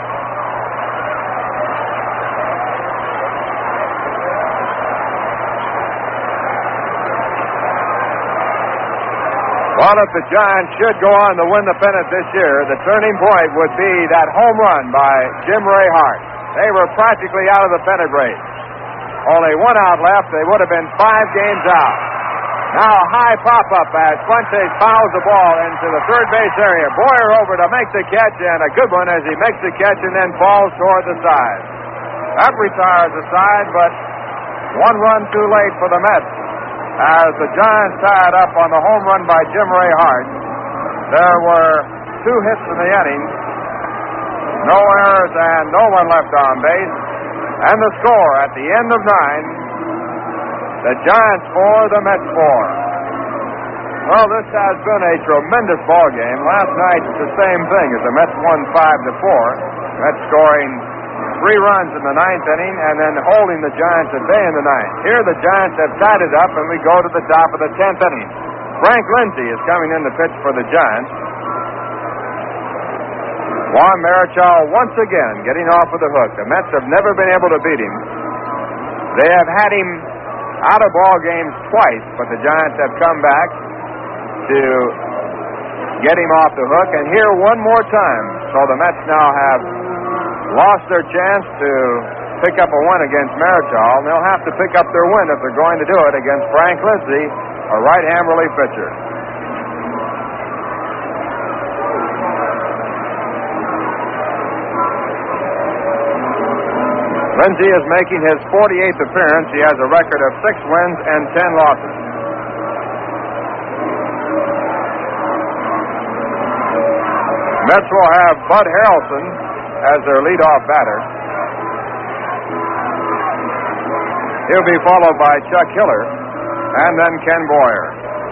Well, if the Giants should go on to win the pennant this year, the turning point would be that home run by Jim Ray Hart. They were practically out of the pennant race. Only one out left. They would have been five games out. Now a high pop-up as Fuentes fouls the ball into the third base area. Boyer over to make the catch, and a good one as he makes the catch and then falls toward the side. That retires the side, but one run too late for the Mets. As the Giants tied up on the home run by Jim Ray Hart, there were two hits in the inning, no errors, and no one left on base. And the score at the end of nine, the Giants four, the Mets four. Well, this has been a tremendous ball game. Last night, the same thing as the Mets won five to four. Mets scoring three runs in the ninth inning and then holding the Giants at bay in the ninth. Here the Giants have tied it up, and we go to the top of the tenth inning. Frank Lindsay is coming in to pitch for the Giants. Juan Marichal once again getting off with the hook. The Mets have never been able to beat him. They have had him out of ball games twice, but the Giants have come back to get him off the hook. And here one more time. So the Mets now have lost their chance to pick up a win against Marichal, and they'll have to pick up their win if they're going to do it against Frank Lindsay, a right-hand relief pitcher. Lindsay is making his forty-eighth appearance. He has a record of six wins and ten losses. Mets will have Bud Harrelson as their leadoff batter. He'll be followed by Chuck Hiller and then Ken Boyer.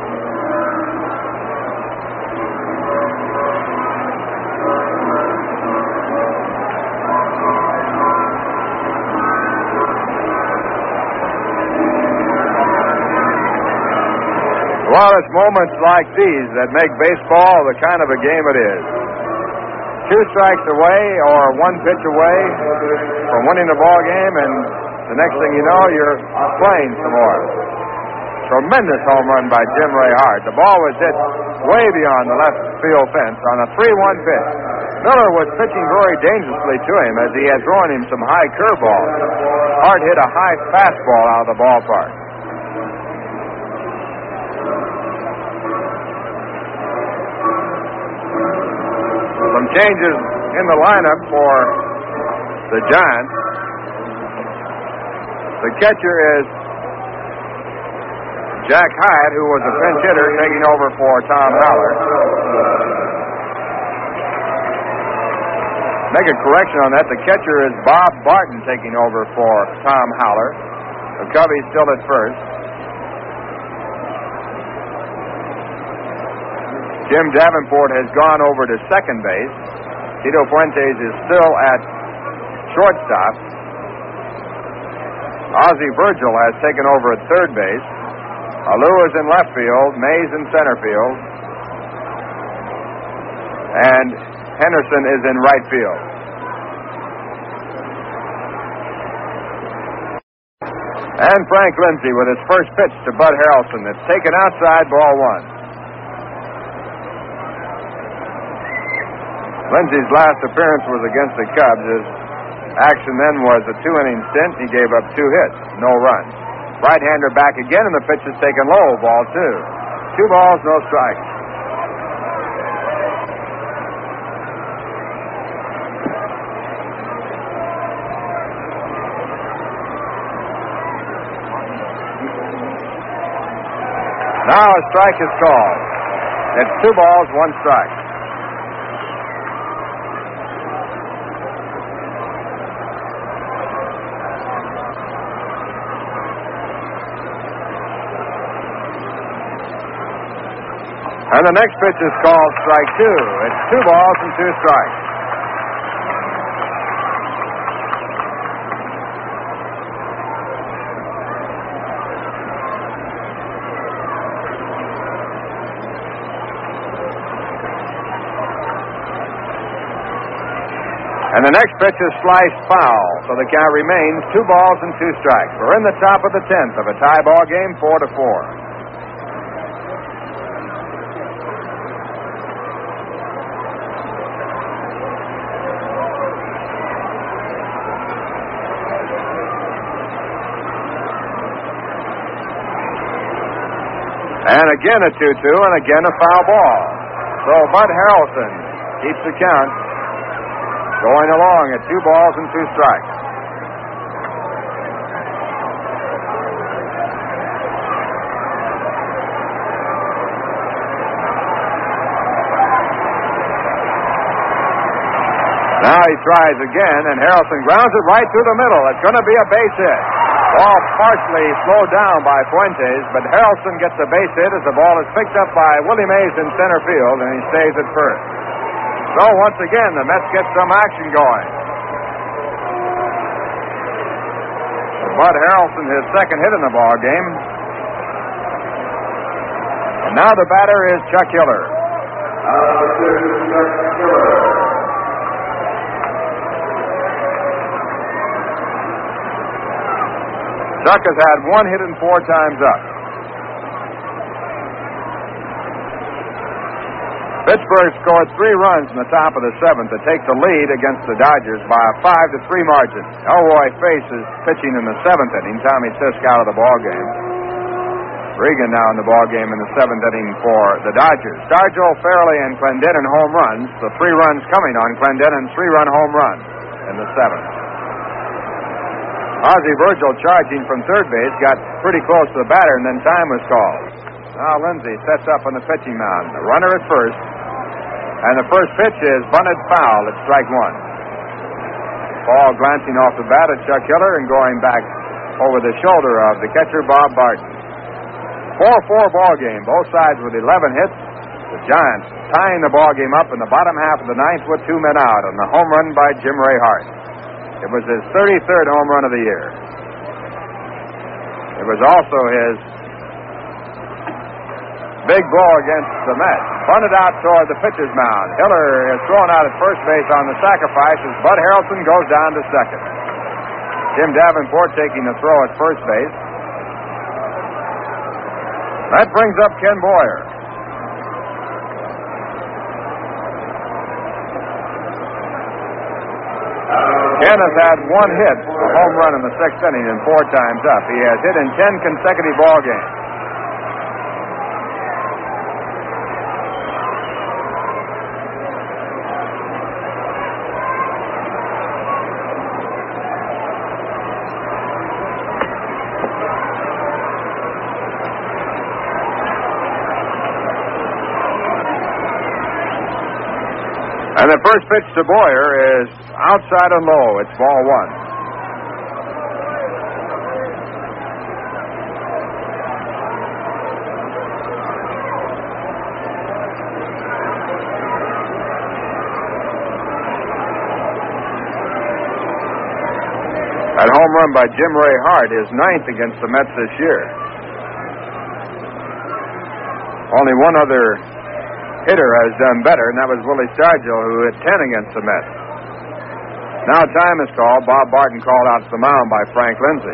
Well, it's moments like these that make baseball the kind of a game it is. Two strikes away or one pitch away from winning the ball game, and the next thing you know, you're playing some more. Tremendous home run by Jim Ray Hart. The ball was hit way beyond the left field fence on a three one pitch. Miller was pitching very dangerously to him as he had thrown him some high curveballs. Hart hit a high fastball out of the ballpark. Some changes in the lineup for the Giants. The catcher is Jack Hyatt, who was a pinch hitter, taking over for Tom Haller. Make a correction on that. The catcher is Bob Barton taking over for Tom Haller. McCovey's still at first. Jim Davenport has gone over to second base. Tito Fuentes is still at shortstop. Ozzie Virgil has taken over at third base. Alou is in left field. Mays in center field. And Henderson is in right field. And Frank Lindsay with his first pitch to Bud Harrelson. It's taken outside, ball one. Lindsay's last appearance was against the Cubs. His action then was a two-inning stint. He gave up two hits, no runs. Right-hander back again, and the pitch is taken low, ball two. Two balls, no strikes. Now a strike is called. It's two balls, one strike. And the next pitch is called strike two. It's two balls and two strikes. And the next pitch is sliced foul, so the count remains two balls and two strikes. We're in the top of the tenth of a tie ball game, four to four. And again a two two, and again a foul ball. So Bud Harrelson keeps the count going along at two balls and two strikes. Now he tries again, and Harrelson grounds it right through the middle. It's going to be a base hit. Ball partially slowed down by Fuentes, but Harrelson gets a base hit as the ball is picked up by Willie Mays in center field, and he stays at first. So once again, the Mets get some action going. Bud Harrelson his second hit in the ball game. And now the batter is Chuck Hiller. Chuck has had one hit and four times up. Pittsburgh scored three runs in the top of the seventh to take the lead against the Dodgers by a five to three margin. Elroy Face is pitching in the seventh inning. Tommy Sisk out of the ball game. Regan now in the ball game in the seventh inning for the Dodgers. Stargell, Fairley, and Clendenin home runs. The three runs coming on Clendenin's three-run home run in the seventh. Ozzie Virgil charging from third base got pretty close to the batter, and then time was called. Now Lindsay sets up on the pitching mound. The runner at first. And the first pitch is bunted foul at strike one. Ball glancing off the bat at Chuck Hiller and going back over the shoulder of the catcher, Bob Barton. four four ball game, both sides with eleven hits. The Giants tying the ball game up in the bottom half of the ninth with two men out on the home run by Jim Ray Hart. It was his thirty-third home run of the year. It was also his big blow against the Mets. Bunted out toward the pitcher's mound. Hiller is thrown out at first base on the sacrifice as Bud Harrelson goes down to second. Jim Davenport taking the throw at first base. That brings up Ken Boyer. Ken has had one hit, a home run in the sixth inning, and four times up. He has hit in ten consecutive ball games. And the first pitch to Boyer is outside and low. It's ball one. That home run by Jim Ray Hart is ninth against the Mets this year. Only one other hitter has done better, and that was Willie Stargell, who hit ten against the Mets. Now time is called. Bob Barton called out to the mound by Frank Lindsay.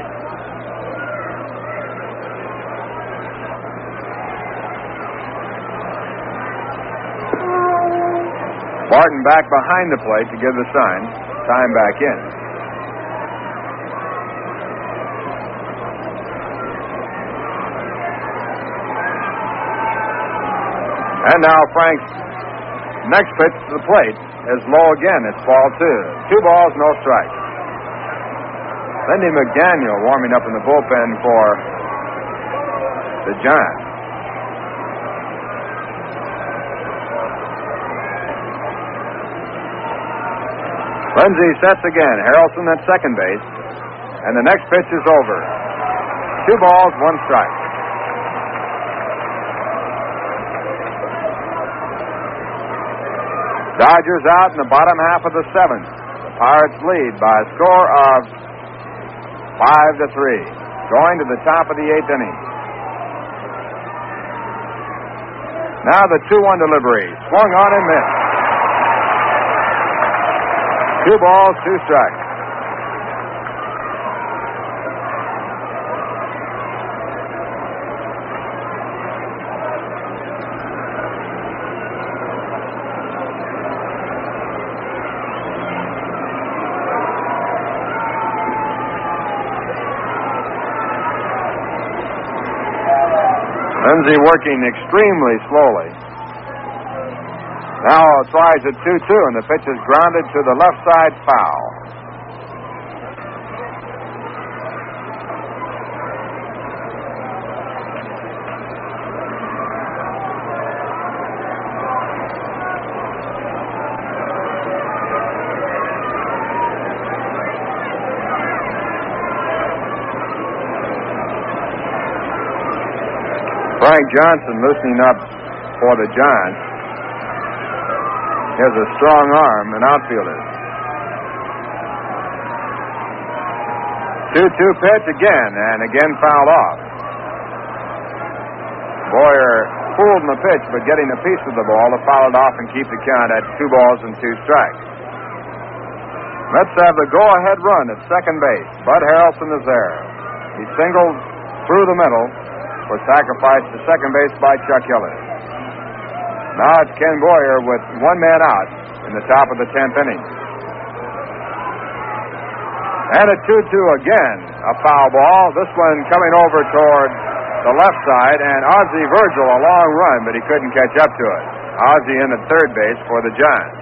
Barton back behind the plate to give the sign. Time back in. And now Frank's next pitch to the plate is low again. It's ball two. Two balls, no strikes. Lindy McDaniel warming up in the bullpen for the Giants. Lindsay sets again. Harrelson at second base. And the next pitch is over. Two balls, one strike. Dodgers out in the bottom half of the seventh. The Pirates lead by a score of five to three. Going to the top of the eighth inning. Now the two one delivery. Swung on and missed. Two balls, two strikes. Lindsay working extremely slowly. Now tries a two two, and the pitch is grounded to the left side foul. Frank Johnson loosening up for the Giants. He has a strong arm, an outfielder. two two pitch again, and again fouled off. Boyer fooled in the pitch, but getting a piece of the ball to foul it off and keep the count at two balls and two strikes. Mets have the go-ahead run at second base. Bud Harrelson is there. He singled through the middle, was sacrificed to second base by Chuck Hillis. Now it's Ken Boyer with one man out in the top of the tenth inning. And a two two again, a foul ball. This one coming over toward the left side, and Ozzie Virgil a long run, but he couldn't catch up to it. Ozzie in at third base for the Giants.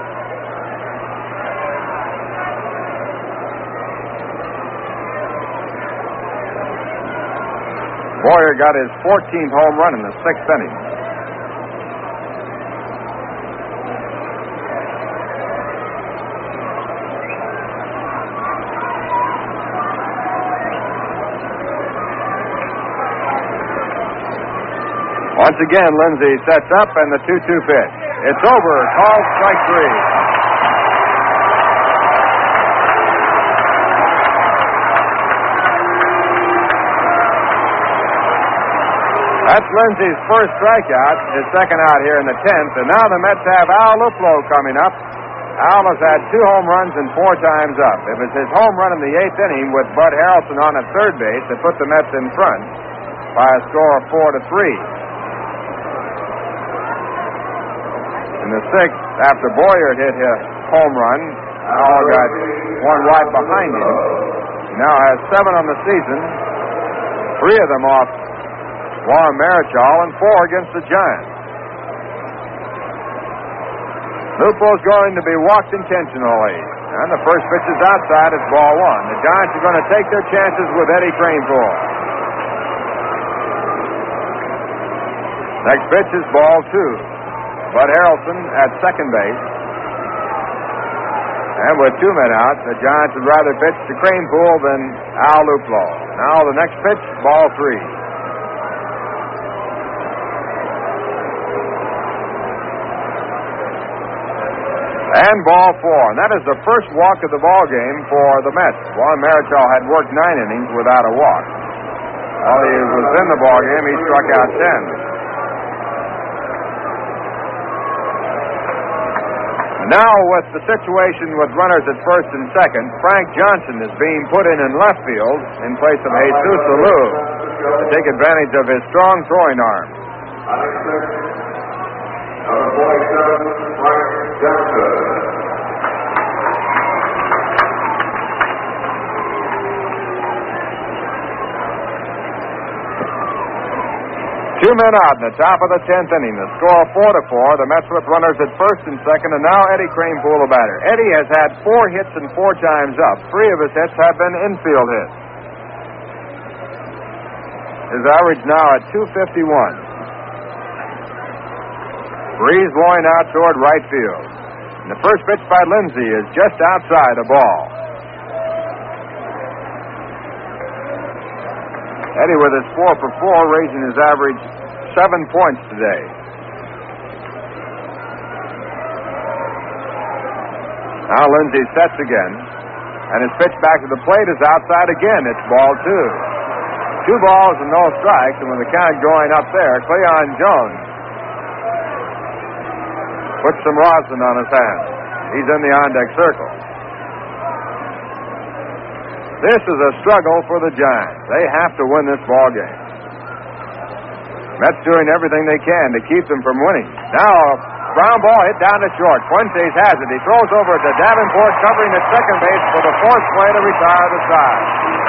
Boyer got his fourteenth home run in the sixth inning. Once again, Lindsay sets up, and the two two pitch. It's over. Called strike three. That's Lindsay's first strikeout, his second out here in the tenth, and now the Mets have Al Luplow coming up. Al has had two home runs and four times up. It was his home run in the eighth inning with Bud Harrelson on at third base that put the Mets in front by a score of four to three. In the sixth, after Boyer hit his home run, Al got one right behind him. He now has seven on the season, three of them off Warren Marichal and four against the Giants. Lupo's going to be walked intentionally, and the first pitch is outside. It's ball one. The Giants are going to take their chances with Eddie Kranepool. Next pitch is ball two. Bud Harrelson at second base. And with two men out, the Giants would rather pitch to Kranepool than Al Luplow. Now the next pitch, ball three. And ball four. And that is the first walk of the ball game for the Mets. Juan Marichal had worked nine innings without a walk. While he was in the ball game, he struck out ten. Now, with the situation with runners at first and second, Frank Johnson is being put in in left field in place of Jesus Alou to take advantage of his strong throwing arm. Number forty-seven, Frank Johnson. Two men out in the top of the tenth inning. The score four to four. The Mets with runners at first and second, and now Eddie Kranepool the batter. Eddie has had four hits and four times up. Three of his hits have been infield hits. His average now at two fifty-one. Breeze blowing out toward right field. And the first pitch by Lindsay is just outside a ball. Eddie with his four for four, raising his average seven points today. Now Lindsay sets again, and his pitch back to the plate is outside again. It's ball two. Two balls and no strikes, and with the count going up there, Cleon Jones puts some rosin on his hands. He's in the on-deck circle. This is a struggle for the Giants. They have to win this ball game. Mets doing everything they can to keep them from winning. Now, ground ball hit down to short. Fuentes has it. He throws over to Davenport, covering at second base for the fourth play to retire the side.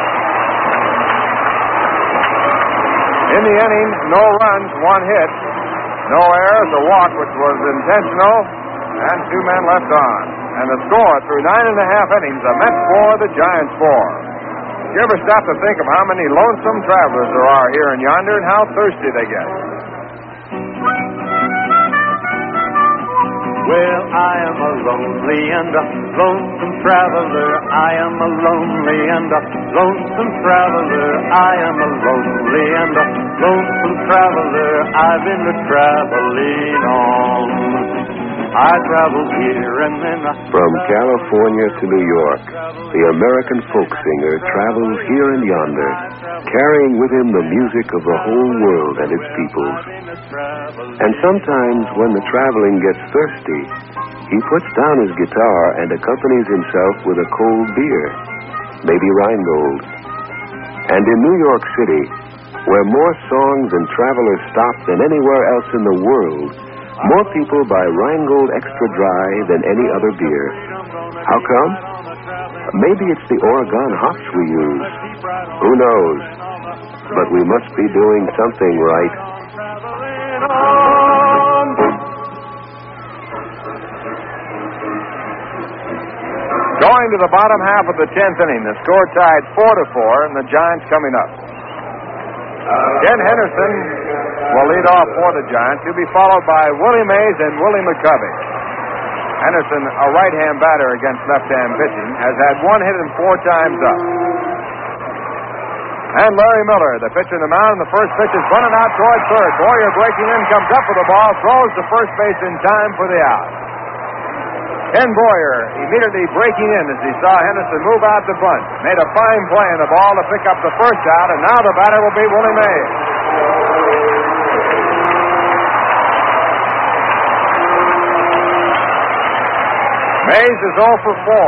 In the inning, no runs, one hit, no errors, a walk which was intentional, and two men left on. And the score through nine and a half innings, the Mets four, the Giants four. You ever stop to think of how many lonesome travelers there are here in yonder and how thirsty they get? Well, I am a lonely and a lonesome traveler. I am a lonely and a lonesome traveler. I am a lonely and a lonesome traveler. I've been a traveling on. I traveled here and then I... From California to New York, the American folk singer travels here and yonder, carrying with him the music of the whole world and its peoples. And sometimes when the traveling gets thirsty, he puts down his guitar and accompanies himself with a cold beer, maybe Rheingold. And in New York City, where more songs and travelers stop than anywhere else in the world, more people buy Rheingold Extra Dry than any other beer. How come? Maybe it's the Oregon hops we use. Who knows? But we must be doing something right. Going to the bottom half of the tenth inning, the score tied four to four, and the Giants coming up. Ken Henderson will lead off for the Giants. He'll be followed by Willie Mays and Willie McCovey. Henderson, a right-hand batter against left-hand pitching, has had one hit and four times up. And Larry Miller, the pitcher in the mound, and the first pitch is running out toward third. Boyer breaking in, comes up with the ball, throws to first base in time for the out. Ken Boyer immediately breaking in as he saw Henderson move out the bunt. Made a fine play in the ball to pick up the first out, and now the batter will be Willie Mays. Mays is oh for four.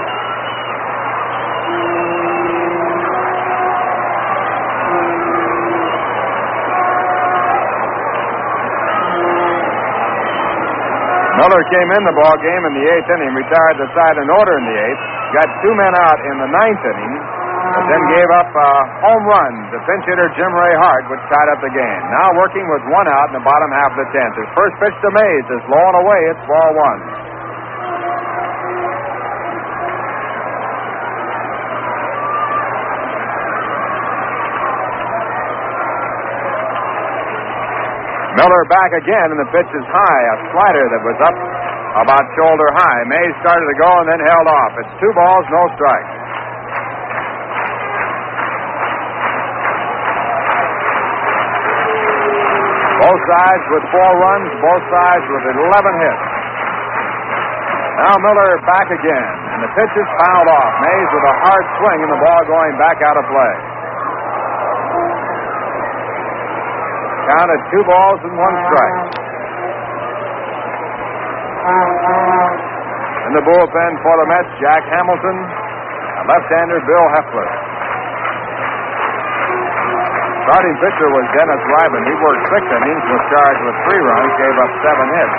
Miller came in the ball game in the eighth inning, retired the side in order in the eighth, got two men out in the ninth inning, but then gave up a home run to pinch hitter Jim Ray Hart, which tied up the game. Now working with one out in the bottom half of the tenth. His first pitch to Mays is low and away. It's ball one. Miller back again, and the pitch is high, a slider that was up about shoulder high. Mays started to go and then held off. It's two balls, no strikes. Both sides with four runs, both sides with eleven hits. Now Miller back again, and the pitch is fouled off. Mays with a hard swing, and the ball going back out of play. Counted two balls and one strike. In the bullpen for the Mets, Jack Hamilton, and left-hander Bill Heffler. Starting pitcher was Dennis Ryman. He worked six innings, was charged with three runs, gave up seven hits.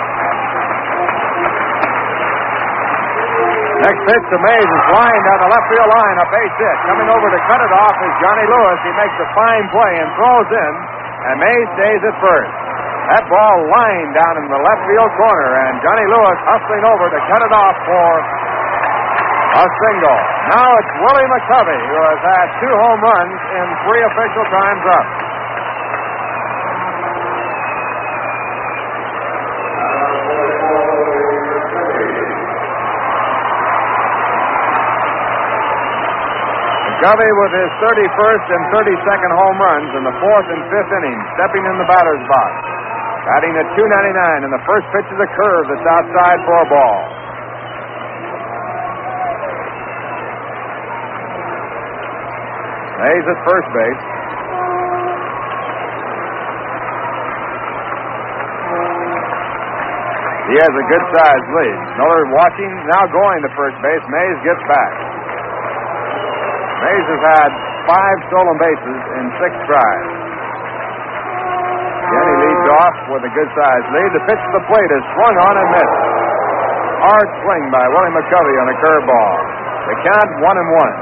Next pitch to Mays is lined down the left field line, a base hit. Coming over to cut it off is Johnny Lewis. He makes a fine play and throws in. And Mays stays at first. That ball lined down in the left field corner, and Johnny Lewis hustling over to cut it off for a single. Now it's Willie McCovey, who has had two home runs in three official times up. McCovey with his thirty-first and thirty-second home runs in the fourth and fifth innings, stepping in the batter's box. Batting at two ninety-nine, and the first pitch is a curve that's outside for a ball. Mays at first base. He has a good-sized lead. Miller watching, now going to first base. Mays gets back. Mays has had five stolen bases in six tries. Again, he leads off with a good-sized lead. The pitch to the plate is swung on and missed. Hard swing by Willie McCovey on a curveball. The count one and one.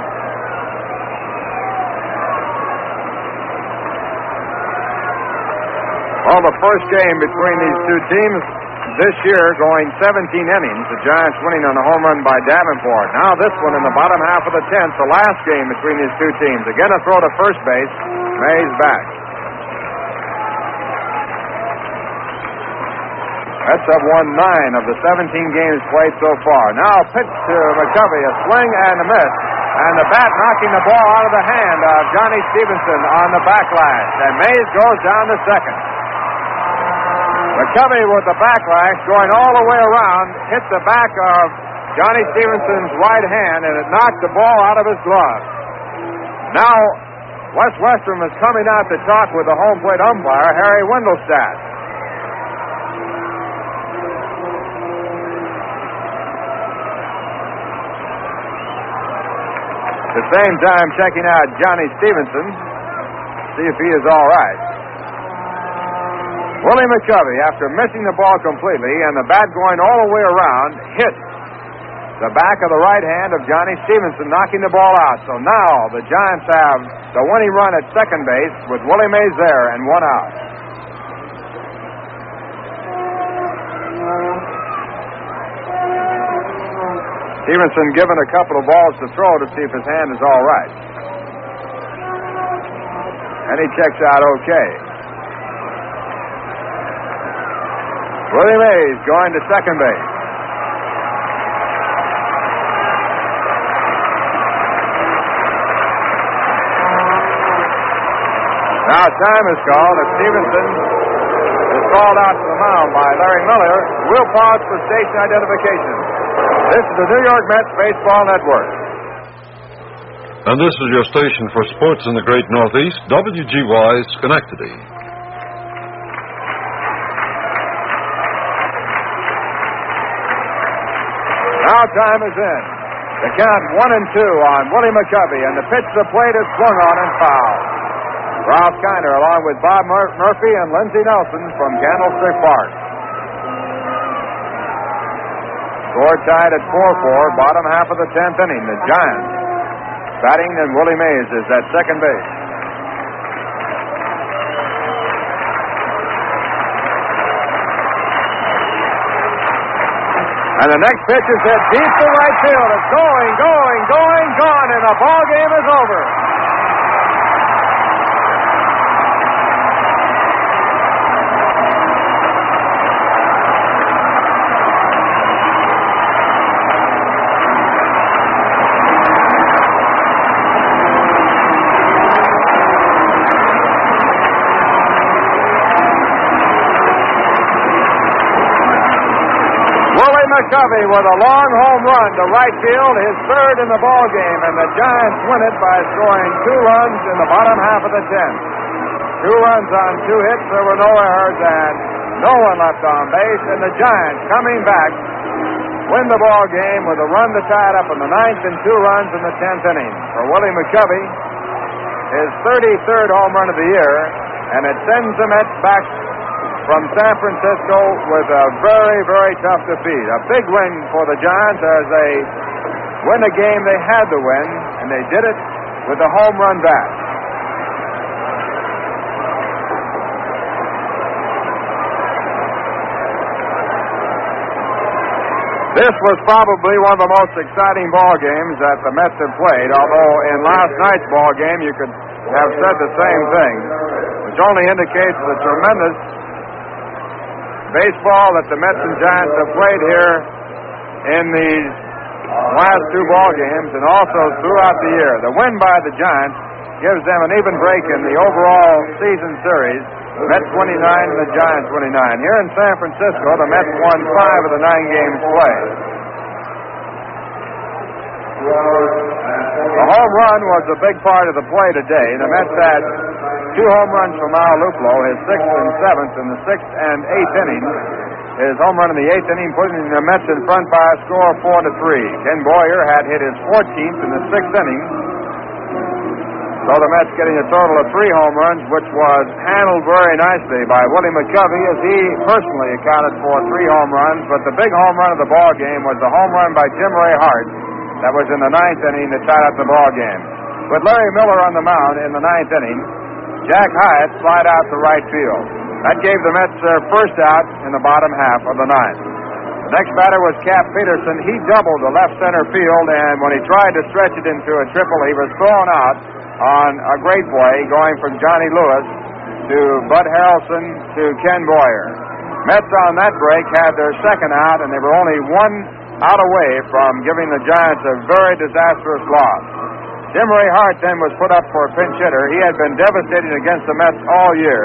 Well, the first game between these two teams this year going seventeen innings, the Giants winning on a home run by Davenport. Now this one in the bottom half of the tenth, the last game between these two teams. Again, a throw to first base. Mays back. Mets have won nine of the seventeen games played so far. Now a pitch to McCovey, a swing and a miss. And the bat knocking the ball out of the hand of Johnny Stevenson on the backlash. And Mays goes down to second. McCovey with the backlash going all the way around, hit the back of Johnny Stevenson's right hand, and it knocked the ball out of his glove. Now, Wes Westrom is coming out to talk with the home plate umpire, Harry Wendelstadt. At the same time, checking out Johnny Stevenson, see if he is all right. Willie McCovey, after missing the ball completely and the bat going all the way around, hit the back of the right hand of Johnny Stevenson, knocking the ball out. So now the Giants have the winning run at second base with Willie Mays there and one out. Stevenson given a couple of balls to throw to see if his hand is all right. And he checks out okay. Willie Mays going to second base. Now time is called as Stevenson is called out to the mound by Larry Miller. We'll pause for station identification. This is the New York Mets Baseball Network. And this is your station for sports in the Great Northeast, W G Y Schenectady. Now time is in. The count one and two on Willie McCovey, and the pitch to the plate is swung on and fouled. Ralph Kiner along with Bob Mur- Murphy and Lindsey Nelson from Candlestick Park. Score tied at four four, bottom half of the tenth inning. The Giants batting, and Willie Mays is at second base. And the next pitch is hit deep to right field. It's going, going, going, gone, and the ball game is over. McCovey with a long home run to right field, his third in the ball game, and the Giants win it by scoring two runs in the bottom half of the tenth. Two runs on two hits, there were no errors, and no one left on base, and the Giants coming back win the ball game with a run to tie it up in the ninth and two runs in the tenth inning. For Willie McCovey, his thirty-third home run of the year, and it sends the Mets back from San Francisco with a very, very tough defeat. A big win for the Giants as they win a game they had to win, and they did it with a home run bat. This was probably one of the most exciting ball games that the Mets have played, although in last night's ball game you could have said the same thing, which only indicates the tremendous baseball that the Mets and Giants have played here in these last two ball games and also throughout the year. The win by the Giants gives them an even break in the overall season series. Mets twenty-nine and the Giants twenty-nine. Here in San Francisco, the Mets won five of the nine games played. The home run was a big part of the play today. The Mets had two home runs from Al Luplo, his sixth and seventh in the sixth and eighth innings. His home run in the eighth inning putting the Mets in front by a score of four to three. Ken Boyer had hit his fourteenth in the sixth inning. So the Mets getting a total of three home runs, which was handled very nicely by Willie McCovey, as he personally accounted for three home runs. But the big home run of the ball game was the home run by Jim Ray Hart that was in the ninth inning that tied up the ball game. With Larry Miller on the mound in the ninth inning, Jack Hyatt slid out to right field. That gave the Mets their first out in the bottom half of the ninth. The next batter was Cap Peterson. He doubled the left center field, and when he tried to stretch it into a triple, he was thrown out on a great play, going from Johnny Lewis to Bud Harrelson to Ken Boyer. Mets on that break had their second out, and they were only one out away from giving the Giants a very disastrous loss. Jim Ray Hart then was put up for a pinch hitter. He had been devastating against the Mets all year.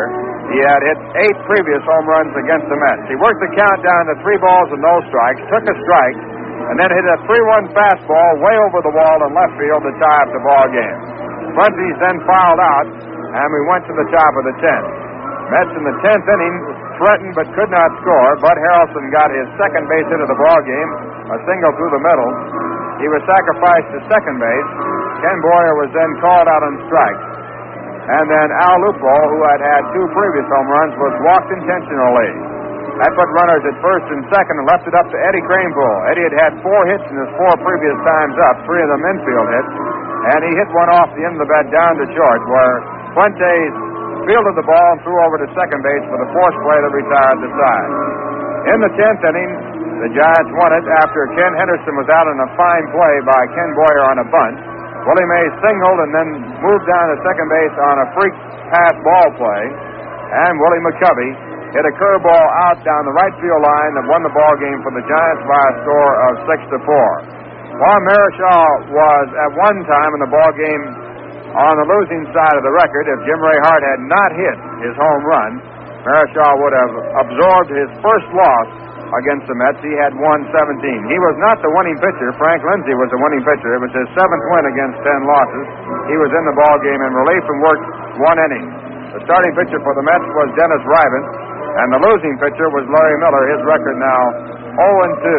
He had hit eight previous home runs against the Mets. He worked the count down to three balls and no strikes, took a strike, and then hit a three one fastball way over the wall in left field to tie up the ball game. Prunties then fouled out, and we went to the top of the tenth. Mets in the tenth inning threatened but could not score. Bud Harrelson got his second base hit of the ball game, a single through the middle. He was sacrificed to second base. Ken Boyer was then called out on strikes. And then Al Lupo, who had had two previous home runs, was walked intentionally. That put runners at first and second and left it up to Eddie Kranepool. Eddie had had four hits in his four previous times up, three of them infield hits, and he hit one off the end of the bat down to short, where Fuentes fielded the ball and threw over to second base for the force play that retired the side. In the tenth inning, the Giants won it after Ken Henderson was out on a fine play by Ken Boyer on a bunt. Willie Mays singled and then moved down to second base on a freak pass ball play, and Willie McCovey hit a curveball out down the right field line that won the ball game for the Giants by a score of six to four. Juan Marichal was at one time in the ball game on the losing side of the record. If Jim Ray Hart had not hit his home run, Marichal would have absorbed his first loss against the Mets. He had won seventeen. He was not the winning pitcher. Frank Lindsay was the winning pitcher. It was his seventh win against ten losses. He was in the ball game in relief and worked one inning. The starting pitcher for the Mets was Dennis Rivant, and the losing pitcher was Larry Miller. His record now oh and two.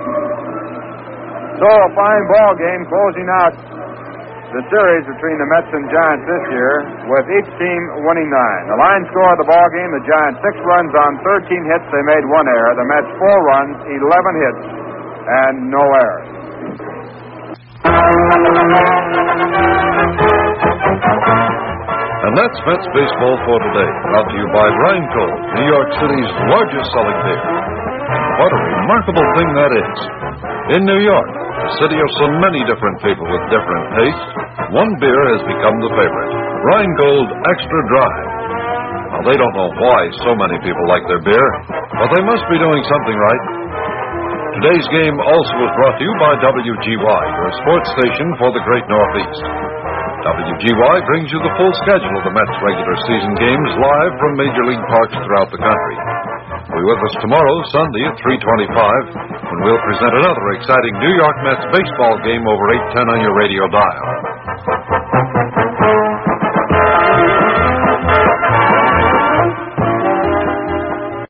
So a fine ball game closing out the series between the Mets and Giants this year, with each team winning nine. The line score of the ball game, the Giants six runs on thirteen hits. They made one error. The Mets four runs, eleven hits, and no errors. And that's Mets baseball for today, brought to you by Rheingold, New York City's largest selling beer. What a remarkable thing that is. In New York, a city of so many different people with different tastes, one beer has become the favorite, Rheingold Extra Dry. Now, they don't know why so many people like their beer, but they must be doing something right. Today's game also was brought to you by W G Y, your sports station for the Great Northeast. W G Y brings you the full schedule of the Mets regular season games live from Major League parks throughout the country. Be with us tomorrow, Sunday at three twenty-five, when we'll present another exciting New York Mets baseball game over eight ten on your radio dial.